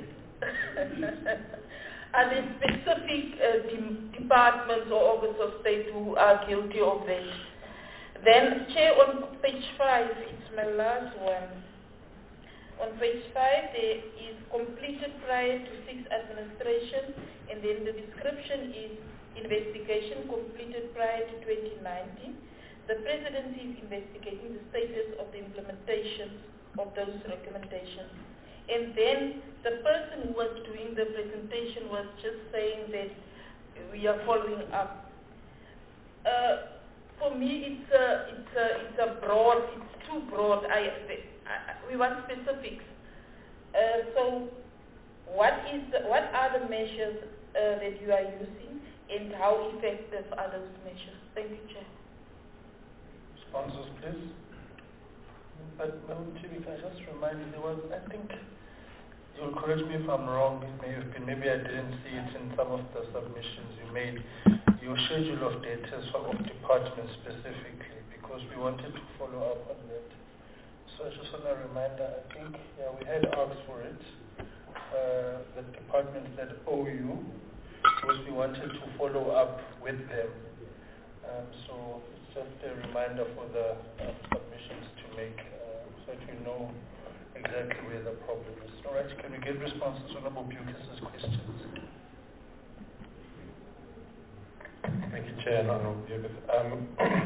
are there specific uh, de departments or organs of state who are guilty of this? Then, Chair, on page five, it's my last one. On page five, there is completed prior to six administration, and then the description is investigation completed prior to twenty nineteen. The presidency is investigating the status of the implementation of those recommendations. And then the person who was doing the presentation was just saying that we are following up. Uh, for me, it's a, it's a, it's a broad, it's too broad. I, I, we want specifics. Uh, so what is the, what are the measures uh, that you are using, and how effective are those measures? Thank you, Chair. Sponsors, please. But Madam Chief, if I just remind you, there was, I think, you'll correct me if I'm wrong, it may have been, maybe I didn't see it in some of the submissions you made, your schedule of data of departments specifically, because we wanted to follow up on that. So I just want to remind that I think, yeah, we had asked for it, uh, the departments that owe you, because we wanted to follow up with them. Um, so it's just a reminder for the uh, submissions to make, uh, so that we know exactly where the problem is. All right, can we get responses to Honorable Bukis' questions? Thank you, Chair and Honorable Bukis. Um,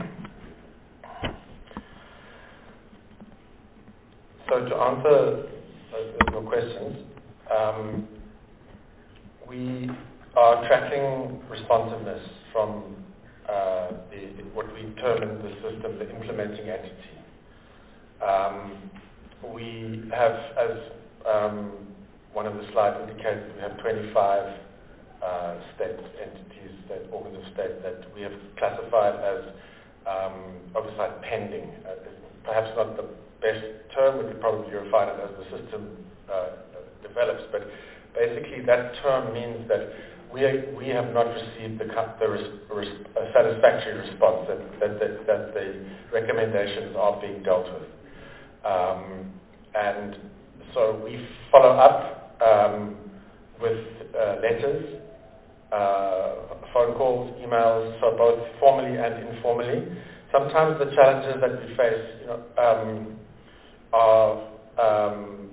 so to answer uh, your questions, um, we are tracking responsiveness from uh, the, what we term in the system the implementing entity. Um, we have, as um, one of the slides indicated, we have twenty-five uh, state entities, that organs of state that we have classified as um, oversight pending. Uh, perhaps not the best term, we could probably refine it as the system uh, develops, but basically that term means that we, we have not received the, the res, res, a satisfactory response, that, that, that, that the recommendations are being dealt with. Um, and so we follow up um, with uh, letters, uh, phone calls, emails, so both formally and informally. Sometimes the challenges that we face, you know, um, are um,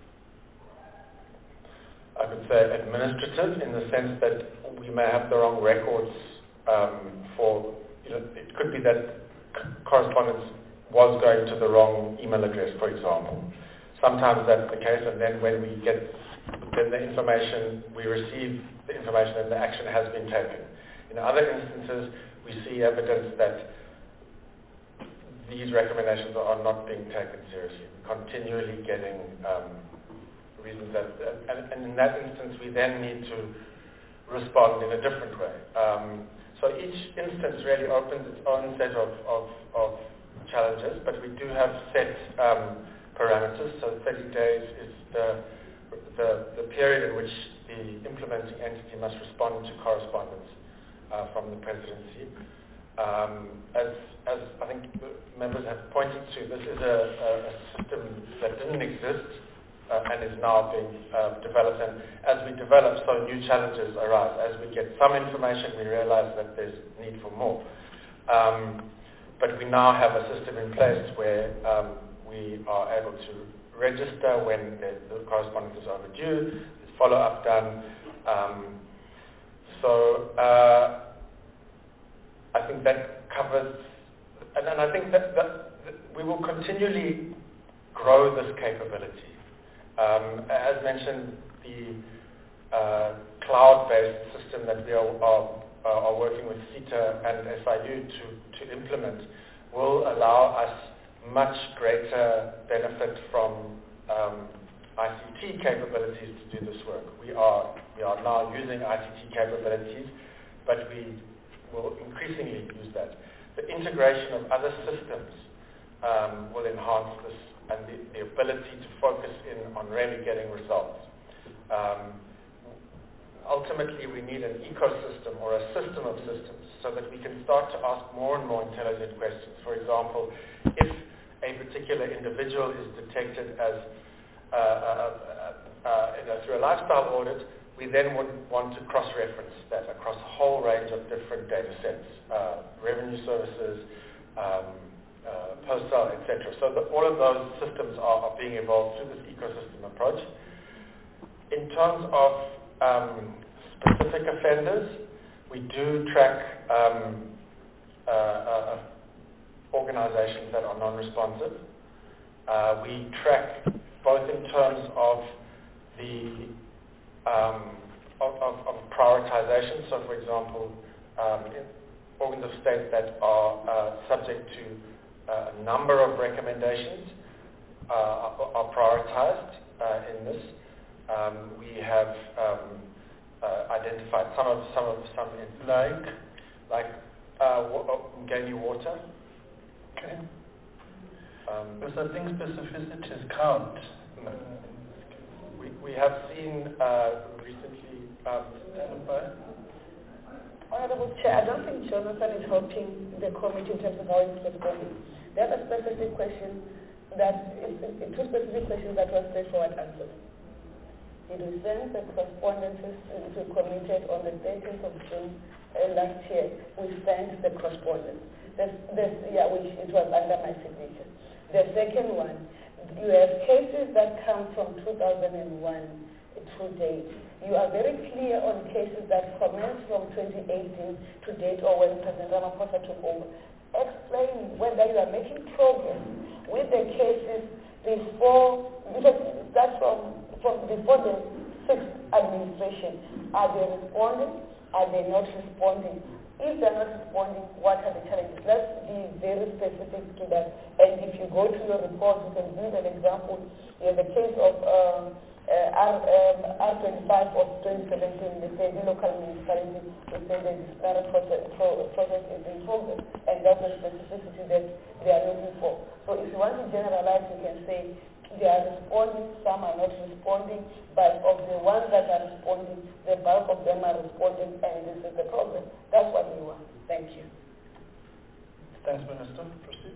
I would say administrative, in the sense that we may have the wrong records um, for, you know, it could be that correspondence was going to the wrong email address, for example. Sometimes that's the case, and then when we get then the information, we receive the information and the action has been taken. In other instances, we see evidence that these recommendations are not being taken seriously, continually getting um, reasons that, uh, and, and in that instance, we then need to respond in a different way. Um, so each instance really opens its own set of, of, of challenges, but we do have set um, parameters. So thirty days is the, the, the period in which the implementing entity must respond to correspondence uh, from the presidency. Um, as, as I think members have pointed to, this is a, a, a system that didn't exist uh, and is now being uh, developed. And as we develop, so new challenges arise. As we get some information, we realize that there's need for more. Um, but we now have a system in place where um, we are able to register when the, the correspondence is overdue, there's follow-up done. Um, so uh, I think that covers, and, and I think that, that, that we will continually grow this capability. Um, as mentioned, the uh, cloud-based system that we are, are, are working with CETA and S I U to, to implement will allow us much greater benefit from um, I C T capabilities to do this work. We are, we are now using I C T capabilities, but we will increasingly use that. The integration of other systems um, will enhance this and the, the ability to focus in on really getting results. Um, ultimately, we need an ecosystem or a system of systems so that we can start to ask more and more intelligent questions. For example, if a particular individual is detected as uh, uh, uh, you know, through a lifestyle audit, we then would want to cross-reference that across a whole range of different data sets, uh, revenue services, um, uh, postal, et cetera. So the, all of those systems are, are being evolved through this ecosystem approach. In terms of um, specific offenders, we do track um, uh, uh, organizations that are non-responsive. Uh, we track both in terms of the um, of, of, of prioritization. So, for example, um, in organs of state that are uh, subject to uh, a number of recommendations uh, are, are prioritized uh, in this. Um, we have um, uh, identified some of some of some in, like like uh, Ngeni water. Okay. Um, Because I think specificities count. no. We we have seen uh, recently. Um, Honorable Chair, I don't think Jonathan is helping the committee in terms of how it's responding. There are specific questions that, is, two specific questions that were straightforward answers. It was sent the correspondences to committed on the thirteenth of June uh, last year. We sent the correspondence. This, this, yeah, which it was under my signature. The second one, you have cases that come from two thousand one to date. You are very clear on cases that commence from twenty eighteen to date or when President Ramaphosa took over. Explain whether you are making progress with the cases before, because that's from, from before the sixth administration. Are they responding? Are they not responding? If they're not responding, what are the challenges? Let's be very specific to that. And if you go to your report, you can give an example. You have the case of um, uh, R, um, R twenty-five of twenty seventeen, they say the local municipality, they say the disciplinary process, pro, process is in progress, and that's the specificity that they are looking for. So if you want to generalize, you can say they are responding, some are not responding, but of the ones that are responding, the bulk of them are responding, and this is the problem. That's what we want. Thank you. Thanks, Minister. Proceed.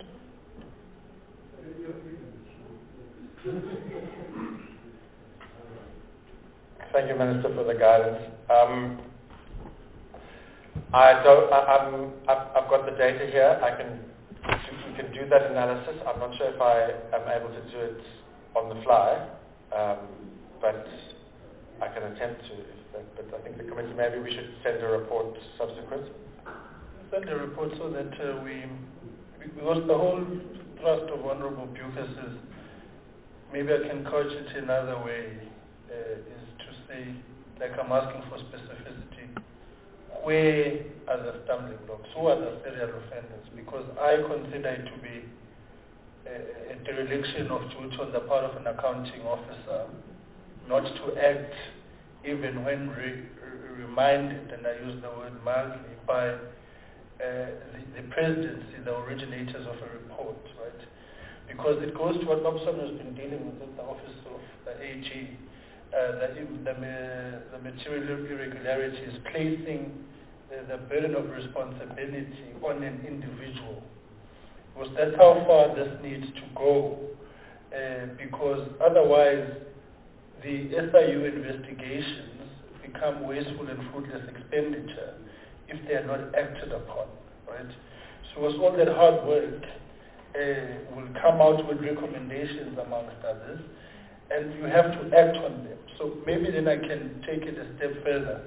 Thank you, Minister, for the guidance. Um, I don't. I, I'm. I've, I've got the data here. I can. We can do that analysis. I'm not sure if I am able to do it on the fly, um, but I can attempt to. If that, but I think the committee, maybe we should send a report subsequent. Send a report so that uh, we, because the whole thrust of Honorable Bucas is, maybe I can couch it another way, uh, is to say, like I'm asking for specificity, where are the stumbling blocks? Who are the serial offenders? Because I consider it to be a, a dereliction of duty on the part of an accounting officer not to act even when re- re- reminded, and I use the word mildly, by uh, the, the presidency, the originators of a report, right? Because it goes to what Lobson has been dealing with at the office of the A G, uh, the, the, the material irregularities, placing the, the burden of responsibility on an individual. Because that's how far this needs to go, uh, because otherwise the S I U investigations become wasteful and fruitless expenditure if they are not acted upon, right? So it's all that hard work uh, will come out with recommendations amongst others, and you have to act on them. So maybe then I can take it a step further.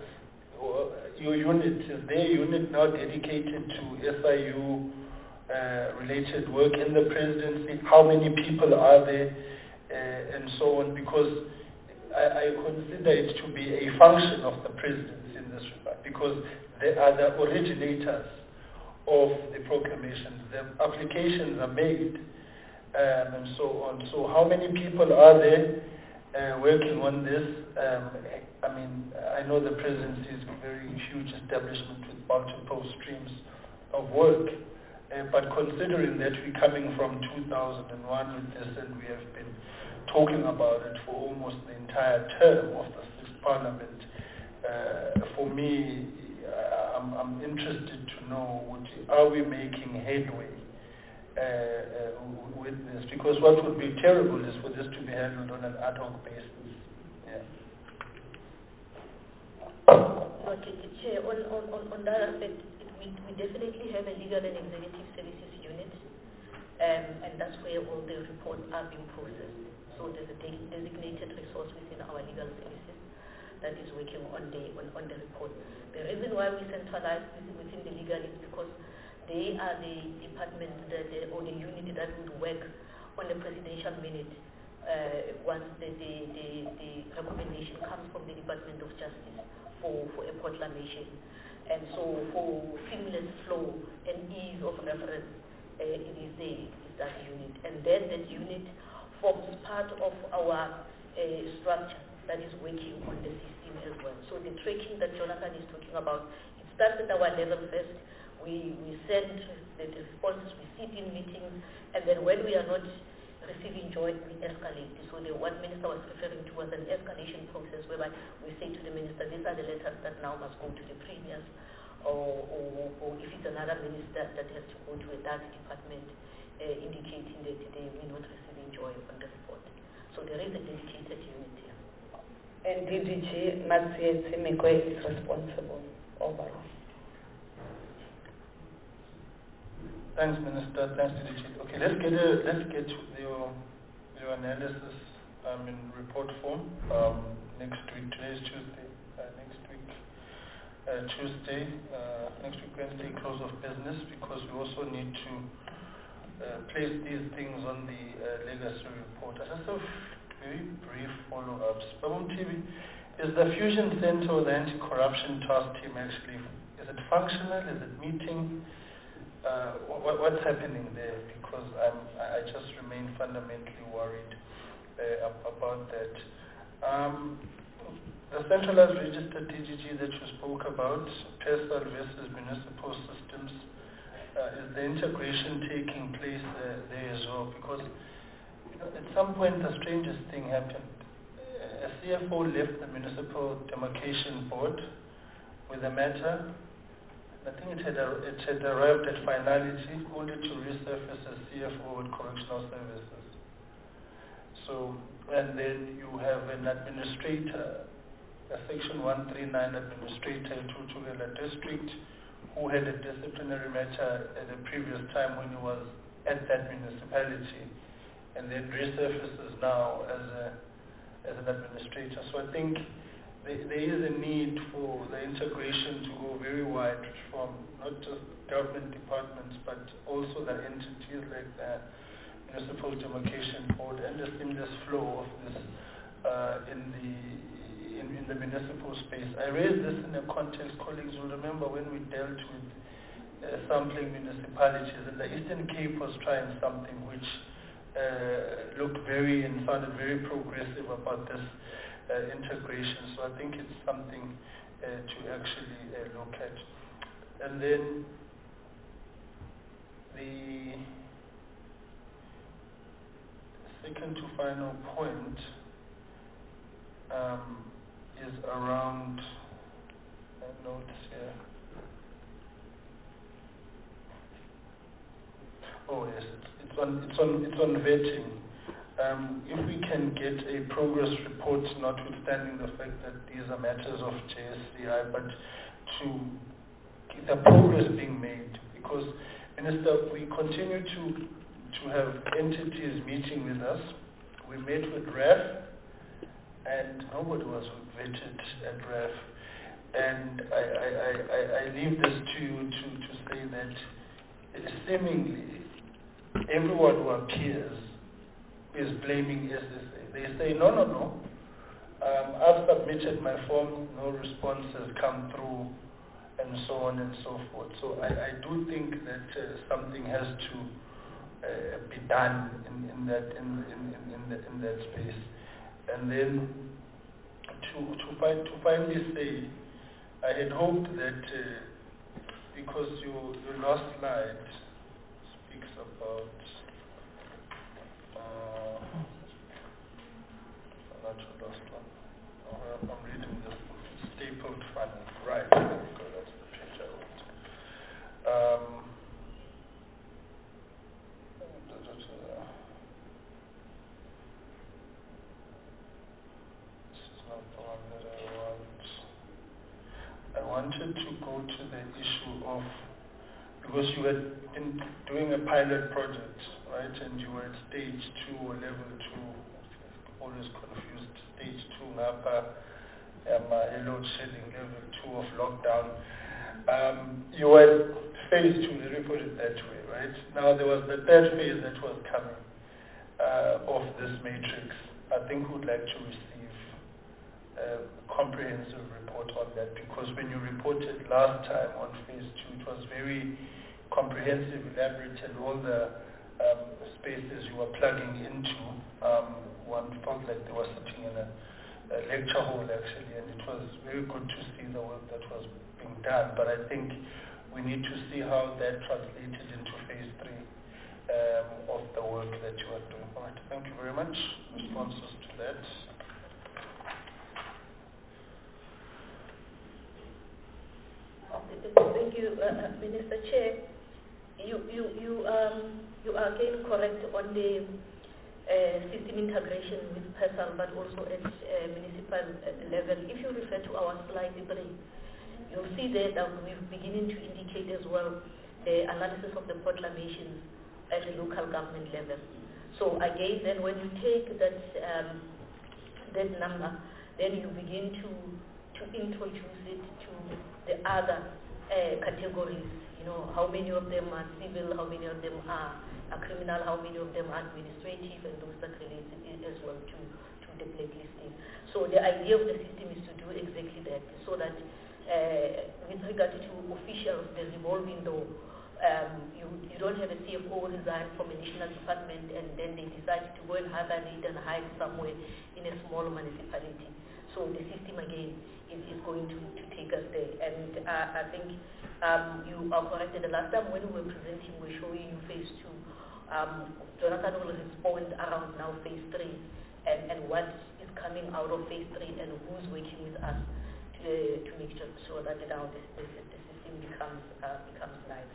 Your unit, is there a unit now dedicated to S I U uh, related work in the presidency? How many people are there? Uh, and so on, because I, I consider it to be a function of the presidency in this regard, because they are the originators of the proclamations. The applications are made, um, and so on. So how many people are there uh, working on this? Um, I mean, I know the presidency is a very huge establishment with multiple streams of work, uh, but considering that we're coming from two thousand one with this, and we have been talking about it for almost the entire term of the sixth parliament, uh, for me, I'm, I'm interested to know, are we making headway uh, uh, with this? Because what would be terrible is for this to be handled on an ad hoc basis. Yeah. Okay, Chair, on, on, on that aspect, we, we definitely have a legal and executive services unit um, and that's where all the reports are being processed. So there's a de- designated resource within our legal services that is working on the on, on the report. The reason why we centralize this within the legal is because they are the department that the, or the unit that would work on the presidential minute uh, once the, the, the, the recommendation comes from the Department of Justice for, for a proclamation. And so for seamless flow and ease of reference, uh, it is the, is that unit. And then that unit forms part of our uh, structure that is working on the system as well. So the tracking that Jonathan is talking about, it starts at our level first. We, we send the, the responses, we sit in meetings, and then when we are not receiving joy, we escalate. So the what Minister was referring to was an escalation process whereby we say to the Minister, these are the letters that now must go to the premiers, or, or, or if it's another minister that has to go to a dark department, uh, indicating that they will not receiving joy on the report. So there is a dedicated unit here. And D D G, Matsietsi Mekwe, is responsible overall. Thanks, Minister. Thanks, D D G. Okay, let's get a, let's get to your your analysis um, in report form um, next week. Today is Tuesday. Uh, next week, uh, Tuesday. Uh, next week, Wednesday, close of business, because we also need to uh, place these things on the uh, legacy report. I just have very brief follow-ups. Babum T V, is the Fusion Center or the Anti-Corruption Task Team actually, is it functional? Is it meeting? Uh, what, what's happening there? Because I'm, I just remain fundamentally worried uh, about that. Um, the centralized register T G G that you spoke about, PESAL versus municipal systems, uh, is the integration taking place uh, there as well? Because you know, at some point the strangest thing happened. A C F O left the Municipal Demarcation Board with a matter. I think it had, a, it had arrived at finality only to resurface as C F O with Correctional Services. So, and then you have an administrator, a Section one thirty-nine administrator in Tutukela District, who had a disciplinary matter at the previous time when he was at that municipality, and then resurfaces now as a as an administrator. So I think there is a need for the integration to go very wide from not just government departments, but also the entities like the Municipal Demarcation Board, and the seamless flow of this uh, in the in, in the municipal space. I raised this in a context, colleagues will remember, when we dealt with uh, sampling municipalities, and the Eastern Cape was trying something which uh, looked very and sounded very progressive about this Uh, integration. So I think it's something uh, to actually uh, look at. And then the second to final point um, is around uh, notes here. Oh yes, it's, it's on it's on it's on vetting. Um, if we can get a progress report, notwithstanding the fact that these are matters of J S C I, but to get the progress being made, because Minister, we continue to to have entities meeting with us. We met with R A F, and nobody was vetted at R A F. And I, I, I, I leave this to you to, to say that seemingly everyone who appears is blaming S S A. They say, no, no, no. Um, I've submitted my form, no response has come through, and so on and so forth. So I, I do think that uh, something has to uh, be done in, in that in, in, in, in, the, in that space. And then to to, find, to finally say, I had hoped that uh, because your your last slide speaks about. Uh, not your last one. Oh, I'm reading the stapled fund. Right. There we go. That's the page I want. Um, da, da, da. This is not the one that I want. I wanted to go to the issue of, because you had been doing a pilot project, right? right? And you were at stage two or level two, always confused, stage two, Napa, um, uh, load shedding, level two of lockdown. Um, you were at phase two, they put it that way, right? Now there was the third phase that was coming uh, of this matrix. I think we'd like to receive a comprehensive report on that, because when you reported last time on phase two, it was very comprehensive, elaborate, and all the um, spaces you were plugging into, um, one felt like they were sitting in a, a lecture hall actually, and it was very good to see the work that was being done. But I think we need to see how that translated into phase three um, of the work that you are doing. All right, thank you very much. Responses to that. Thank you, uh, Minister Chair. You, you, you, um, you are again correct on the uh, system integration with PERSAL, but also at uh, municipal uh, level. If you refer to our slide three, you'll see there that we're beginning to indicate as well the analysis of the proclamations at the local government level. So again, then when you take that um, that number, then you begin to to introduce it to the other uh, categories. You know, how many of them are civil, how many of them are, are criminal, how many of them are administrative, and those that relate as well to, to the blacklisting. So the idea of the system is to do exactly that, so that uh, with regard to officials, the revolving door, um, you, you don't have a C F O resign from a national department and then they decide to go and hibernate and hide somewhere in a small municipality. So the system again is, is going to, to take us there. And uh, I think um, you are correct. The last time when we were presenting, we were showing you phase two. Um, Jonathan will respond around now phase three and, and what is coming out of phase three and who's working with us to, to make sure that now the, the, the system becomes uh, becomes live.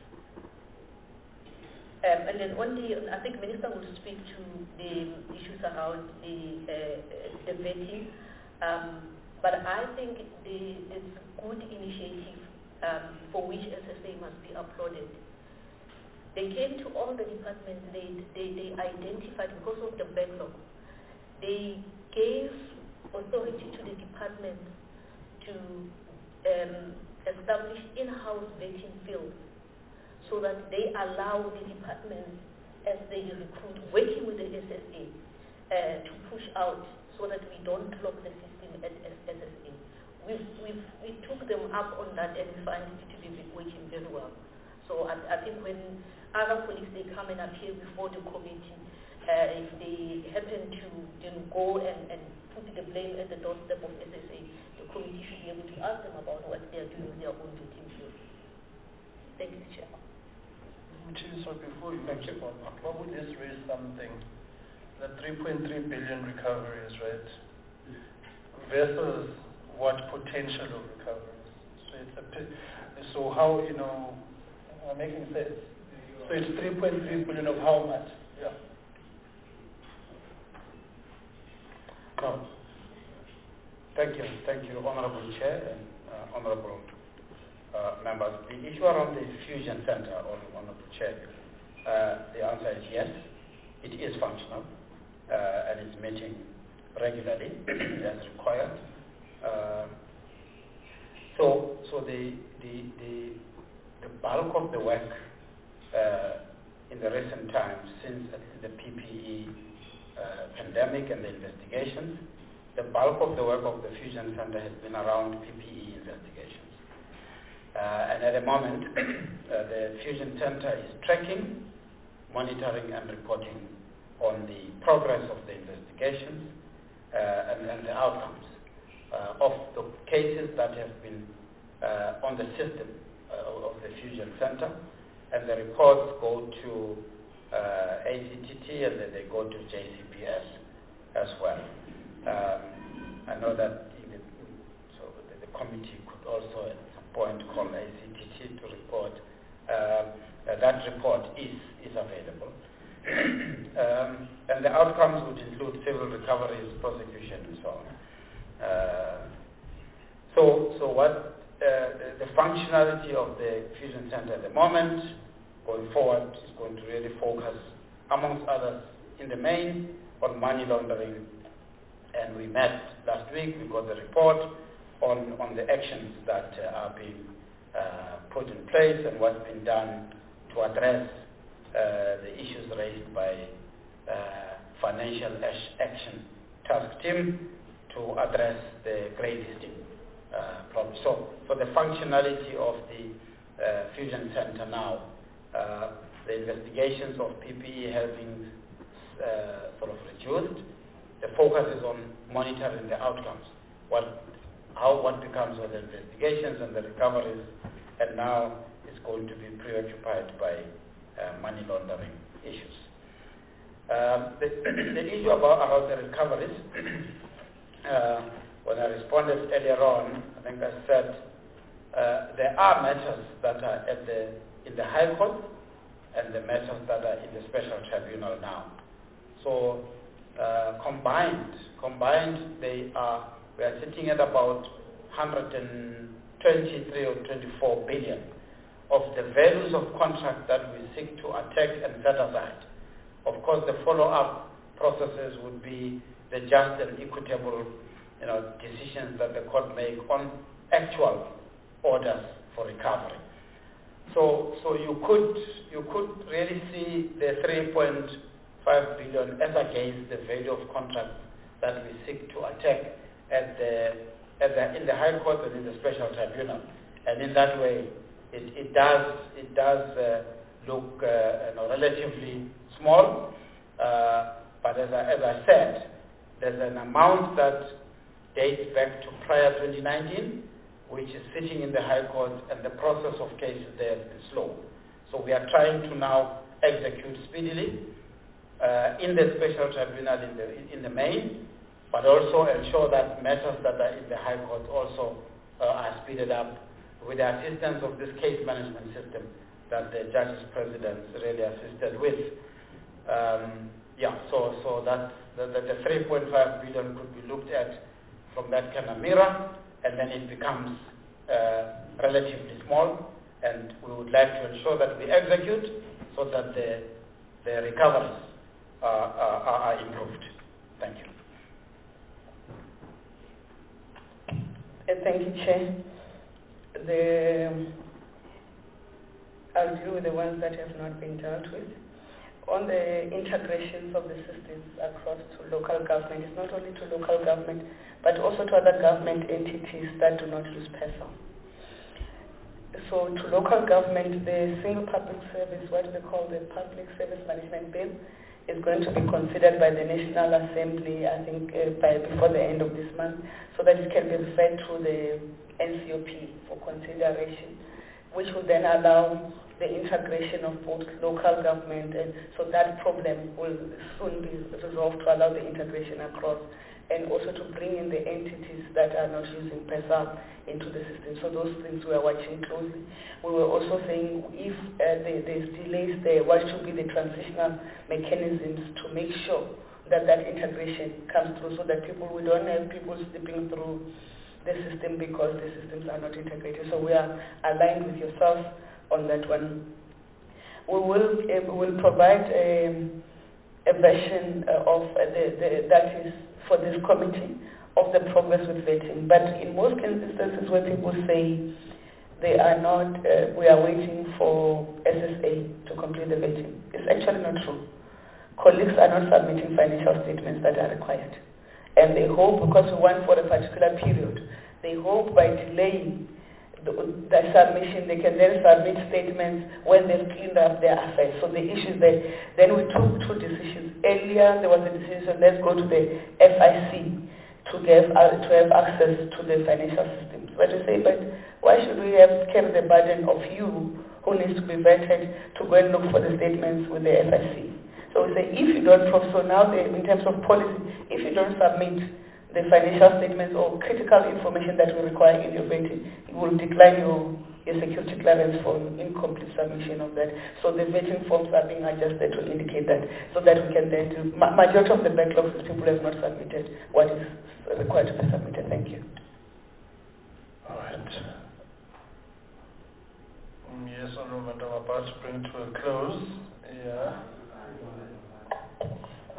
Um, and then on the, I think Minister will speak to the issues around the uh, the vetting. Um, but I think the, it's a good initiative um, for which S S A must be applauded. They came to all the departments, they, they, they identified, because of the backlog, they gave authority to the departments to um, establish in-house vetting fields so that they allow the departments, as they recruit, working with the S S A, uh, to push out so that we don't clog the system at S S A. We've, we've, we took them up on that and we find it to be working very well. So I, I think when other colleagues, they come and appear before the committee, uh, if they happen to you know, go and, and put the blame at the doorstep of S S A, the committee should be able to ask them about what they are doing with their own vetting field. Thank you, Chair. So before you touch upon, what would this raise something? The three point three billion recoveries, right? Versus what potential of recoveries? So it's a so how you know, am I making sense? So it's three point three billion of how much? Yeah. No. Thank you, thank you, Honourable Chair and uh, Honourable uh, members. The issue around the fusion centre, Honourable Chair, uh, the answer is yes. It is functional uh, and it's meeting regularly as required. Uh, so, so the the the the bulk of the work uh, in the recent times, since the P P E uh, pandemic and the investigations, the bulk of the work of the Fusion Center has been around P P E investigations. Uh, and at the moment, uh, the Fusion Center is tracking, monitoring and reporting on the progress of the investigations uh, and, and the outcomes uh, of the cases that have been uh, on the system uh, of the Fusion Center. And the reports go to uh, A C T T and then they go to J C P S as well. Um, I know that in the, so the, the committee could also at some point call A C T T to report. Uh, uh, that report is, is available. um, and the outcomes would include civil recoveries, prosecution, and so on. Uh, so, so what uh, the, the functionality of the Fusion Center at the moment, going forward, is going to really focus amongst others, in the main on money laundering. And we met last week, we got the report on, on the actions that uh, are being uh, put in place and what's been done to address uh, the issues raised by uh, Financial Action Task Team to address the grey listing uh, problem. So, for the functionality of the uh, Fusion Center now, uh, the investigations of P P E have been uh, sort of reduced. The focus is on monitoring the outcomes, what, how, what becomes of the investigations and the recoveries, and now it's going to be preoccupied by uh, money laundering issues. Um, the, the issue about, about the recoveries, uh, when I responded earlier on, I think I said uh, there are matters that are at the, in the High Court and the matters that are in the Special Tribunal now. So uh, combined, combined they are, we are sitting at about one hundred twenty-three or twenty-four billion of the values of contracts that we seek to attack and set aside. Of course, the follow-up processes would be the just and equitable, you know, decisions that the court make on actual orders for recovery. So, so you could you could really see the three point five billion as against the value of contracts that we seek to attack at the, at the in the High Court and in the Special Tribunal, and in that way, it, it does it does uh, look uh, you know, relatively small. Uh, but as I, as I said, there's an amount that dates back to prior twenty nineteen, which is sitting in the High Court, and the process of cases there has been slow. So we are trying to now execute speedily uh, in the Special Tribunal in the, in the main, but also ensure that matters that are in the High Court also uh, are speeded up with the assistance of this case management system that the judges' presidents really assisted with. Um, yeah, so so that the, the three point five billion could be looked at from that kind of mirror, and then it becomes uh, relatively small, and we would like to ensure that we execute so that the, the recoveries uh, are, are improved. Thank you. Uh, thank you, Chair. The, um, I'll deal with the ones that have not been dealt with. On the integrations of the systems across to local government, it's not only to local government, but also to other government entities that do not use PESA. So to local government, the single public service, what they call the Public Service Management Bill, is going to be considered by the National Assembly, I think, uh, by before the end of this month, so that it can be referred to the N C O P for consideration, which will then allow the integration of both local government, and so that problem will soon be resolved to allow the integration across, and also to bring in the entities that are not using PESA into the system. So those things we are watching closely. We were also saying if uh, there, there's delays there, what should be the transitional mechanisms to make sure that that integration comes through, so that people, we don't have people slipping through the system because the systems are not integrated. So we are aligned with yourself on that one. We will uh, will provide a, a version uh, of uh, the, the, that is for this committee of the progress with vetting. But in most instances where people say they are not, uh, we are waiting for S S A to complete the vetting, it's actually not true. Colleagues are not submitting financial statements that are required. And they hope, because we want for a particular period, they hope by delaying the, the submission, they can then submit statements when they've cleaned up their affairs. So the issue is that then we took two decisions. Earlier there was a decision, let's go to the F I C to give uh, to have access to the financial systems. But we say, but why should we have carry the burden of you who needs to be vetted to go and look for the statements with the F I C? So we say, if you don't, so now the, in terms of policy, if you don't submit the financial statements or critical information that we require in your vetting, it will decline your, your security clearance for incomplete submission of that. So the vetting forms are being adjusted to indicate that, so that we can then do, ma- majority of the backlogs is people have not submitted what is required to be submitted. Thank you. All right. Um, yes, Honourable, I'm about to bring to a close. Yeah.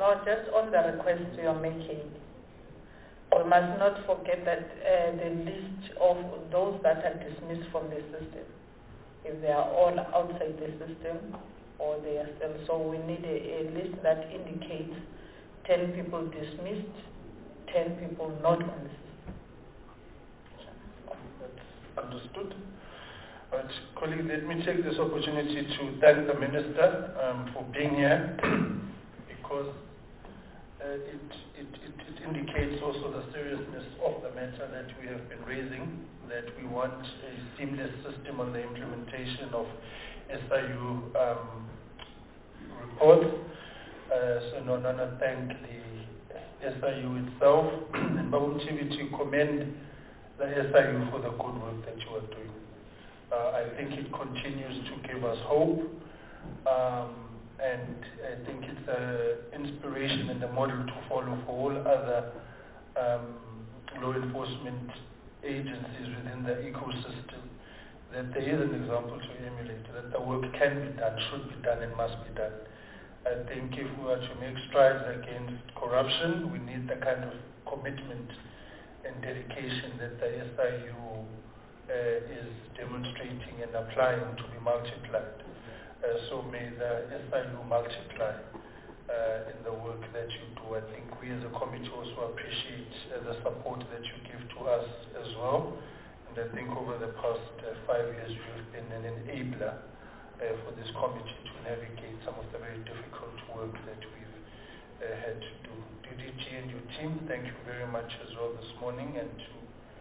No, just on the request you are making, we must not forget that uh, the list of those that are dismissed from the system, if they are all outside the system or they are still, so we need a, a list that indicates ten people dismissed, ten people not on the system. That's understood. But colleagues, let me take this opportunity to thank the Minister um, for being here because uh, it, it, it, it indicates also the seriousness of the matter that we have been raising, that we want a seamless system on the implementation of S I U um, reports. Uh, so no, no, no, thank the S I U itself and Babu T V to commend the S I U for the good work that you are doing. Uh, I think it continues to give us hope, um, and I think it's an inspiration and a model to follow for all other um, law enforcement agencies within the ecosystem, that there is an example to emulate, that the work can be done, should be done, and must be done. I think if we are to make strides against corruption, we need the kind of commitment and dedication that the S I U uh, is demonstrating and applying to be multiplied. Uh, so may the S I U multiply uh, in the work that you do. I think we as a committee also appreciate uh, the support that you give to us as well. And I think over the past uh, five years you have been an enabler uh, for this committee to navigate some of the very difficult work that we've uh, had to do. D D G and your team, thank you very much as well this morning, and to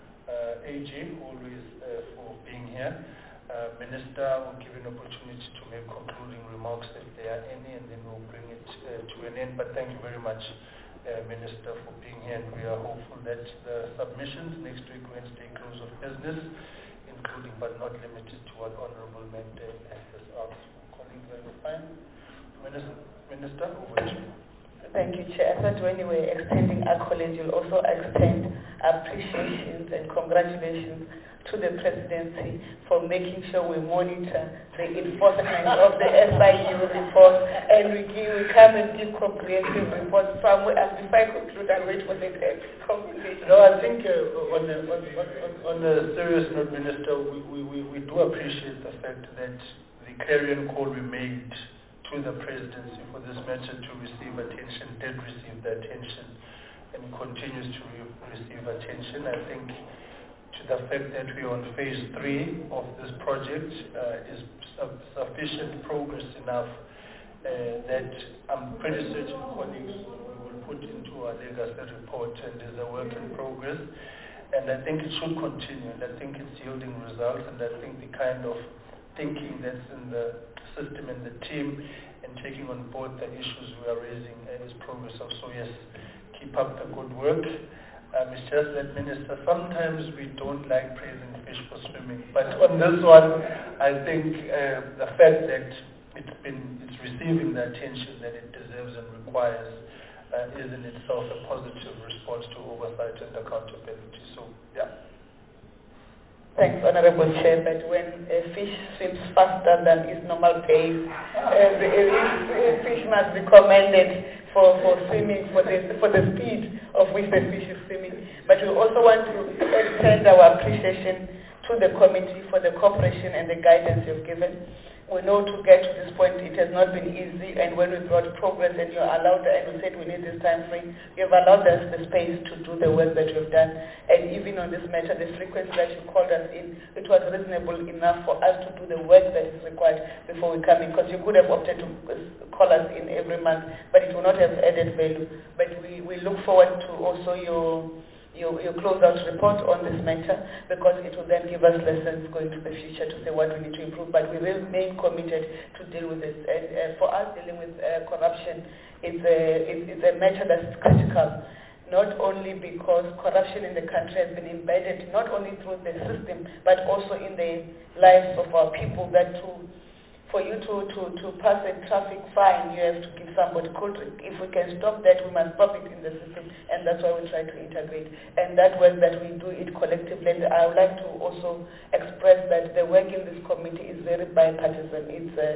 uh, A J always uh, for being here. Uh, Minister will give you an opportunity to make concluding remarks if there are any, and then we'll bring it uh, to an end. But thank you very much, uh, Minister, for being here, and we are hopeful that the submissions next week, Wednesday, close of business, including but not limited to what Honourable Mende has asked. Colleagues, are you fine? Minister, Minister, over to you. Thank you, Chair. I thought when you were extending accolades, you'll also extend appreciations and congratulations to the presidency for making sure we monitor the enforcement of the S I U report, and we, give, we come and give comprehensive reports somewhere. And if I conclude, I'll wait for the conclusion. No, I think uh, on, a, on, on, on a serious note, Minister, we, we, we, we do appreciate the fact that the clarion call we made to the presidency for this matter to receive attention did receive the attention and continues to re receive attention. I think to the fact that we are on phase three of this project uh, is su sufficient progress enough uh, that I'm pretty certain colleagues we will put into our legacy report, and is a work in progress. And I think it should continue, and I think it's yielding results, and I think the kind of thinking that's in the system and the team and taking on board the issues we are raising uh, is progressive. So yes, keep up the good work. Um, it's just that, Minister, sometimes we don't like praising fish for swimming, but on this one, I think uh, the fact that it's been it's receiving the attention that it deserves and requires uh, is in itself a positive response to oversight and accountability. So yeah. Thanks, Honourable Chair, but when a fish swims faster than its normal pace, uh, the, a fish must be commended for, for swimming, for the, for the speed of which the fish is swimming. But we also want to extend our appreciation to the committee for the cooperation and the guidance you've given. We know to get to this point it has not been easy, and when we brought progress and you allowed, and we said we need this time frame, you have allowed us the space to do the work that you've done. And even on this matter, the frequency that you called us in, it was reasonable enough for us to do the work that is required before we come in, because you could have opted to call us in every month, but it will not have added value. But we, we look forward to also your Your, your closeout report on this matter, because it will then give us lessons going to the future to say what we need to improve. But we remain committed to deal with this. And uh, for us, dealing with uh, corruption, it's a, it's, it's a matter that's critical, not only because corruption in the country has been embedded not only through the system, but also in the lives of our people, that to for you to, to, to pass a traffic fine, you have to give somebody cold drink. If we can stop that, we must stop it in the system, and that's why we try to integrate. And that work that we do it collectively. And I would like to also express that the work in this committee is very bipartisan. It's uh,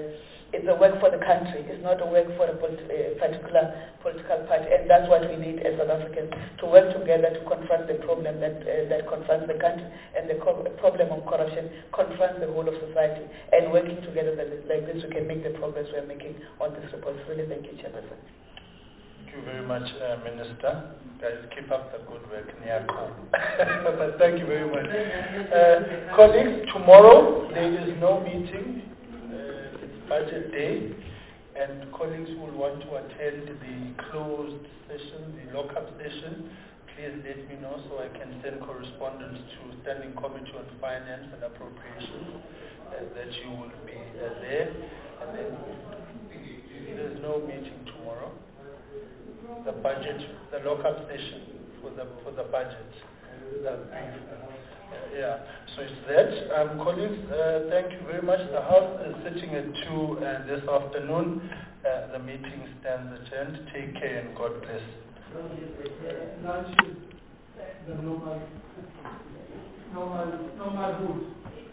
it's a work for the country. It's not a work for a, polit- a particular political party, and that's what we need as South Africans, to work together to confront the problem that uh, that confronts the country, and the co- problem of corruption confronts the whole of society. And working together like this, we can make the progress we are making on this report. Really, thank you, Chairperson. Thank you very much, uh, Minister. Guys, keep up the good work. But thank you very much. Uh, colleagues, tomorrow there is no meeting. Uh, it's budget day. And colleagues who will want to attend the closed session, the lock-up session, please let me know so I can send correspondence to Standing Committee on Finance and Appropriations uh, that you will be uh, there. And then there's no meeting tomorrow. The budget, the lock-up session for the for the budget. That, uh, yeah, so it's that. Um, colleagues, uh, thank you very much. The House is sitting at two uh, this afternoon. Uh, the meeting stands adjourned. Take care and God bless. Lunch is the normal, normal, normal food.